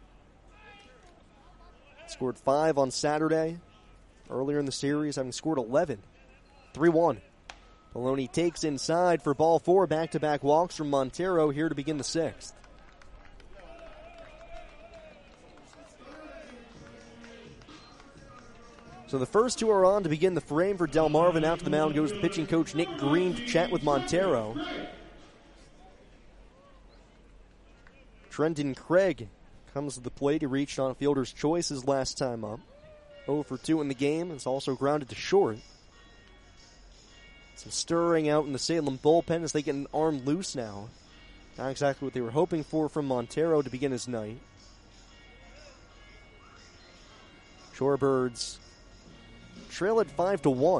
Scored 5 on Saturday. Earlier in the series, having scored 11. 3-1. Baloney takes inside for ball 4. Back-to-back walks from Montero here to begin the 6th. So the first 2 are on to begin the frame for Delmarva. Out to the mound goes the pitching coach Nick Green to chat with Montero. Trenton Craig comes to the plate. He reached on a fielder's choice his last time up. 0 for 2 in the game. It's also grounded to short. Some stirring out in the Salem bullpen as they get an arm loose now. Not exactly what they were hoping for from Montero to begin his night. Shorebirds trail at 5-1.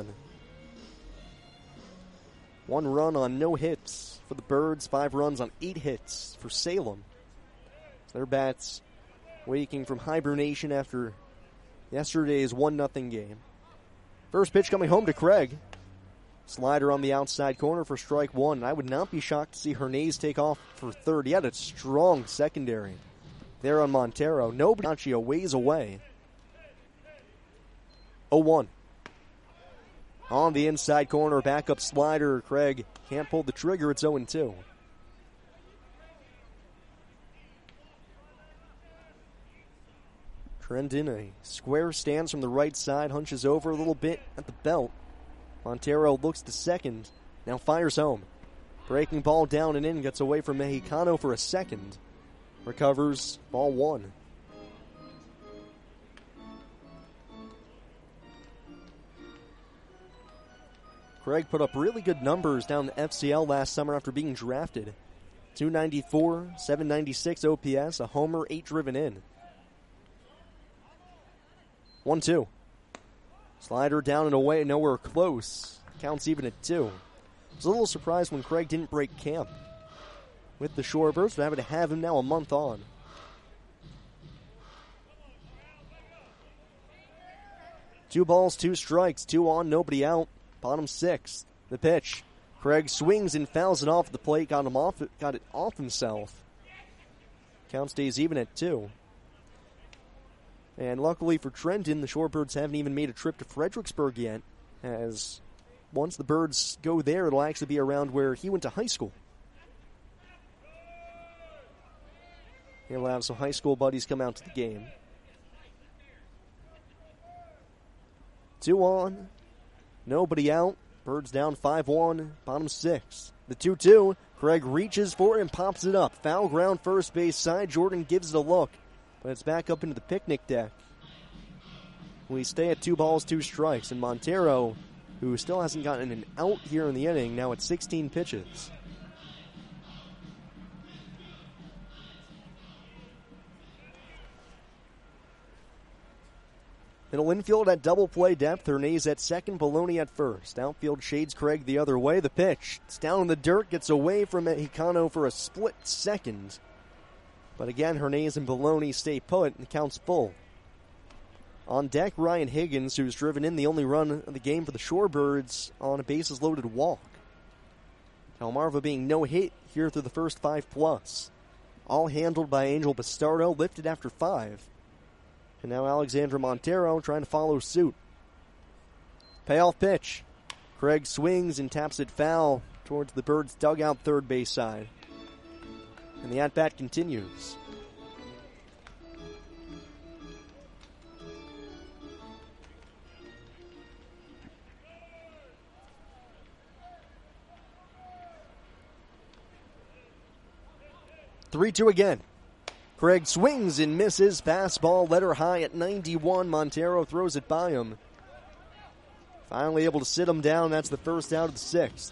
1 run on no hits for the Birds. 5 runs on 8 hits for Salem. Their bats waking from hibernation after yesterday's 1-0 game. First pitch coming home to Craig. Slider on the outside corner for strike 1. I would not be shocked to see Hernandez take off for third. He had a strong secondary there on Montero. Nobody actually a ways away. 0-1. On the inside corner, backup slider. Craig can't pull the trigger. It's 0-2. Trendon, a square stance from the right side, hunches over a little bit at the belt. Montero looks to second, now fires home. Breaking ball down and in, gets away from Mexicano for a second. Recovers, ball 1. Craig put up really good numbers down the FCL last summer after being drafted. 294, 796 OPS, a homer, 8 driven in. 1-2. Slider down and away, nowhere close. Counts even at 2. I was a little surprised when Craig didn't break camp with the Shorebirds, but having to have him now a month on. Two balls, 2 strikes, 2 on, nobody out. Bottom 6. The pitch. Craig swings and fouls it off the plate. Got it off himself. Count stays even at 2. And luckily for Trenton, the Shorebirds haven't even made a trip to Fredericksburg yet, as once the Birds go there, it'll actually be around where he went to high school. He'll have some high school buddies come out to the game. 2 on. Nobody out. Birds down 5-1. Bottom 6. The 2-2. Craig reaches for it and pops it up. Foul ground first base side. Jordan gives it a look. But it's back up into the picnic deck. We stay at 2 balls, 2 strikes. And Montero, who still hasn't gotten an out here in the inning, now at 16 pitches. Middle infield at double play depth. Hernandez at second, Baloney at first. Outfield shades Craig the other way. The pitch. It's down in the dirt, gets away from Mexicano for a split second. But again, Hernandez and Baloney stay put and counts full. On deck, Ryan Higgins, who's driven in the only run of the game for the Shorebirds on a bases-loaded walk. Delmarva being no hit here through the first 5+. All handled by Angel Bastardo, lifted after 5. And now Alexandra Montero trying to follow suit. Payoff pitch. Craig swings and taps it foul towards the Birds' dugout third base side. And the at-bat continues. Three-two again. Craig swings and misses. Fastball, letter high at 91. Montero throws it by him. Finally able to sit him down. That's the first out of the 6th.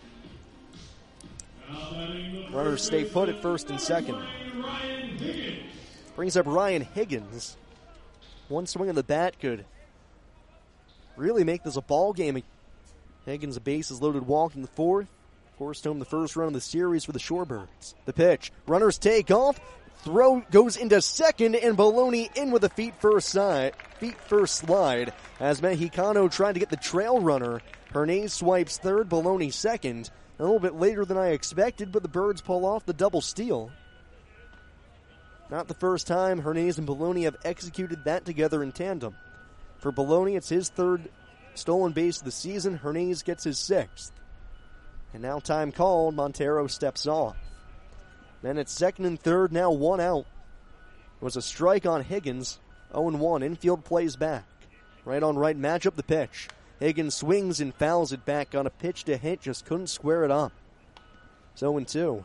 Runners stay put at first and second. Brings up Ryan Higgins. One swing of the bat could really make this a ball game. Higgins, a bases loaded walk in the 4th. Forced home the first run of the series for the Shorebirds. The pitch. Runners take off. Throw goes into second, and Baloney in with a feet first slide as Mexicano tried to get the trail runner. Hernandez swipes third, Baloney second. A little bit later than I expected, but the Birds pull off the double steal. Not the first time Hernandez and Baloney have executed that together in tandem. For Baloney, it's his 3rd stolen base of the season. Hernandez gets his 6th. And now time called, Montero steps off. Then it's second and third, now 1 out. It was a strike on Higgins, 0-1. Infield plays back. Right on right matchup, the pitch. Higgins swings and fouls it back on a pitch to hit, just couldn't square it up. It's 0-2.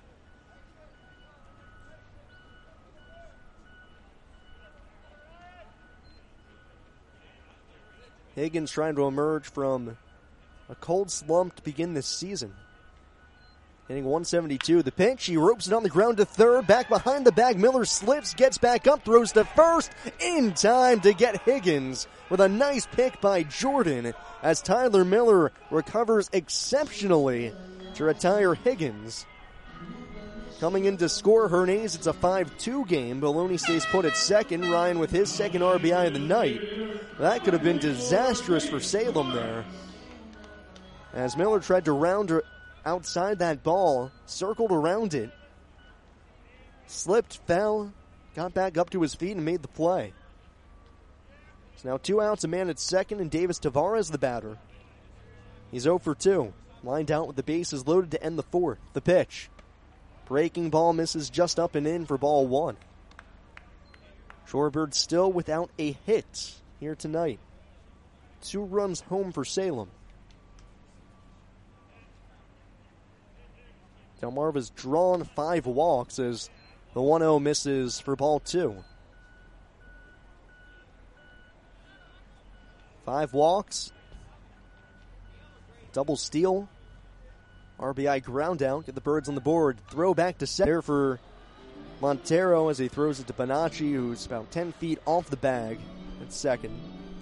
Higgins trying to emerge from a cold slump to begin this season. Hitting 172. The pitch, he ropes it on the ground to third. Back behind the bag, Miller slips, gets back up, throws to first. In time to get Higgins with a nice pick by Jordan as Tyler Miller recovers exceptionally to retire Higgins. Coming in to score Hernandez, it's a 5-2 game. Baloney stays put at second. Ryan with his second RBI of the night. That could have been disastrous for Salem there. As Miller tried to round her outside that ball, circled around it, slipped, fell, got back up to his feet and made the play. It's now 2 outs, a man at second, and Davis Tavares the batter. He's 0 for 2. Lined out with the bases loaded to end the 4th. The pitch. Breaking ball misses just up and in for ball 1. Shorebirds still without a hit here tonight. 2 runs home for Salem. Delmarva's drawn 5 walks as the 1-0 misses for ball 2. 5 walks. Double steal. RBI ground out. Get the Birds on the board. Throw back to center there for Montero as he throws it to Bonacci, who's about 10 feet off the bag at second.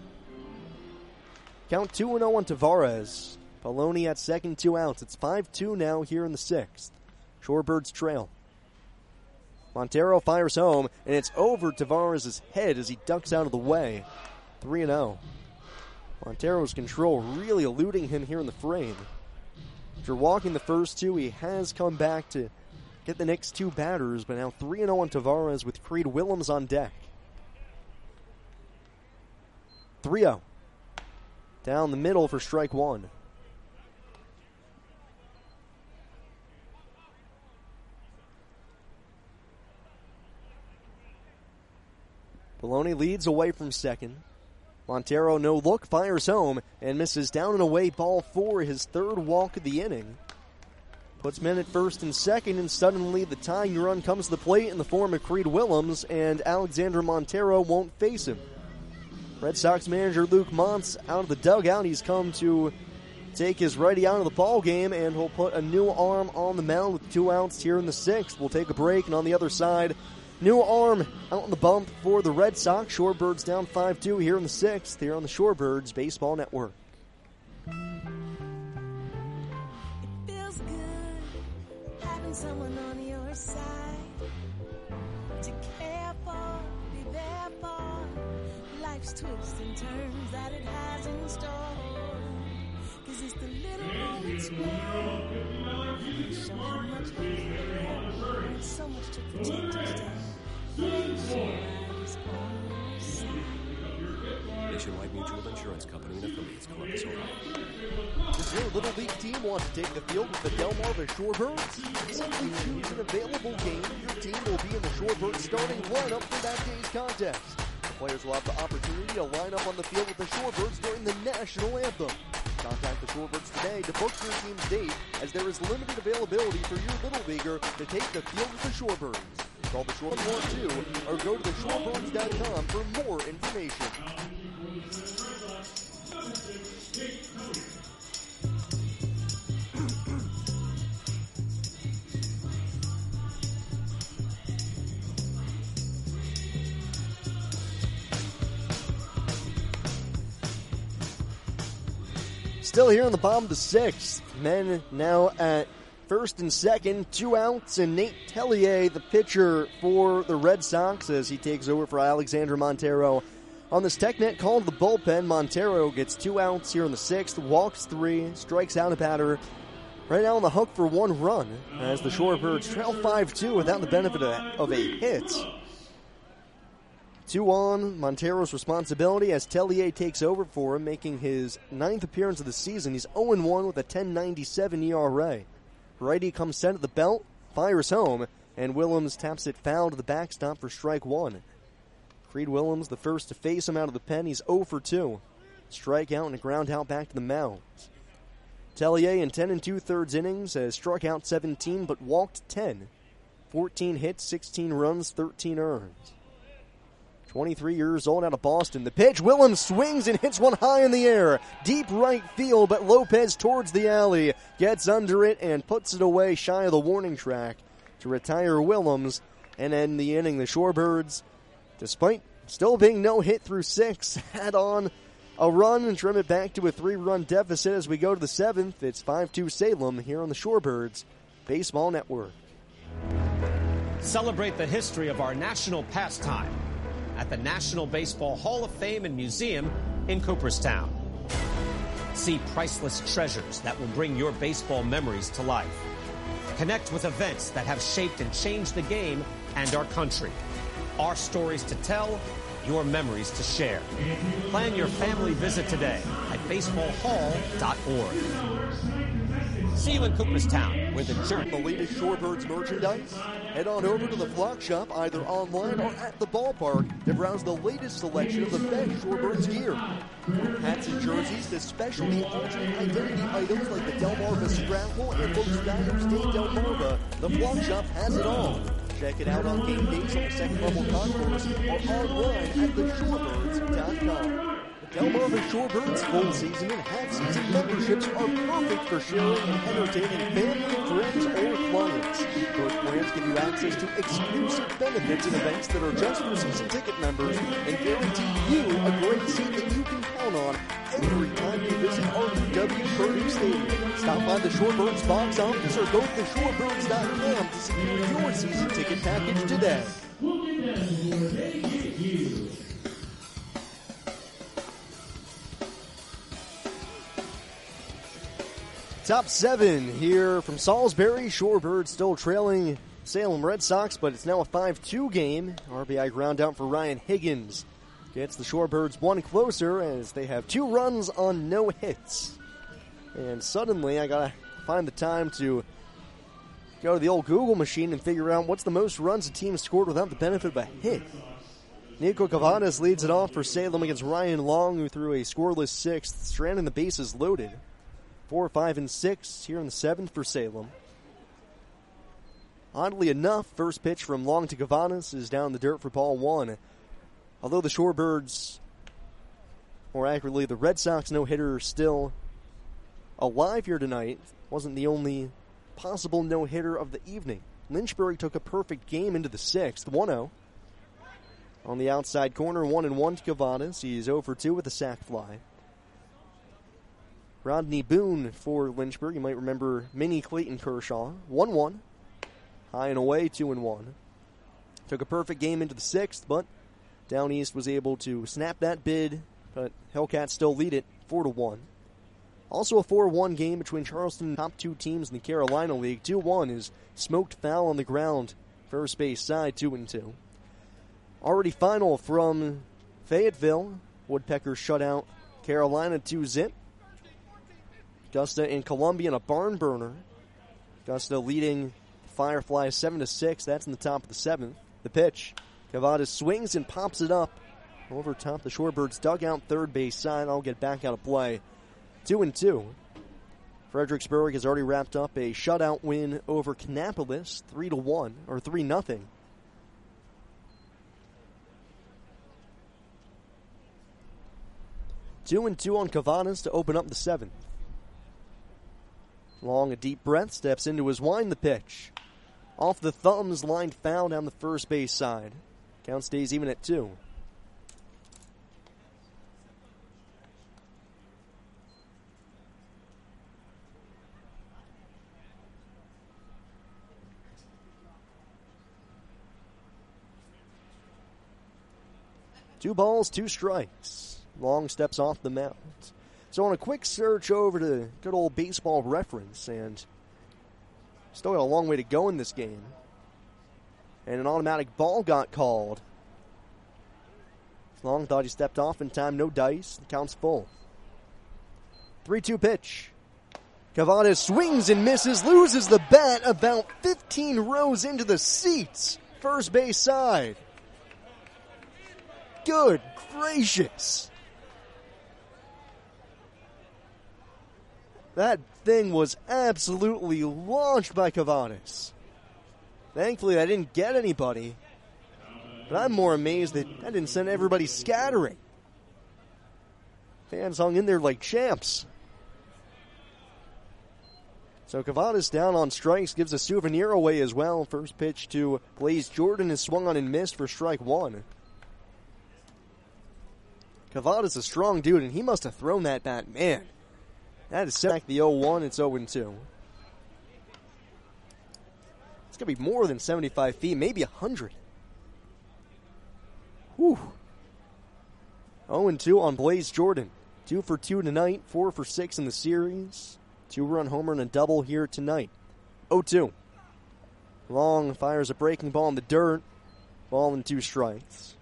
Count 2-0 on Tavares. Baloney at second, 2 outs. It's 5-2 now here in the 6th. Shorebirds trail. Montero fires home, and it's over Tavares' head as he ducks out of the way. 3-0. Montero's control really eluding him here in the frame. After walking the first 2, he has come back to get the next 2 batters, but now 3-0 on Tavares with Creed Willems on deck. 3-0. Down the middle for strike 1. Baloney leads away from second. Montero, no look, fires home and misses down and away ball 4, his 3rd walk of the inning. Puts men at first and second, and suddenly the tying run comes to the plate in the form of Creed Willems, and Alexander Montero won't face him. Red Sox manager Luke Montz out of the dugout. He's come to take his righty out of the ball game, and he'll put a new arm on the mound with 2 outs here in the 6th. We'll take a break, and on the other side, New arm out on the bump for the Red Sox. Shorebirds down 5-2 here in the 6th, here on the Shorebirds Baseball Network. It feels good having someone on your side to care for, be there for life's twists and turns that it has in store. 'Cause it's the little moments when show how much you care and so much to protect each day. Nationwide Mutual Insurance Company and affiliates, Columbus, Ohio. Does your Little League team want to take the field with the Delmarva Shorebirds? Simply choose an available game. Your team will be in the Shorebirds starting lineup for that day's contest. The players will have the opportunity to line up on the field with the Shorebirds during the national anthem. Contact the Shorebirds today to book your team's date, as there is limited availability for your Little Leaguer to take the field with the Shorebirds. Call the Shorebirds 112 or go to theshorebirds.com for more information. Still here in the bottom of the 6th. Men now at first and second, 2 outs, and Nate Tellier, the pitcher for the Red Sox, as he takes over for Alexander Montero. On this TechNet call to the bullpen, Montero gets 2 outs here in the 6th, walks 3, strikes out a batter. Right now on the hook for 1 run, as the Shorebirds trail 5-2 without the benefit of a hit. 2 on Montero's responsibility as Tellier takes over for him, making his 9th appearance of the season. He's 0-1 with a 10.97 ERA. Righty comes set at the belt, fires home, and Willems taps it foul to the backstop for strike 1. Creed Willems, the first to face him out of the pen. He's 0-2. Strikeout and a ground out back to the mound. Tellier in 10 2/3 innings has struck out 17 but walked 10. 14 hits, 16 runs, 13 earned. 23 years old out of Boston. The pitch, Willems swings and hits one high in the air. Deep right field, but Lopez towards the alley. Gets under it and puts it away shy of the warning track to retire Willems and end the inning. The Shorebirds, despite still being no hit through 6, add on a run and trim it back to a 3-run deficit as we go to the 7th. It's 5-2 Salem here on the Shorebirds Baseball Network. Celebrate the history of our national pastime at the National Baseball Hall of Fame and Museum in Cooperstown. See priceless treasures that will bring your baseball memories to life. Connect with events that have shaped and changed the game and our country. Our stories to tell, your memories to share. Plan your family visit today at baseballhall.org. See you in Cooperstown, where the journey. The latest Shorebirds merchandise? Head on over to the Flock Shop, either online or at the ballpark, to browse the latest selection of the best Shorebirds gear. From hats and jerseys to specialty alternate identity items like the Delmarva Scrapple and Folks Diners Day Delmarva, the Flock Shop has it all. Check it out on game days on the second level concourse or online at theshorebirds.com. Delmarva Shorebirds full season and half season memberships are perfect for sharing and entertaining family, friends, or clients. Both plans give you access to exclusive benefits and events that are just for season ticket members and guarantee you a great seat that you can count on every time you visit Arthur W. Purdue Stadium. Stop by the Shorebirds box office or go to theshorebirds.com to secure your season ticket package today. Top 7 here from Salisbury. Shorebirds still trailing Salem Red Sox, but it's now a 5-2 game. RBI ground out for Ryan Higgins. Gets the Shorebirds one closer as they have 2 runs on no hits. And suddenly I gotta find the time to go to the old Google machine and figure out what's the most runs a team scored without the benefit of a hit. Nico Cavadas leads it off for Salem against Ryan Long, who threw a scoreless 6th, stranding the bases loaded. 4, 5, and 6 here in the 7th for Salem. Oddly enough, first pitch from Long to Cavadas is down the dirt for ball 1. Although the Shorebirds, more accurately the Red Sox no-hitter, still alive here tonight, wasn't the only possible no-hitter of the evening. Lynchburg took a perfect game into the 6th, 1-0. On the outside corner, 1-1 to Cavadas. He's 0 for 2 with a sac fly. Rodney Boone for Lynchburg. You might remember Mini Clayton Kershaw. 1-1. High and away, 2-1. Took a perfect game into the 6th, but Down East was able to snap that bid, but Hellcats still lead it 4-1. Also a 4-1 game between Charleston, top two teams in the Carolina League. 2-1 is smoked foul on the ground, first base side, 2-2. Already final from Fayetteville. Woodpeckers shut out Carolina 2-0. Augusta and Columbia in a barn burner. Augusta leading Fireflies 7-6. That's in the top of the 7th. The pitch. Cavadas swings and pops it up over top the Shorebirds dugout, third base side. I'll get back out of play. 2-2. Fredericksburg has already wrapped up a shutout win over Kannapolis, 3-1 or 3-0. Two and 2 on Cavadas to open up the 7th. Long, a deep breath, steps into his wind, the pitch. Off the thumbs, lined foul down the first base side. Count stays even at 2. Two balls, 2 strikes. Long steps off the mound. So on a quick search over to good old Baseball Reference, and still got a long way to go in this game. And an automatic ball got called. Long thought he stepped off in time, no dice. The count's full. 3-2 pitch. Cavadas swings and misses, loses the bat about 15 rows into the seats. First base side. Good gracious. That thing was absolutely launched by Cavadas. Thankfully, I didn't get anybody. But I'm more amazed that I didn't send everybody scattering. Fans hung in there like champs. So Cavadas down on strikes, gives a souvenir away as well. First pitch to Blaze Jordan is swung on and missed for strike 1. Cavadas a strong dude, and he must have thrown that bat. Man, that is set back the 0-1. It's 0-2. It's going to be more than 75 feet, maybe 100. Whew. 0-2 on Blaze Jordan. 2 for 2 tonight, 4 for 6 in the series. 2-run homer and a double here tonight. 0-2. Long fires a breaking ball in the dirt. Ball and 2 strikes.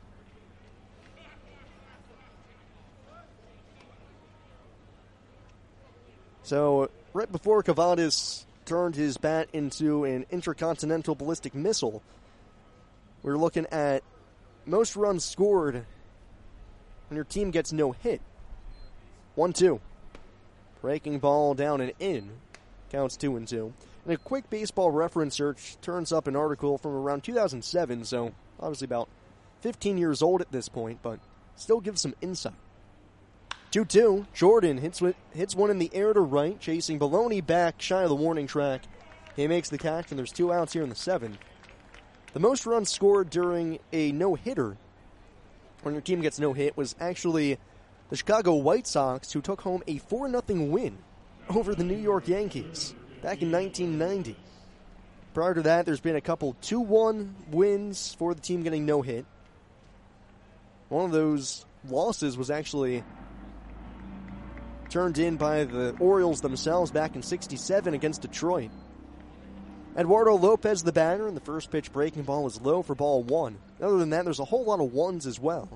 So, right before Cavadas turned his bat into an intercontinental ballistic missile, we're looking at most runs scored when your team gets no hit. 1-2. Breaking ball down and in. Counts 2-2. And a quick Baseball Reference search turns up an article from around 2007, so obviously about 15 years old at this point, but still gives some insight. 2-2. Jordan hits one in the air to right, chasing Baloney back shy of the warning track. He makes the catch, and there's 2 outs here in the 7th. The most runs scored during a no-hitter, when your team gets no hit, was actually the Chicago White Sox, who took home a 4-0 win over the New York Yankees back in 1990. Prior to that, there's been a couple 2-1 wins for the team getting no hit. One of those losses was actually turned in by the Orioles themselves back in 1967 against Detroit. Eduardo Lopez, the batter, and the first pitch breaking ball is low for ball 1. Other than that, there's a whole lot of ones as well.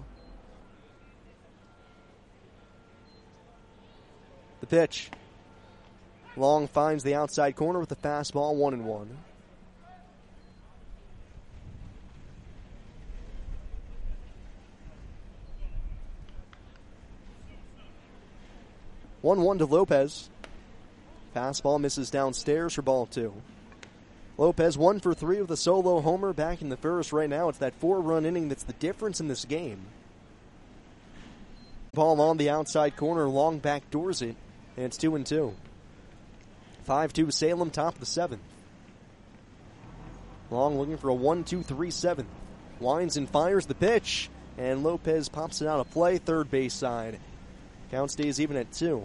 The pitch. Long finds the outside corner with the fastball, 1-1. One to Lopez. Fastball misses downstairs for ball 2. Lopez 1 for 3 with a solo homer back in the first. Right now, it's that 4-run inning that's the difference in this game. Ball on the outside corner, Long backdoors it, and it's 2-2. 5-2 Salem, top of the 7th. Long looking for a 1-2-3-7. Winds and fires the pitch, and Lopez pops it out of play, third base side. Count stays even at 2.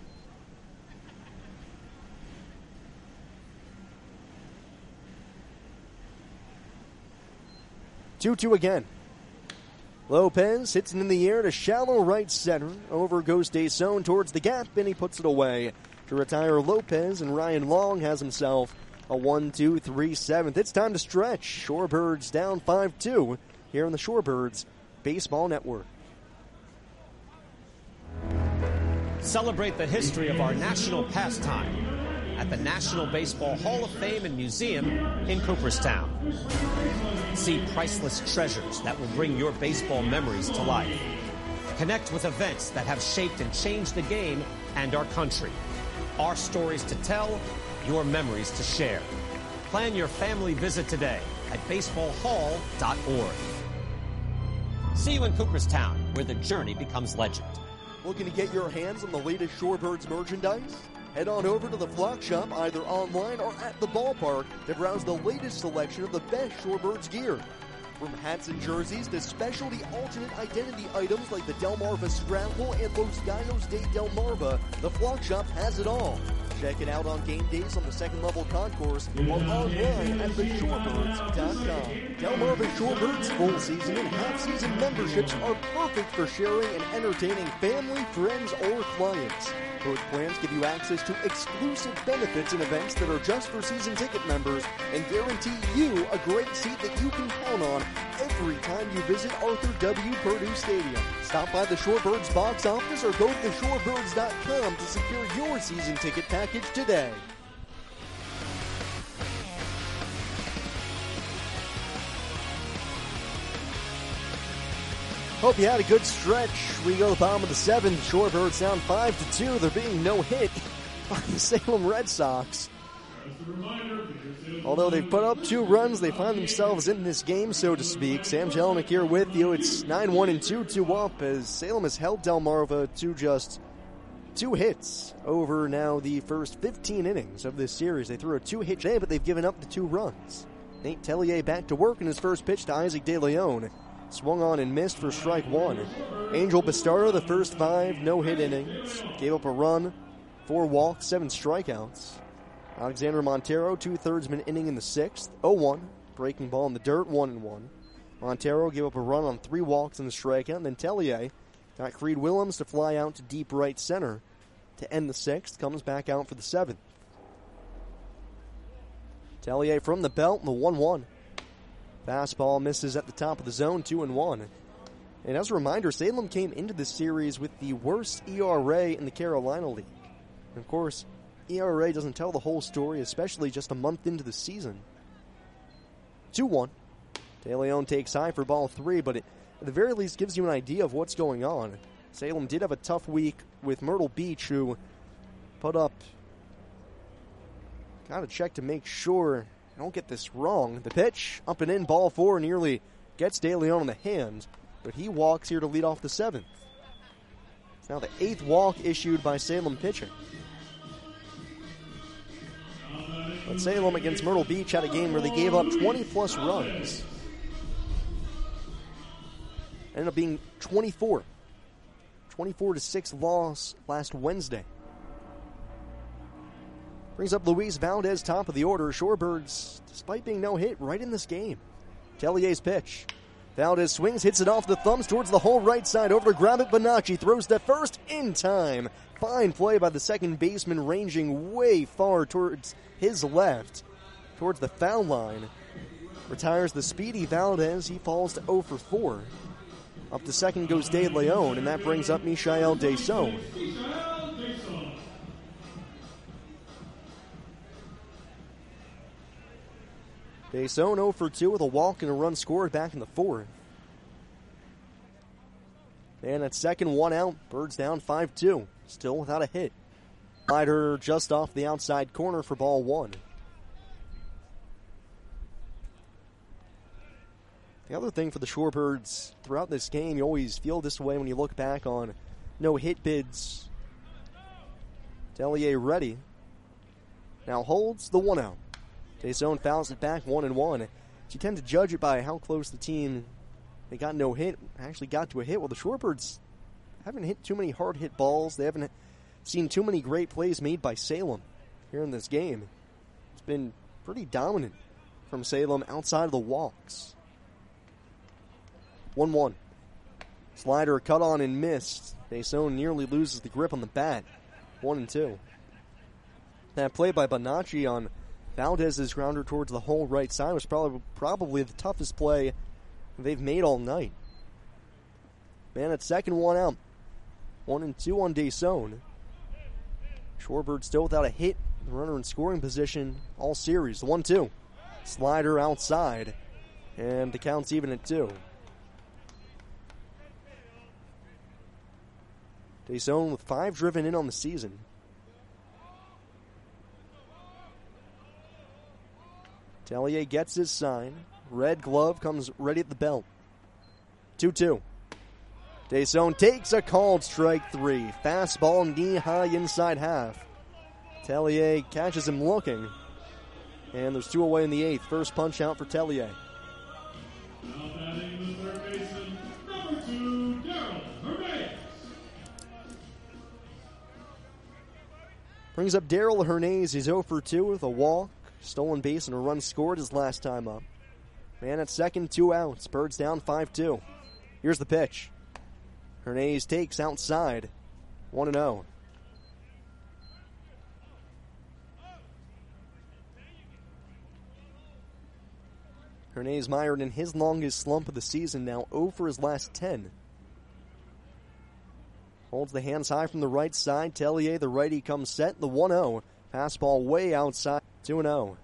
Two again. Lopez hits it in the air to shallow right center. Over goes Deson towards the gap, and he puts it away. To retire Lopez, and Ryan Long has himself a 1-2-3-7. It's time to stretch. Shorebirds down 5-2 here on the Shorebirds Baseball Network. Celebrate the history of our national pastime at the National Baseball Hall of Fame and Museum in Cooperstown. See priceless treasures that will bring your baseball memories to life. Connect with events that have shaped and changed the game and our country. Our stories to tell, your memories to share. Plan your family visit today at baseballhall.org. See you in Cooperstown, where the journey becomes legend. Looking to get your hands on the latest Shorebirds merchandise? Head on over to the Flock Shop, either online or at the ballpark, to browse the latest selection of the best Shorebirds gear. From hats and jerseys to specialty alternate identity items like the Delmarva Scrabble and Los Gatos de Delmarva, the Flock Shop has it all. Check it out on game days on the second-level concourse or online at theshorebirds.com. Delmarva Shorebirds full season and half-season memberships are perfect for sharing and entertaining family, friends, or clients. Both plans give you access to exclusive benefits and events that are just for season ticket members and guarantee you a great seat that you can count on every time you visit Arthur W. Purdue Stadium. Stop by the Shorebirds box office or go to theshorebirds.com to secure your season ticket package today. Hope you had a good stretch. We go to the bottom of the 7th. Shorebirds down 5-2. There being no hit by the Salem Red Sox. Although they put up 2 runs, they find themselves in this game, so to speak. Sam Jelinek here with you. It's 9-1 and 2-2 up as Salem has held Delmarva to just 2 hits over now the first 15 innings of this series. They threw a 2-hit day, but they've given up the 2 runs. Nate Tellier back to work in his first pitch to Isaac De Leon. Swung on and missed for strike 1. Angel Bastardo, the first 5 no-hit innings. Gave up a run, 4 walks, 7 strikeouts. Alexander Montero, 2/3 of an inning in the 6th. 0-1. Breaking ball in the dirt, 1-1. Montero gave up a run on 3 walks and a strikeout. And then Tellier got Creed Willems to fly out to deep right center to end the 6th. Comes back out for the 7th. Tellier from the belt, the 1-1. Fastball misses at the top of the zone, 2-1. And as a reminder, Salem came into this series with the worst ERA in the Carolina League. And of course, ERA doesn't tell the whole story, especially just a month into the season. 2-1. De Leon takes high for ball 3, but it at the very least gives you an idea of what's going on. Salem did have a tough week with Myrtle Beach, who put up... Gotta check to make sure... I don't get this wrong. The pitch, up and in, ball 4, nearly gets De Leon in the hand, but he walks here to lead off the 7th. It's now the 8th walk issued by Salem pitching. But Salem against Myrtle Beach had a game where they gave up 20-plus runs. Ended up being 24. 24-6 loss last Wednesday. Brings up Luis Valdez, top of the order. Shorebirds, despite being no hit, right in this game. Tellier's pitch. Valdez swings, hits it off the thumbs towards the whole right side. Over to grab it, Bonacci throws the first in time. Fine play by the second baseman, ranging way far towards his left, towards the foul line. Retires the speedy Valdez. He falls to 0 for 4. Up to second goes De Leon, and that brings up Michael Deson. Deson 0 for 2 with a walk and a run scored back in the 4th. And at second, 1 out. Birds down 5-2. Still without a hit. Slider just off the outside corner for ball 1. The other thing for the Shorebirds throughout this game, you always feel this way when you look back on no hit bids. Tellier ready. Now holds the 1 out. DeSone fouls it back 1-1. You tend to judge it by how close the team, they got no hit, actually got to a hit. Well, the Shorebirds haven't hit too many hard hit balls. They haven't seen too many great plays made by Salem here in this game. It's been pretty dominant from Salem outside of the walks. 1-1. Slider cut on and missed. DeSone nearly loses the grip on the bat. 1-2. That play by Bonacci on Valdez's grounder towards the hole right side was probably the toughest play they've made all night. Man at second, one out. 1-2 on DeSone. Shorebird still without a hit. The runner in scoring position all series. 1-2. Slider outside. And the count's even at 2. DeSone with 5 driven in on the season. Tellier gets his sign. Red glove comes ready at the belt. 2-2. DeSone takes a called strike 3. Fastball knee-high inside half. Tellier catches him looking. And there's 2 away in the 8th. First punch out for Tellier. Brings up Daryl Hernandez. He's 0 for 2 with a walk, stolen base, and a run scored his last time up. Man at second, 2 outs. Birds down 5-2. Here's the pitch. Hernandez takes outside. 1-0. Hernandez mired in his longest slump of the season, now 0 for his last 10. Holds the hands high from the right side. Tellier, the righty, comes set. The 1-0. Fastball way outside. 2-0.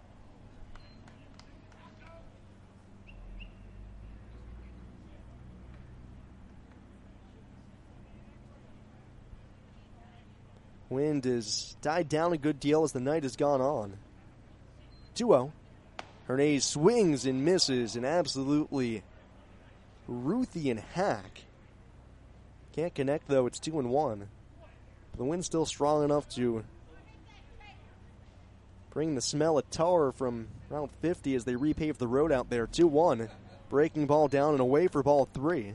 Wind has died down a good deal as the night has gone on. 2-0. Hernandez swings and misses an absolutely Ruthian hack. Can't connect, though. It's 2-1. The wind's still strong enough to bring the smell of tar from Route 50 as they repave the road out there. 2-1. Breaking ball down and away for ball 3.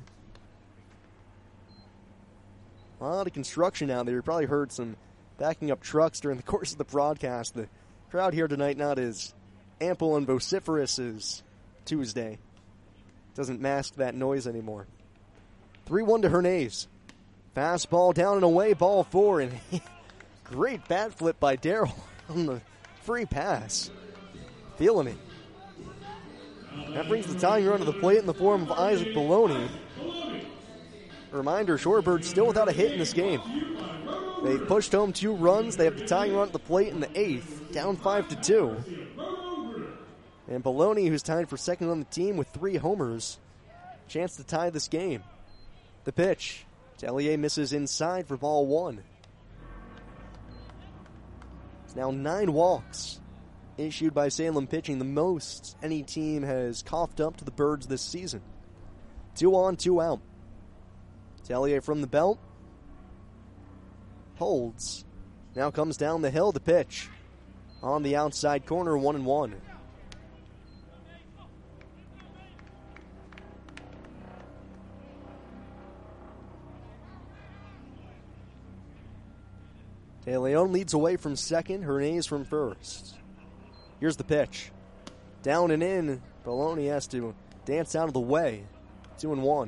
A lot of construction out there. You probably heard some backing up trucks during the course of the broadcast. The crowd here tonight not as ample and vociferous as Tuesday. Doesn't mask that noise anymore. 3-1 to Hernandez. Fastball down and away, ball 4. And great bat flip by Daryl on the free pass. Feeling it. That brings the tying run to the plate in the form of Isaac Baloney. A reminder, Shorebirds still without a hit in this game. They've pushed home 2 runs. They have the tying run at the plate in the 8th, down 5-2. And Baloney, who's tied for second on the team with 3 homers, chance to tie this game. The pitch. Tellier misses inside for ball 1. It's now 9 walks issued by Salem pitching, the most any team has coughed up to the Birds this season. 2 on, 2 out. Tellier from the belt. Holds. Now comes down the hill. The pitch. On the outside corner, 1-1. De Leon leads away from second. Hernandez from first. Here's the pitch. Down and in. Baloney has to dance out of the way. 2-1.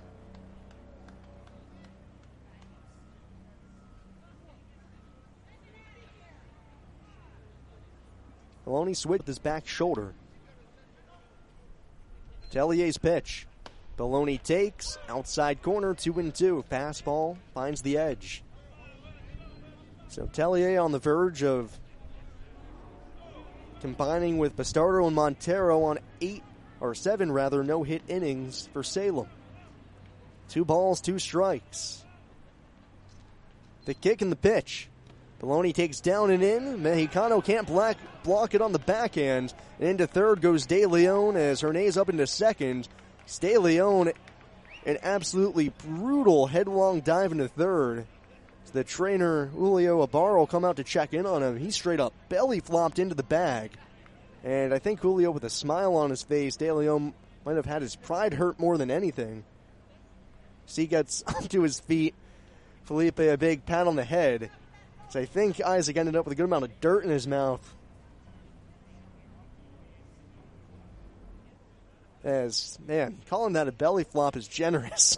Baloney switched his back shoulder. Tellier's pitch. Baloney takes. Outside corner, 2-2. Fastball finds the edge. So Tellier on the verge of combining with Bastardo and Montero on 7 no-hit innings for Salem. 2 balls, 2 strikes. The kick and the pitch. Baloney takes down and in. Mexicano can't block it on the backhand. And into third goes De Leon as Hernandez up into second. De Leon, an absolutely brutal headlong dive into third. The trainer, Julio Ibarra, will come out to check in on him. He straight up belly flopped into the bag. And I think Julio, with a smile on his face, De Leon might have had his pride hurt more than anything. He gets up to his feet. Felipe a big pat on the head. So I think Isaac ended up with a good amount of dirt in his mouth. As, man, calling that a belly flop is generous.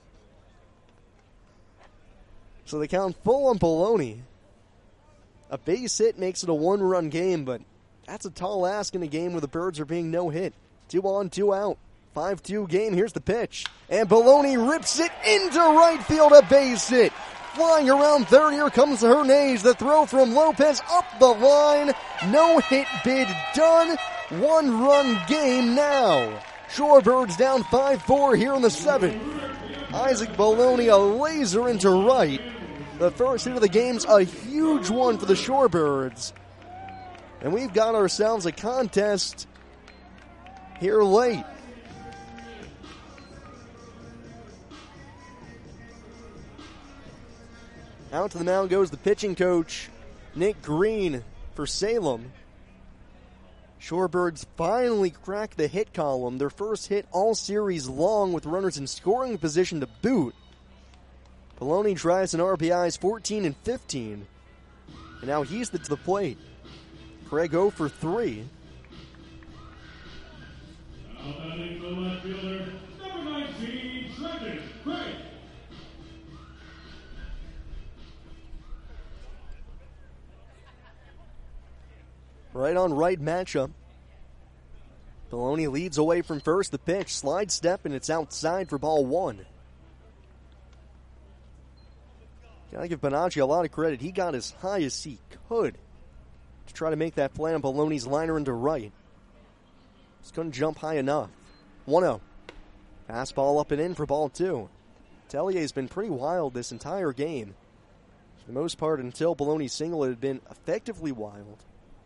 So they count full on Baloney. A base hit makes it a one-run game, but that's a tall ask in a game where the Birds are being no hit. 2 on, 2 out. 5-2 game. Here's the pitch. And Baloney rips it into right field, a base hit. Flying around third, here comes Hernandez. The throw from Lopez up the line. No hit bid done. 1-run game now. Shorebirds down 5-4 here in the 7th. Isaac Baloney, a laser into right. The first hit of the game's a huge one for the Shorebirds. And we've got ourselves a contest here late. Out to the mound goes the pitching coach, Nick Green, for Salem. Shorebirds finally crack the hit column. Their first hit all series long with runners in scoring position to boot. Baloney drives an RBIs 14 and 15. And now he's to the plate. Craig 0 for 3. Right on right matchup. Baloney leads away from first. The pitch, slide step, and it's outside for ball 1. Gotta give Bonacci a lot of credit. He got as high as he could to try to make that play on Baloney's liner into right. Just couldn't jump high enough. 1-0. Fastball up and in for ball 2. Tellier's been pretty wild this entire game. For the most part, until Baloney's single, it had been effectively wild.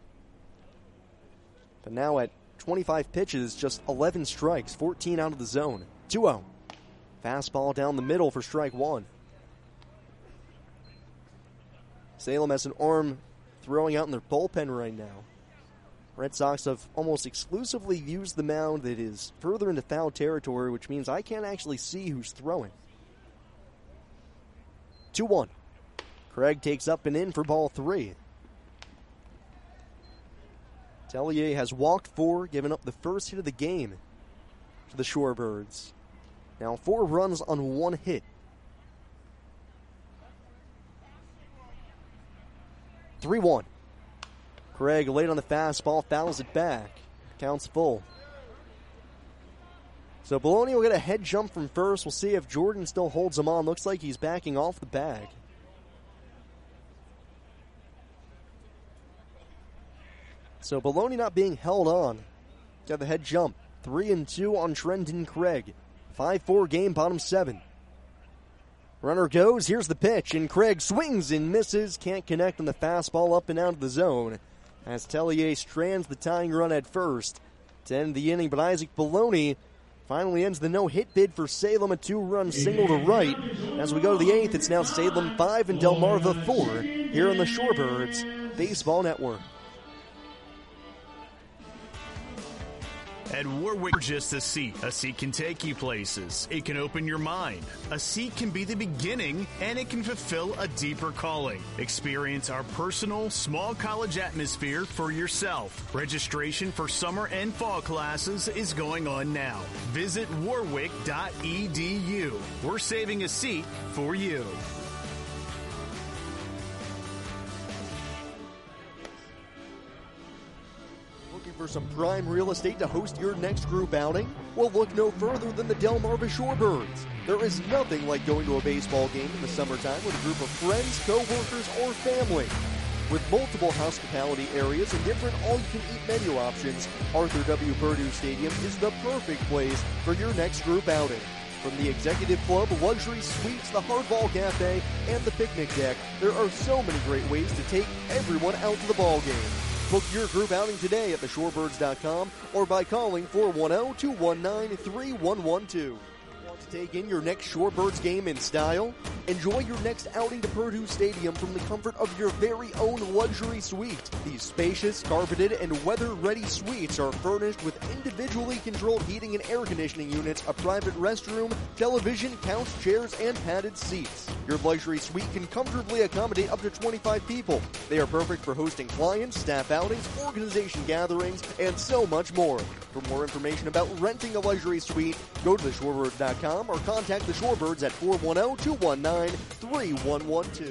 But now at 25 pitches, just 11 strikes, 14 out of the zone. 2-0. Fastball down the middle for strike 1. Salem has an arm throwing out in their bullpen right now. Red Sox have almost exclusively used the mound that is further into foul territory, which means I can't actually see who's throwing. 2-1. Craig takes up and in for ball 3. Tellier has walked 4, giving up the first hit of the game to the Shorebirds. Now 4 runs on 1 hit. 3-1. Craig late on the fastball, fouls it back. Counts full. So Baloney will get a head jump from first. We'll see if Jordan still holds him on. Looks like he's backing off the bag. So Baloney not being held on. Got the head jump. 3-2 on Trendon Craig. 5-4 game, bottom 7. Runner goes, here's the pitch, and Craig swings and misses. Can't connect on the fastball up and out of the zone as Tellier strands the tying run at first to end the inning. But Isaac Baloney finally ends the no-hit bid for Salem, a 2-run single to right. As we go to the 8th, it's now Salem 5 and Delmarva 4 here on the Shorebirds Baseball Network. At Warwick, just a seat. A seat can take you places. It can open your mind. A seat can be the beginning, and it can fulfill a deeper calling. Experience our personal, small college atmosphere for yourself. Registration for summer and fall classes is going on now. Visit warwick.edu. We're saving a seat for you. For some prime real estate to host your next group outing? Well, look no further than the Delmarva Shorebirds. There is nothing like going to a baseball game in the summertime with a group of friends, co-workers, or family. With multiple hospitality areas and different all-you-can-eat menu options, Arthur W. Perdue Stadium is the perfect place for your next group outing. From the Executive Club, luxury suites, the Hardball Cafe, and the picnic deck, there are so many great ways to take everyone out to the ball game. Book your group outing today at theshorebirds.com or by calling 410-219-3112. Want to take in your next Shorebirds game in style? Enjoy your next outing to Purdue Stadium from the comfort of your very own luxury suite. These spacious, carpeted, and weather-ready suites are furnished with individually controlled heating and air conditioning units, a private restroom, television, couch, chairs, and padded seats. Your luxury suite can comfortably accommodate up to 25 people. They are perfect for hosting clients, staff outings, organization gatherings, and so much more. For more information about renting a luxury suite, go to theshorebirds.com or contact the Shorebirds at 410-219-3112.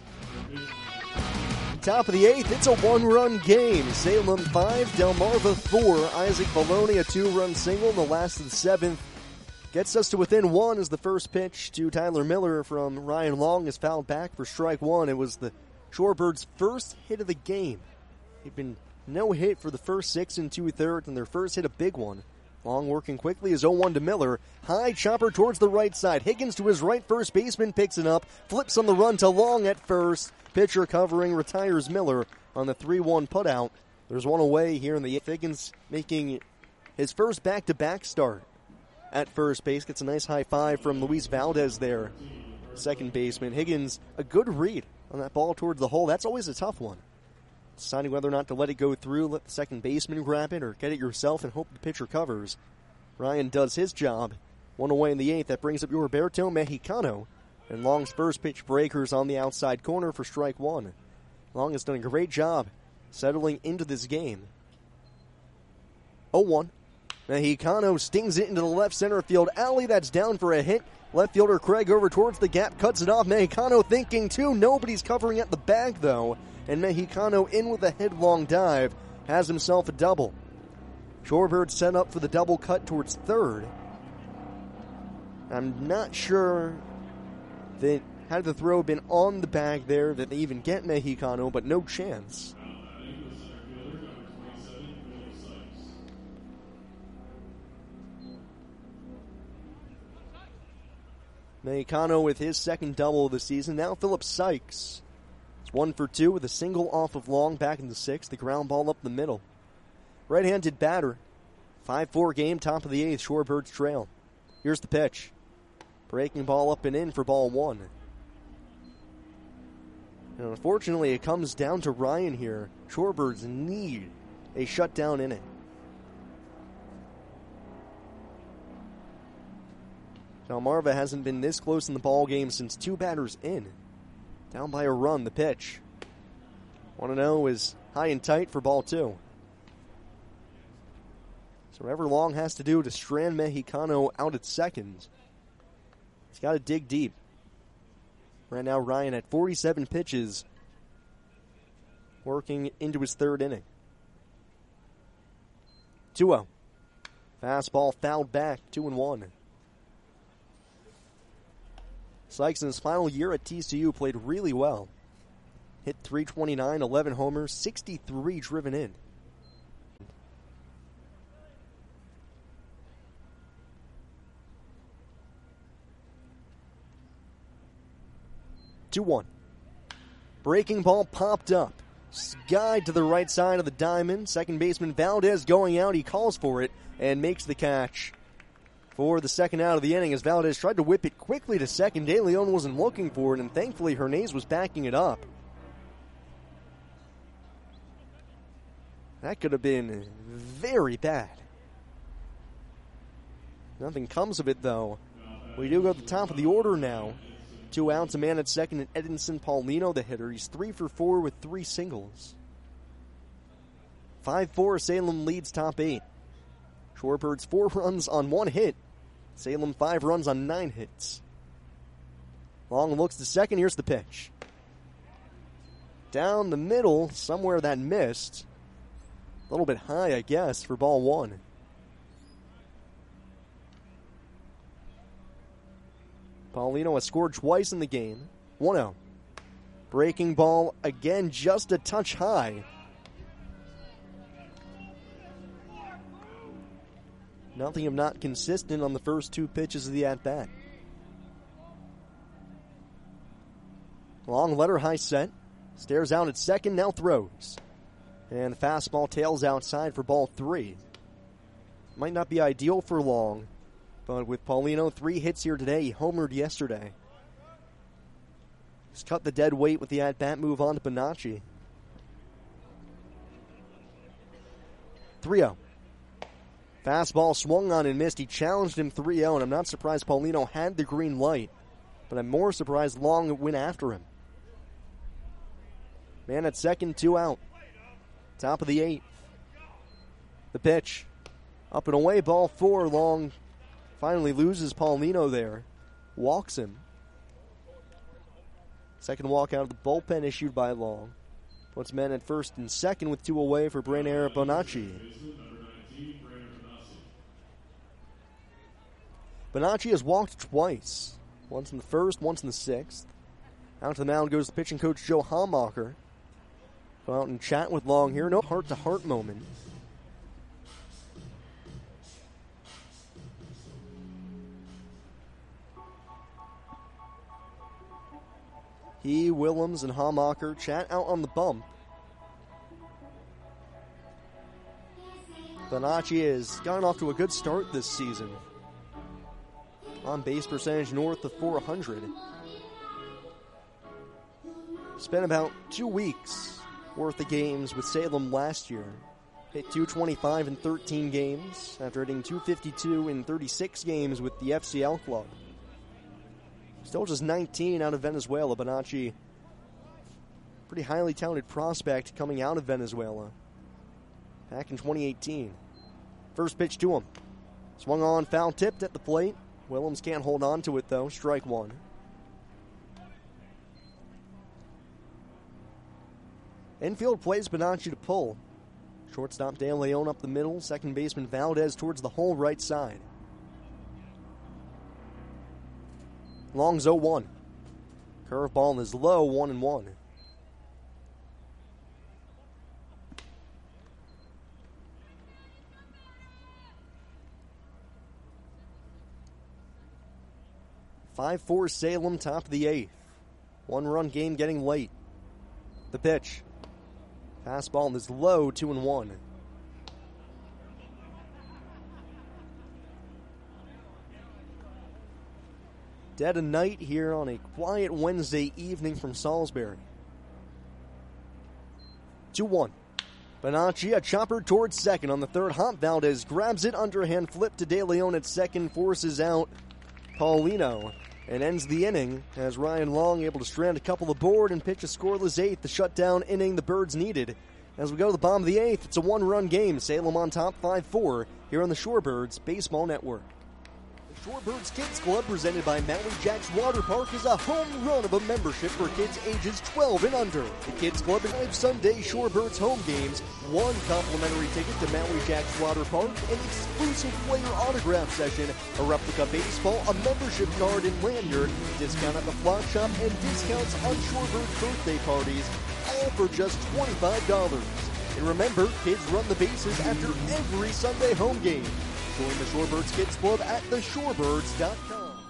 Top of the 8th, it's a one-run game. Salem 5, Delmarva 4. Isaac Baloney, a 2-run single in the last of the 7th. Gets us to within 1 as the first pitch to Tyler Miller from Ryan Long is fouled back for strike 1. It was the Shorebirds' first hit of the game. They've been no hit for the first 6 2/3, and their first hit a big one. Long working quickly is 0-1 to Miller. High chopper towards the right side. Higgins to his right, first baseman picks it up. Flips on the run to Long at first. Pitcher covering, retires Miller on the 3-1 putout. There's one away here in the 8th. Higgins making his first back-to-back start at first base. Gets a nice high five from Luis Valdez there. Second baseman. Higgins, a good read on that ball towards the hole. That's always a tough one. Deciding whether or not to let it go through, let the second baseman grab it, or get it yourself and hope the pitcher covers. Ryan does his job. One away in the 8th. That brings up Roberto Mexicano. And Long's first pitch breakers on the outside corner for strike 1. Long has done a great job settling into this game. 0-1. Mexicano stings it into the left center field alley. That's down for a hit. Left fielder Craig over towards the gap, cuts it off. Mexicano thinking too. Nobody's covering at the bag though. And Mexicano in with a headlong dive, has himself a double. Shorebirds set up for the double cut towards third. I'm not sure that had the throw been on the bag there that they even get Mexicano, but no chance. Mexicano with his second double of the season. Now Philip Sykes. 1 for 2 with a single off of Long back in the 6th. The ground ball up the middle. Right-handed batter. 5-4 game, top of the 8th. Shorebirds trail. Here's the pitch. Breaking ball up and in for ball 1. And unfortunately, it comes down to Ryan here. Shorebirds need a shutdown inning. Delmarva hasn't been this close in the ball game since 2 batters in. Down by a run, the pitch. 1-0 is high and tight for ball 2. So whatever Long has to do to strand Mexicano out at second, he's got to dig deep. Right now, Ryan at 47 pitches, working into his 3rd inning. 2-0. Fastball fouled back, 2-1. Sykes in his final year at TCU played really well. Hit .329, 11 homers, 63 driven in. (2-1). Breaking ball popped up. Skied to the right side of the diamond. Second baseman Valdez going out. He calls for it and makes the catch for the second out of the inning as Valdez tried to whip it quickly to second. De Leon wasn't looking for it, and thankfully Hernandez was backing it up. That could have been very bad. Nothing comes of it, though. We do go to the top of the order now. 2 outs, a man at second, and Edinson Paulino, the hitter. He's 3 for 4 with 3 singles. 5-4, Salem leads top 8. Shorebirds 4 runs on 1 hit. Salem 5 runs on 9 hits. Long looks to second. Here's the pitch. Down the middle, somewhere that missed. A little bit high, I guess, for ball 1. Paulino has scored twice in the game. 1-0. Breaking ball again, just a touch high. Nothing of not consistent on the first 2 pitches of the at-bat. Long letter high set. Stares out at second, now throws. And the fastball tails outside for ball 3. Might not be ideal for Long. But with Paulino, 3 hits here today. He homered yesterday. He's cut the dead weight with the at-bat, move on to Bonacci. 3-0. Fastball swung on and missed. He challenged him 3-0, and I'm not surprised Paulino had the green light, but I'm more surprised Long went after him. Man at second, 2 out. Top of the 8th. The pitch. Up and away, ball 4. Long finally loses Paulino there. Walks him. Second walk out of the bullpen issued by Long. Puts men at first and second with 2 away for Brainer Bonacci. Bonacci has walked twice. Once in the first, once in the 6th. Out to the mound goes the pitching coach Joe Hammacher. Go out and chat with Long here. No heart-to-heart moment. He, Willems, and Hammacher chat out on the bump. Bonacci has gotten off to a good start this season. On base percentage north of 400. Spent about 2 weeks worth of games with Salem last year. Hit .225 in 13 games after hitting .252 in 36 games with the FCL club. Still just 19 out of Venezuela. Bonacci, pretty highly touted prospect coming out of Venezuela back in 2018. First pitch to him. Swung on, foul tipped at the plate. Willems can't hold on to it though. Strike 1. Infield plays Bonacci to pull. Shortstop De Leon up the middle. Second baseman Valdez towards the hole right side. Long's 0-1. Curveball is low, 1-1. (5-4) Salem, top of the 8th. 1-run game getting late. The pitch. Fastball is low, 2-1. Dead of night here on a quiet Wednesday evening from Salisbury. 2-1. Bonacci, a chopper towards second on the third hop. Valdez grabs it, underhand flip to De Leon at second, forces out Paulino, and ends the inning as Ryan Long able to strand a couple aboard and pitch a scoreless 8th, the shutdown inning the Birds needed. As we go to the bottom of the 8th, it's a 1-run game. Salem on top 5-4 here on the Shorebirds Baseball Network. The Shorebirds Kids Club, presented by Maui Jacks Water Park, is a home run of a membership for kids ages 12 and under. The Kids Club is 5 Sunday Shorebirds home games, 1 complimentary ticket to Maui Jacks Water Park, an exclusive player autograph session, a replica baseball, a membership card and lanyard, discount at the flock shop, and discounts on Shorebirds birthday parties, all for just $25. And remember, kids run the bases after every Sunday home game. Join the Shorebirds Kids Club at theshorebirds.com.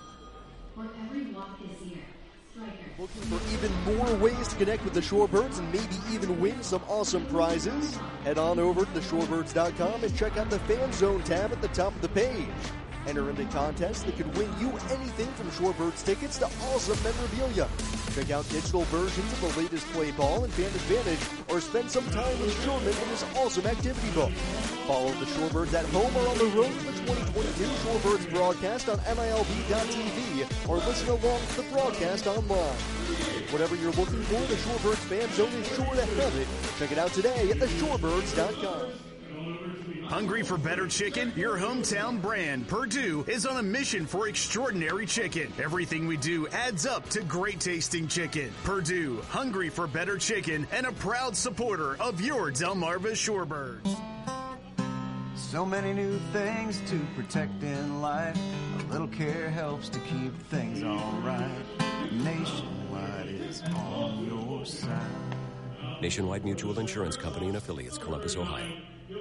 Looking for even more ways to connect with the Shorebirds and maybe even win some awesome prizes? Head on over to theshorebirds.com and check out the Fan Zone tab at the top of the page. Enter into contests that could win you anything from Shorebirds tickets to awesome memorabilia. Check out digital versions of the latest play ball and Fan Advantage, or spend some time with Sherman in his awesome activity book. Follow the Shorebirds at home or on the road for the 2022 Shorebirds broadcast on MILB.tv, or listen along to the broadcast online. Whatever you're looking for, the Shorebirds Fan Zone is sure to have it. Check it out today at theshorebirds.com. Hungry for better chicken? Your hometown brand, Purdue, is on a mission for extraordinary chicken. Everything we do adds up to great tasting chicken. Purdue, hungry for better chicken, and a proud supporter of your Delmarva Shorebirds. So many new things to protect in life. A little care helps to keep things alright. Nationwide is on your side. Nationwide Mutual Insurance Company and affiliates, Columbus, Ohio.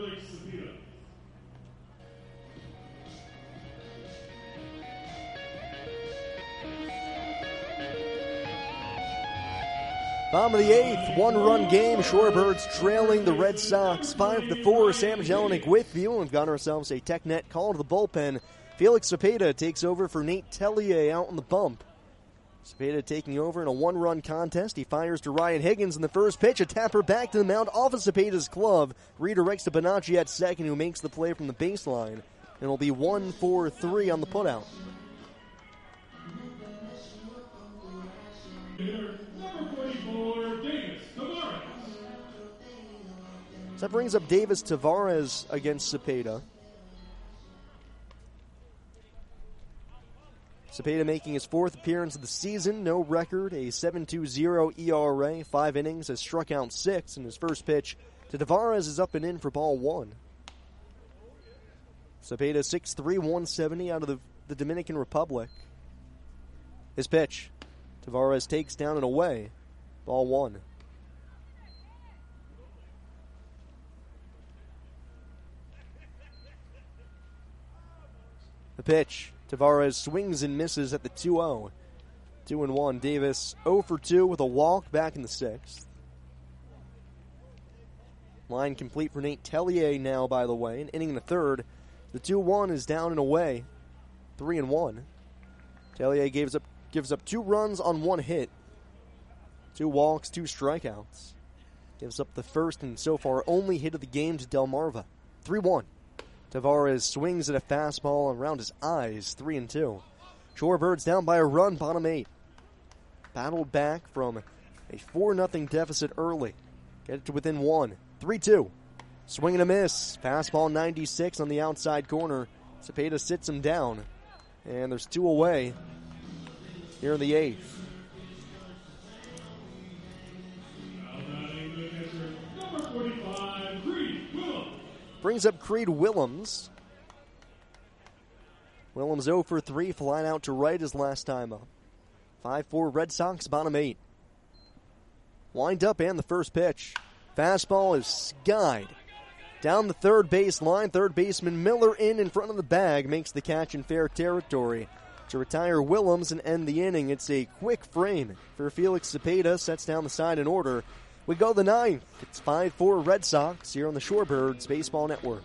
Bottom of the 8th, 1-run game. Shorebirds trailing the Red Sox 5-4. Sam Jelinek with you. We've got ourselves a TechNet call to the bullpen Felix Cepeda takes over for Nate Tellier out on the bump. Cepeda taking over in a one-run contest. He fires to Ryan Higgins in the first pitch. A tapper back to the mound off of Cepeda's glove. Redirects to Bonacci at second, who makes the play from the baseline. And it'll be 1-4-3 on the putout. So that brings up Davis Tavares against Cepeda. Cepeda making his fourth appearance of the season. No record, a 7.20 ERA, 5 innings, has struck out 6, and his first pitch to Tavares is up and in for ball 1. Cepeda 6'3", 170 out of the Dominican Republic. His pitch, Tavares takes down and away, ball 1. The pitch. Tavares swings and misses at the 2-0. 2-1. Davis 0 for 2 with a walk back in the 6th. Line complete for Nate Tellier now, by the way. An inning in the 3rd. The 2-1 is down and away. 3-1. Tellier gives up 2 runs on 1 hit. 2 walks, 2 strikeouts. Gives up the first and so far only hit of the game to Delmarva. 3-1. Tavares swings at a fastball around his eyes, 3-2. Shorebirds down by a run, bottom 8. Battled back from a 4-0 deficit early. Get it to within 1. 3-2. Swing and a miss. Fastball 96 on the outside corner. Cepeda sits him down. And there's 2 away here in the 8th. Brings up Creed Willems. Willems 0 for 3, flying out to right his last time up. 5-4 Red Sox, bottom 8. Wind up and the first pitch. Fastball is skied down the third base line. Third baseman Miller in front of the bag makes the catch in fair territory to retire Willems and end the inning. It's a quick frame for Felix Cepeda. Sets down the side in order. We go the 9th. It's 5-4 Red Sox here on the Shorebirds Baseball Network.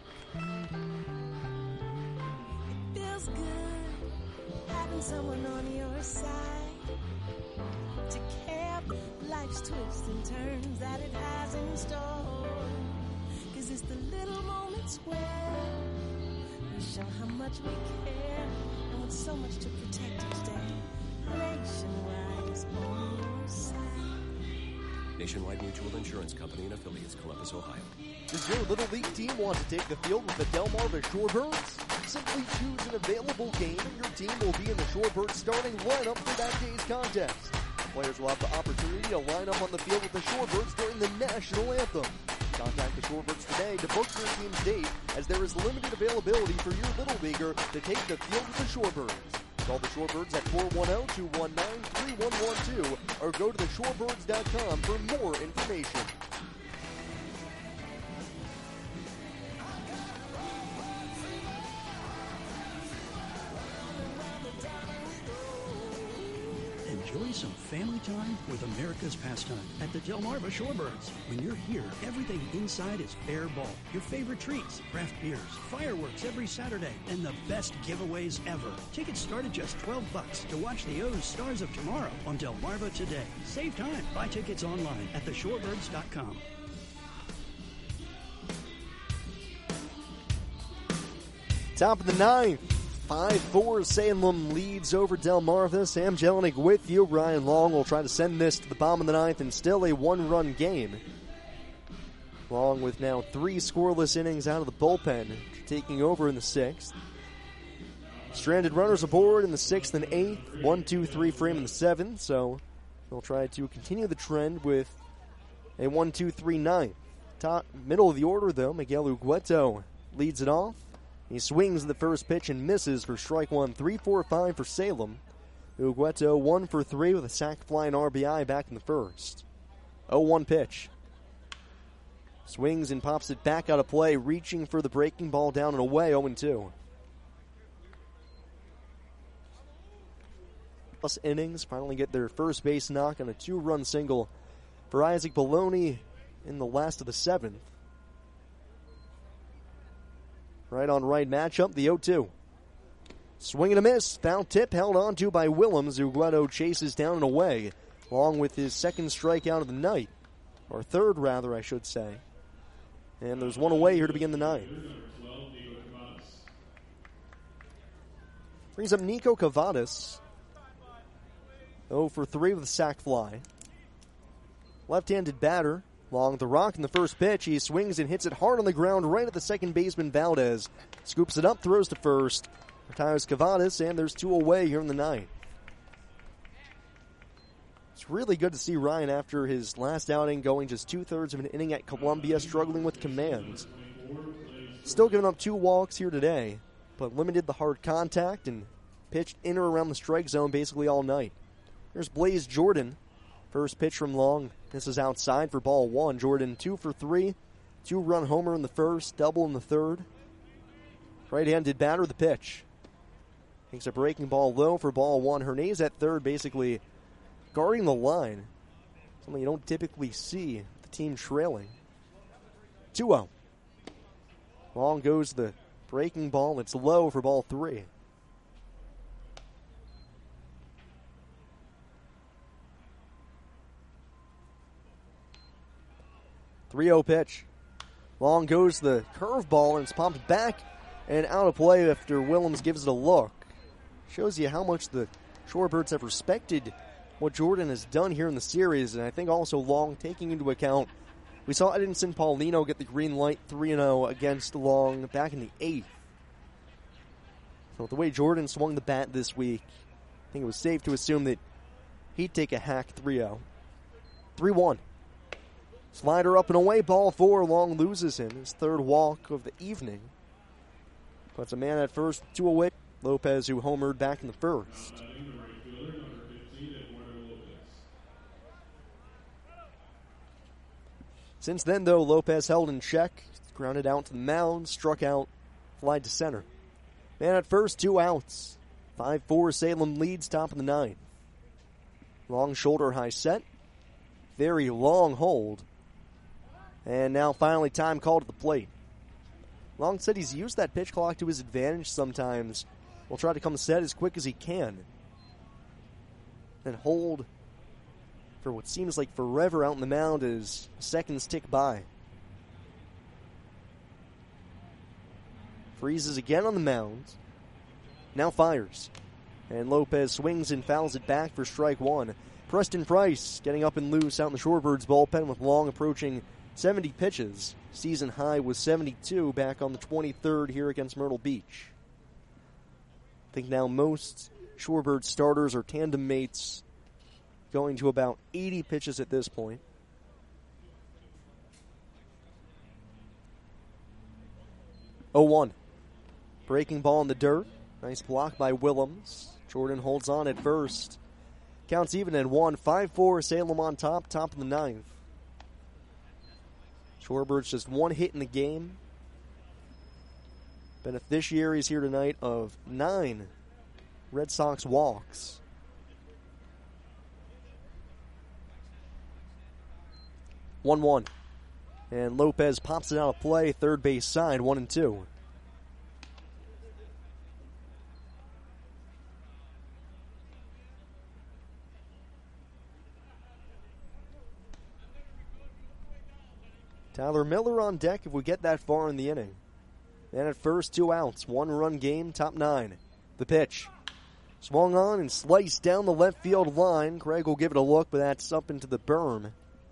It feels good having someone on your side to care for life's twists and turns that it has in store. 'Cause it's the little moments where we show how much we care, and with so much to protect each day, Nationwide is on your side. Nationwide Mutual Insurance Company and affiliates, Columbus, Ohio. Does your Little League team want to take the field with the Delmarva Shorebirds? Simply choose an available game and your team will be in the Shorebirds starting lineup for that day's contest. Players will have the opportunity to line up on the field with the Shorebirds during the national anthem. Contact the Shorebirds today to book your team's date, as there is limited availability for your Little Leaguer to take the field with the Shorebirds. Call the Shorebirds at 410-219-3112 or go to theshorebirds.com for more information. Enjoy some family time with America's pastime at the Delmarva Shorebirds. When you're here, everything inside is fair ball. Your favorite treats, craft beers, fireworks every Saturday, and the best giveaways ever. Tickets start at just $12 to watch the O's Stars of Tomorrow on Delmarva today. Save time. Buy tickets online at theshorebirds.com. Top of the 9th. 5-4 Salem leads over Delmarva. Sam Jelinek with you. Ryan Long will try to send this to the bottom of the 9th and still a one-run game. Long with now 3 scoreless innings out of the bullpen, taking over in the 6th. Stranded runners aboard in the 6th and 8th. 1-2-3 frame in the 7th, so they'll try to continue the trend with a 1-2-3 9th. Top middle of the order, though, Miguel Ugueto leads it off. He swings the first pitch and misses for strike 1. 3-4-5 for Salem. Ugueto 1 for 3 with a sac fly and RBI back in the first. 0-1 pitch. Swings and pops it back out of play, reaching for the breaking ball down and away. 0-2. Plus innings, finally get their first base knock on a 2-run single for Isaac Baloney in the last of the 7th. Right on right matchup, the 0-2. Swing and a miss. Foul tip held on to by Willems. Ugueto chases down and away, along with his second strikeout of the night. Or third, rather, I should say. And there's one away here to begin the ninth. Brings up Nico Cavadas. 0 for 3 with a sac fly. Left-handed batter. Along the rock in the first pitch. He swings and hits it hard on the ground right at the second baseman, Valdez. Scoops it up, throws to first. Retires Cavadas, and there's 2 away here in the ninth. It's really good to see Ryan after his last outing going just 2/3 of an inning at Columbia, struggling with command. Still giving up 2 walks here today, but limited the hard contact and pitched in or around the strike zone basically all night. There's Blaze Jordan. First pitch from Long. This is outside for ball 1. Jordan 2 for 3. 2-run homer in the first, double in the third. Right-handed batter, the pitch. Takes a breaking ball low for ball 1. Hernandez at third, basically guarding the line. Something you don't typically see the team trailing. 2-0. Long goes the breaking ball. It's low for ball 3. .3-0 pitch. Long goes the curveball, and it's popped back and out of play after Willems gives it a look. Shows you how much the Shorebirds have respected what Jordan has done here in the series, and I think also Long taking into account, we saw Edinson Paulino get the green light 3-0 against Long back in the 8th. So with the way Jordan swung the bat this week, I think it was safe to assume that he'd take a hack 3-0. 3-1. Slider up and away, ball 4. Long loses him, his third walk of the evening. Puts a man at first, 2 away. Lopez, who homered back in the first. Since then, though, Lopez held in check, grounded out to the mound, struck out, fly to center. Man at first, 2 outs. 5-4, Salem leads, top of the 9th. Long shoulder high set. Very long hold. And now finally time called at the plate. Long said he's used that pitch clock to his advantage sometimes. Will try to come set as quick as he can. Then hold for what seems like forever out in the mound as seconds tick by. Freezes again on the mound. Now fires. And Lopez swings and fouls it back for strike 1. Preston Price getting up and loose out in the Shorebirds bullpen with Long approaching 70 pitches. Season high was 72 back on the 23rd here against Myrtle Beach. I think now most Shorebird starters are tandem mates, going to about 80 pitches at this point. .01. Breaking ball in the dirt. Nice block by Willems. Jordan holds on at first. Counts even at 1. 5-4, Salem on top, top of the 9th. Shorebirds just 1 hit in the game. Beneficiaries here tonight of 9 Red Sox walks. .1. And Lopez pops it out of play, third base side, 1-2. Tyler Miller on deck if we get that far in the inning. And at first, 2 outs, 1-run game, top 9. The pitch. Swung on and sliced down the left field line. Craig will give it a look, but that's up into the berm.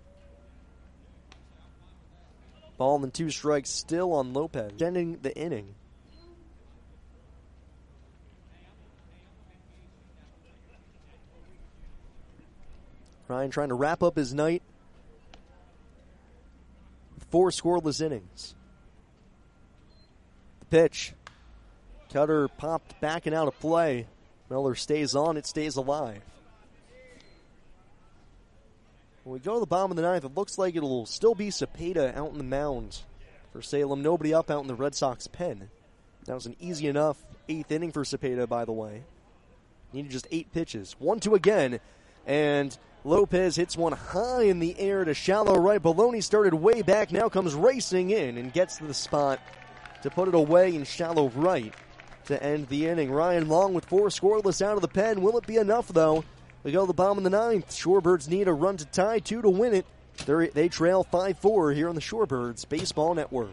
Ball and 2 strikes still on Lopez, ending the inning. Ryan trying to wrap up his night. 4 scoreless innings. The pitch. Cutter popped back and out of play. Miller stays on, it stays alive. When we go to the bottom of the 9th, it looks like it'll still be Cepeda out in the mound for Salem. Nobody up out in the Red Sox pen. That was an easy enough 8th inning for Cepeda, by the way. Needed just 8 pitches. 1-2 again, and Lopez hits one high in the air to shallow right. Baloney started way back, now comes racing in and gets to the spot to put it away in shallow right. to end the inning. Ryan Long with 4 scoreless out of the pen. Will it be enough, though? We go to the bottom of the 9th. Shorebirds need a run to tie, 2 to win it. They trail 5-4 here on the Shorebirds Baseball Network.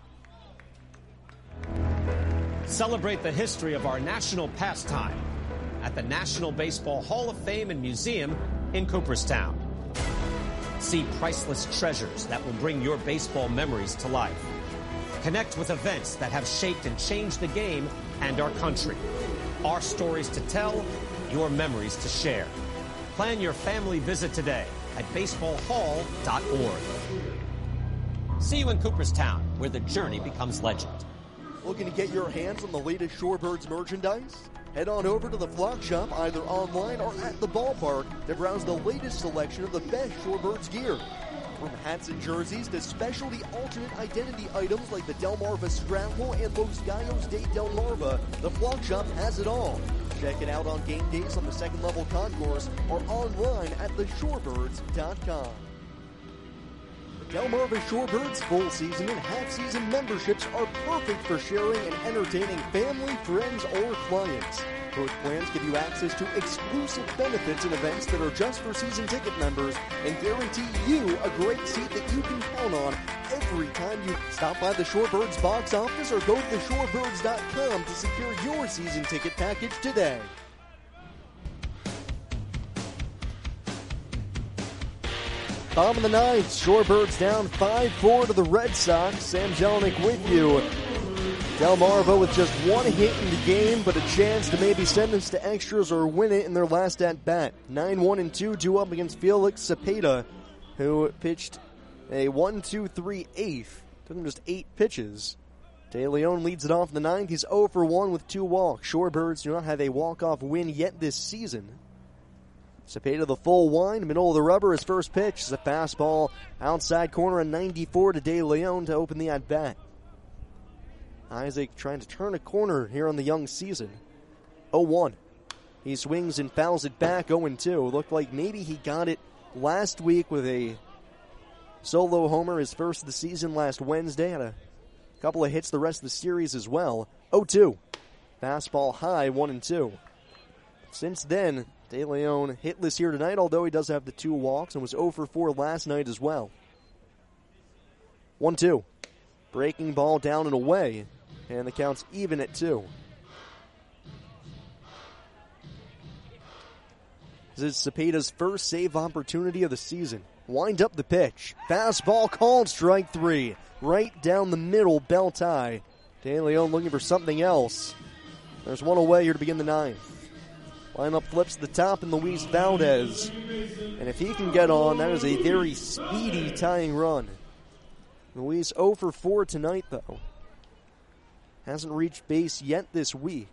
Celebrate the history of our national pastime at the National Baseball Hall of Fame and Museum in Cooperstown. See priceless treasures that will bring your baseball memories to life. Connect with events that have shaped and changed the game and our country. Our stories to tell, your memories to share. Plan your family visit today at baseballhall.org. See you in Cooperstown, where the journey becomes legend. Looking to get your hands on the latest Shorebirds merchandise? Head on over to the Flock Shop, either online or at the ballpark, to browse the latest selection of the best Shorebirds gear. From hats and jerseys to specialty alternate identity items like the Delmarva Scrapple and Los Gallos de Delmarva, the Flock Shop has it all. Check it out on game days on the second level concourse or online at theshorebirds.com. Delmarva Shorebirds full season and half season memberships are perfect for sharing and entertaining family, friends, or clients. Both plans give you access to exclusive benefits and events that are just for season ticket members and guarantee you a great seat that you can count on every time you stop by the Shorebirds box office or go to theshorebirds.com to secure your season ticket package today. Bottom of the 9th, Shorebirds down 5-4 to the Red Sox. Sam Jelinek with you. Delmarva with just 1 hit in the game, but a chance to maybe send us to extras or win it in their last at-bat. 9-1-2 due up against Felix Cepeda, who pitched a 1-2-3-8. Took him just 8 pitches. De Leon leads it off in the 9th. He's 0-for-1 with 2 walks. Shorebirds do not have a walk-off win yet this season. Cepeda the full wind, middle of the rubber. His first pitch is a fastball outside corner, a 94 to De Leon to open the at-bat. Isaac trying to turn a corner here on the young season. 0-1. He swings and fouls it back, 0-2. Looked like maybe he got it last week with a solo homer, his first of the season last Wednesday. Had a couple of hits the rest of the series as well. 0-2. Fastball high, 1-2. Since then, De Leon hitless here tonight, although he does have the 2 walks and was 0-for-4 last night as well. 1-2. Breaking ball down and away, and the count's even at 2. This is Cepeda's first save opportunity of the season. Wind up the pitch. Fastball called, strike 3. Right down the middle, belt high. De Leon looking for something else. There's one away here to begin the 9th. Lineup flips to the top and Luis Valdez. And if he can get on, that is a very speedy tying run. Luis 0-for-4 tonight, though. Hasn't reached base yet this week.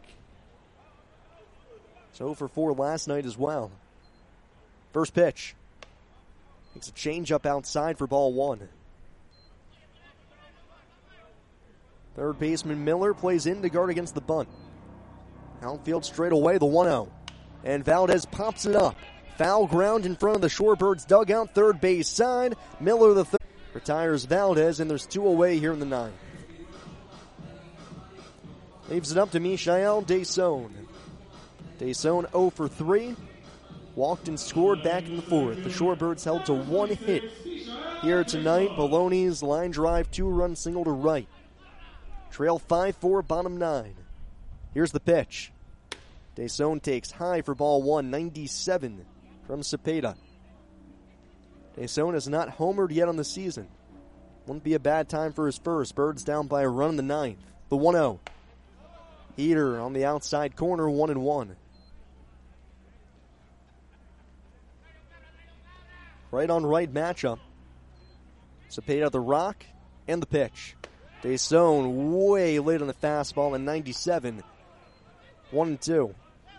So 0-for-4 last night as well. First pitch. Makes a changeup outside for ball 1. Third baseman Miller plays in to guard against the bunt. Outfield straight away, the 1-0. And Valdez pops it up. Foul ground in front of the Shorebirds dugout, third base side. Miller the third. Retires Valdez, and there's 2 away here in the 9th. Leaves it up to Michael Desaune. Desaune 0-for-3. Walked and scored back in the 4th. The Shorebirds held to 1 hit here tonight. Baloney's line drive, 2-run single to right. Trail 5-4, bottom 9. Here's the pitch. Desaune takes high for ball 1, 97 from Cepeda. Desaune has not homered yet on the season. Wouldn't be a bad time for his first. Birds down by a run in the 9th. The 1-0. Heater on the outside corner, 1-1. Right on right matchup. Cepeda the rock and the pitch. Desaune way late on the fastball in 97. 1-2.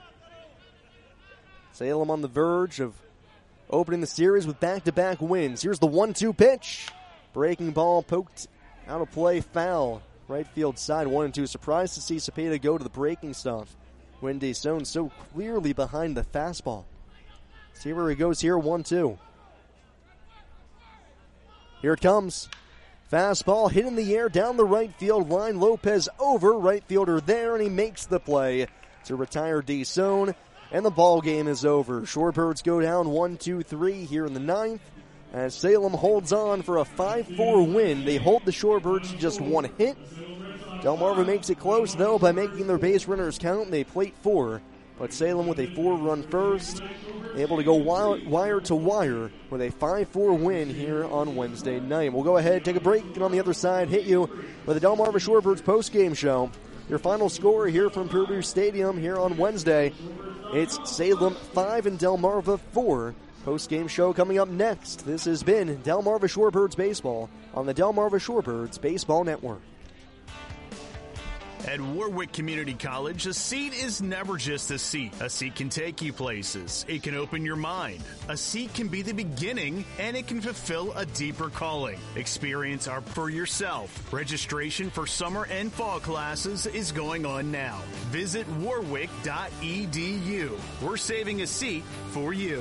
Salem on the verge of opening the series with back-to-back wins. Here's the 1-2 pitch. Breaking ball poked out of play, foul. Right field side, 1-2. Surprised to see Cepeda go to the breaking stuff when Desaune so clearly behind the fastball. See where he goes here, 1-2. Here it comes. Fastball hit in the air down the right field line. Lopez over, right fielder there, and he makes the play to retire DeSone, and the ball game is over. Shorebirds go down 1-2-3 here in the ninth as Salem holds on for a 5-4 win. They hold the Shorebirds to just one hit. Delmarva makes it close, though, by making their base runners count. They plate 4, but Salem with a 4-run first, able to go wire to wire with a 5-4 win here on Wednesday night. We'll go ahead, take a break, and on the other side, hit you with the Delmarva Shorebirds postgame show. Your final score here from Purdue Stadium here on Wednesday. It's Salem 5 and Delmarva 4. Postgame show coming up next. This has been Delmarva Shorebirds Baseball on the Delmarva Shorebirds Baseball Network. At Warwick Community College, a seat is never just a seat. A seat can take you places. It can open your mind. A seat can be the beginning, and it can fulfill a deeper calling. Experience art for yourself. Registration for summer and fall classes is going on now. Visit warwick.edu. We're saving a seat for you.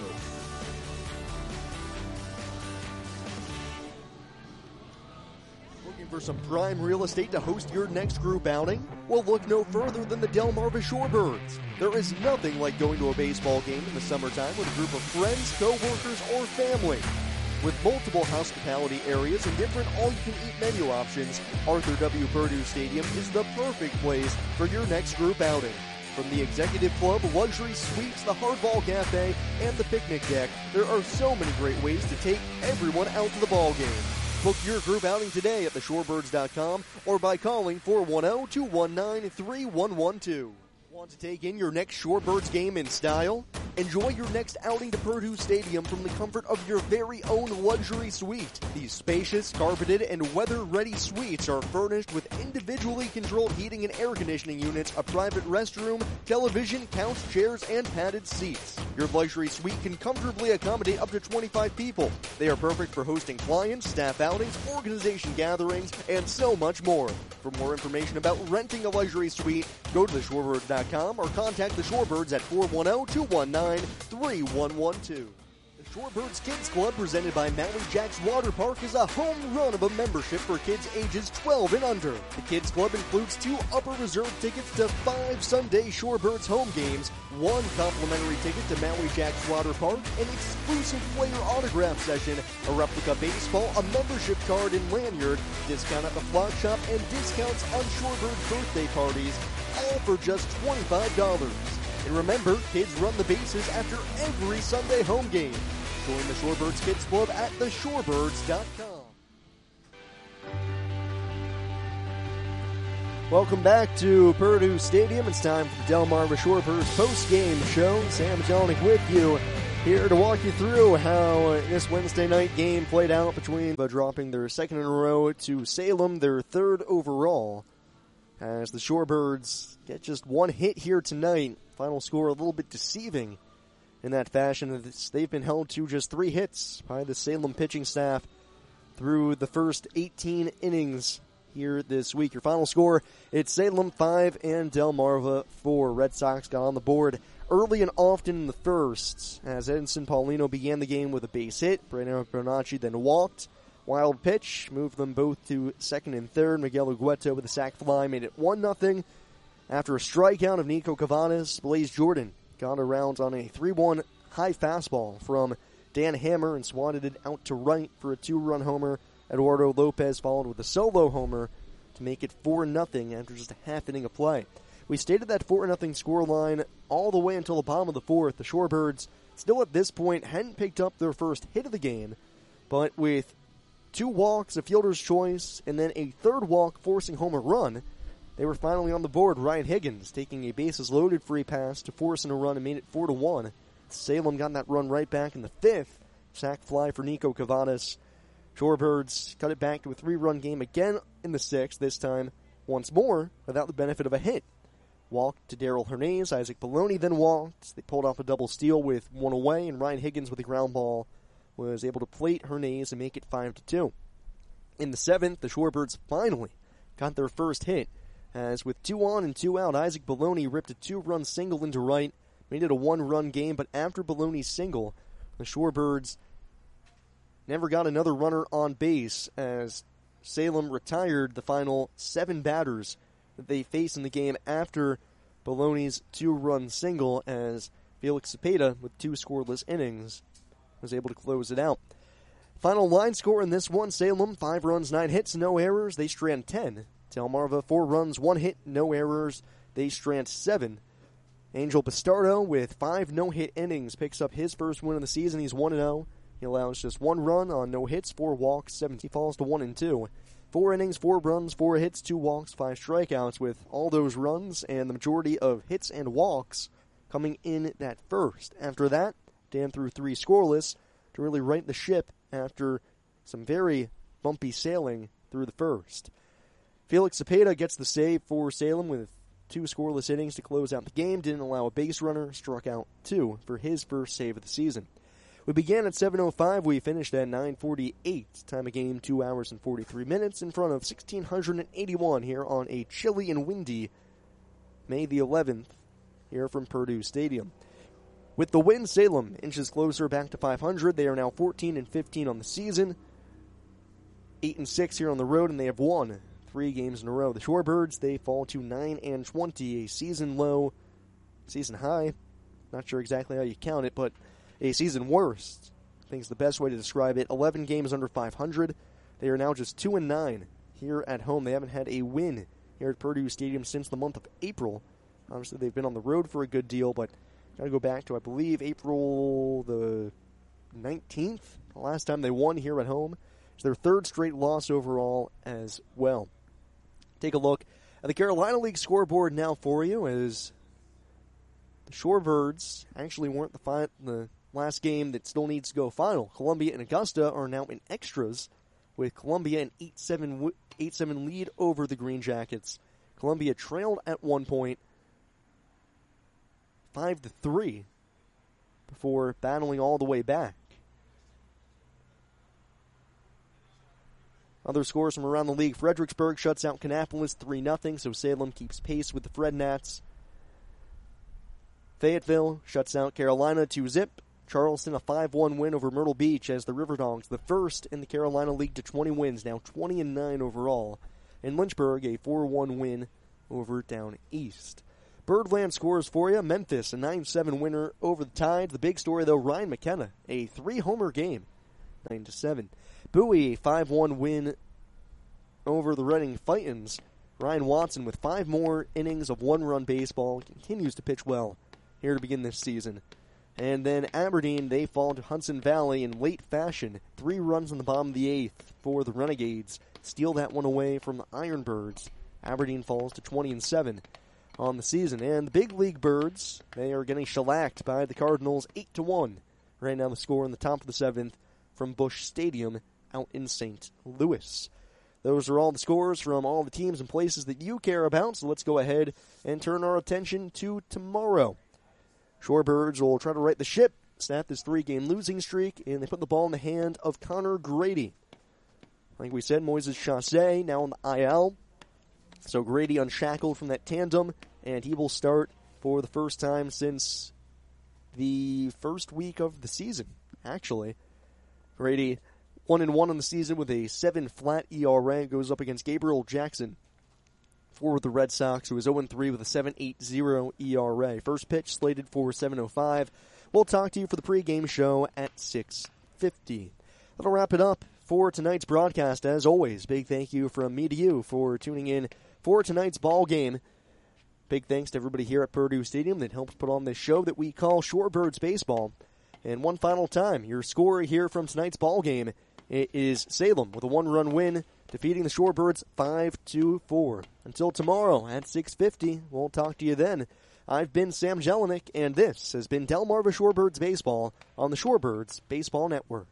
For some prime real estate to host your next group outing? Well, look no further than the Delmarva Shorebirds. There is nothing like going to a baseball game in the summertime with a group of friends, co-workers, or family. With multiple hospitality areas and different all-you-can-eat menu options, Arthur W. Purdue Stadium is the perfect place for your next group outing. From the Executive Club, luxury suites, the Hardball Cafe, and the picnic deck, there are so many great ways to take everyone out to the ball game. Book your group outing today at theshorebirds.com or by calling 410-219-3112. Want to take in your next Shorebirds game in style? Enjoy your next outing to Purdue Stadium from the comfort of your very own luxury suite. These spacious, carpeted, and weather-ready suites are furnished with individually controlled heating and air conditioning units, a private restroom, television, couch, chairs, and padded seats. Your luxury suite can comfortably accommodate up to 25 people. They are perfect for hosting clients, staff outings, organization gatherings, and so much more. For more information about renting a luxury suite, go to theshorebirds.com or contact the Shorebirds at 410-219-3112. The Shorebirds Kids Club, presented by Maui Jacks Water Park, is a home run of a membership for kids ages 12 and under. The Kids Club includes 2 upper reserve tickets to 5 Sunday Shorebirds home games, 1 complimentary ticket to Maui Jacks Water Park, an exclusive player autograph session, a replica baseball, a membership card and lanyard, discount at the flock shop, and discounts on Shorebirds birthday parties, all for just $25. And remember, kids run the bases after every Sunday home game. Join the Shorebirds Kids Club at theshorebirds.com. Welcome back to Purdue Stadium. It's time for the Delmarva Shorebirds post-game show. Sam Jelinek with you here to walk you through how this Wednesday night game played out between dropping their second in a row to Salem, their third overall, as the Shorebirds get just one hit here tonight. Final score a little bit deceiving in that fashion. They've been held to just 3 hits by the Salem pitching staff through the first 18 innings here this week. Your final score, it's Salem 5 and Delmarva 4. Red Sox got on the board early and often in the first as Edinson Paulino began the game with a base hit. Breno Bonacci then walked. Wild pitch moved them both to second and third. Miguel Ugueto with a sac fly made it 1-0. After a strikeout of Nico Cavanas, Blaze Jordan got around on a 3-1 high fastball from Dan Hammer and swatted it out to right for a 2-run homer. Eduardo Lopez followed with a solo homer to make it 4-0 after just a half inning of play. We stayed at that 4-0 scoreline all the way until the bottom of the fourth. The Shorebirds, still at this point, hadn't picked up their first hit of the game, but with 2 walks, a fielder's choice, and then a third walk forcing home a run, they were finally on the board. Ryan Higgins taking a bases-loaded free pass to force in a run and made it 4-1. Salem got that run right back in the 5th. Sac fly for Nico Cavanas. Shorebirds cut it back to a 3-run game again in the 6th, this time once more without the benefit of a hit. Walked to Daryl Hernandez. Isaac Baloney then walked. They pulled off a double steal with 1 away, and Ryan Higgins with a ground ball was able to plate Hernandez and make it 5-2. In the 7th, the Shorebirds finally got their first hit, as with 2 on and 2 out, Isaac Baloney ripped a 2-run single into right, made it a 1-run game, but after Baloney's single, the Shorebirds never got another runner on base, as Salem retired the final 7 batters that they faced in the game after Bologna's 2-run single, as Felix Cepeda, with 2 scoreless innings, was able to close it out. Final line score in this one, Salem, 5 runs, 9 hits, no errors. They strand 10. Delmarva, 4 runs, 1 hit, no errors. They strand 7. Angel Bastardo, with 5 no-hit innings, picks up his first win of the season. He's 1-0. He allows just 1 run on no hits, 4 walks, 7. He falls to 1-2. 4 innings, 4 runs, 4 hits, 2 walks, 5 strikeouts, with all those runs and the majority of hits and walks coming in that first. After that, Dan threw 3 scoreless to really right the ship after some very bumpy sailing through the first. Felix Cepeda gets the save for Salem with 2 scoreless innings to close out the game. Didn't allow a base runner, struck out 2 for his first save of the season. We began at 7:05. We finished at 9:48. Time of game, 2 hours and 43 minutes in front of 1,681 here on a chilly and windy May the 11th here from Purdue Stadium. With the win, Salem inches closer back to 500. They are now 14-15 on the season, 8-6 here on the road, and they have won 3 games in a row. The Shorebirds, they fall to 9-20, a season low, season high. Not sure exactly how you count it, but a season worst, I think is the best way to describe it. 11 games under 500. They are now just 2-9 here at home. They haven't had a win here at Purdue Stadium since the month of April. Obviously, they've been on the road for a good deal, but got to go back to, I believe, April the 19th, the last time they won here at home. It's their 3rd straight loss overall as well. Take a look at the Carolina League scoreboard now for you, as the Shorebirds actually weren't the last game that still needs to go final. Columbia and Augusta are now in extras, with Columbia an 8-7 lead over the Green Jackets. Columbia trailed at one point 5-3 before battling all the way back. Other scores from around the league. Fredericksburg shuts out Kannapolis 3-0, so Salem keeps pace with the Fred Nats. Fayetteville shuts out Carolina 2-0. Charleston a 5-1 win over Myrtle Beach as the River Dogs, the first in the Carolina League to 20 wins, now 20-9 overall. And Lynchburg a 4-1 win over Down East. Birdland scores for you. Memphis, a 9-7 winner over the Tide. The big story, though, Ryan McKenna, a 3-homer game, 9-7. Bowie, a 5-1 win over the Reading Titans. Ryan Watson, with 5 more innings of 1-run baseball, continues to pitch well here to begin this season. And then Aberdeen, they fall to Hudson Valley in late fashion. 3 runs in the bottom of the 8th for the Renegades. Steal that one away from the Ironbirds. Aberdeen falls to 20-7. On the season. And the big league Birds, they are getting shellacked by the Cardinals 8-1. Right now the score in the top of the 7th from Busch Stadium out in St. Louis. Those are all the scores from all the teams and places that you care about, so let's go ahead and turn our attention to tomorrow. Shorebirds will try to right the ship, snap this 3-game losing streak, and they put the ball in the hand of Connor Grady. Like we said, Moises Chassé now on the IL. So Grady unshackled from that tandem, and he will start for the first time since the first week of the season, actually. Grady 1-1 on the season with a 7 flat ERA, goes up against Gabriel Jackson for the Red Sox, who is 0-3 with a 7.80 ERA. First pitch slated for 7:05. We'll talk to you for the pregame show at 6:50. That'll wrap it up for tonight's broadcast. As always, big thank you from me to you for tuning in for tonight's ball game. Big thanks to everybody here at Purdue Stadium that helped put on this show that we call Shorebirds Baseball. And one final time, your score here from tonight's ball game is Salem with a 1-run win, defeating the Shorebirds 5-4. Until tomorrow at 6:50, we'll talk to you then. I've been Sam Jelinek, and this has been Delmarva Shorebirds Baseball on the Shorebirds Baseball Network.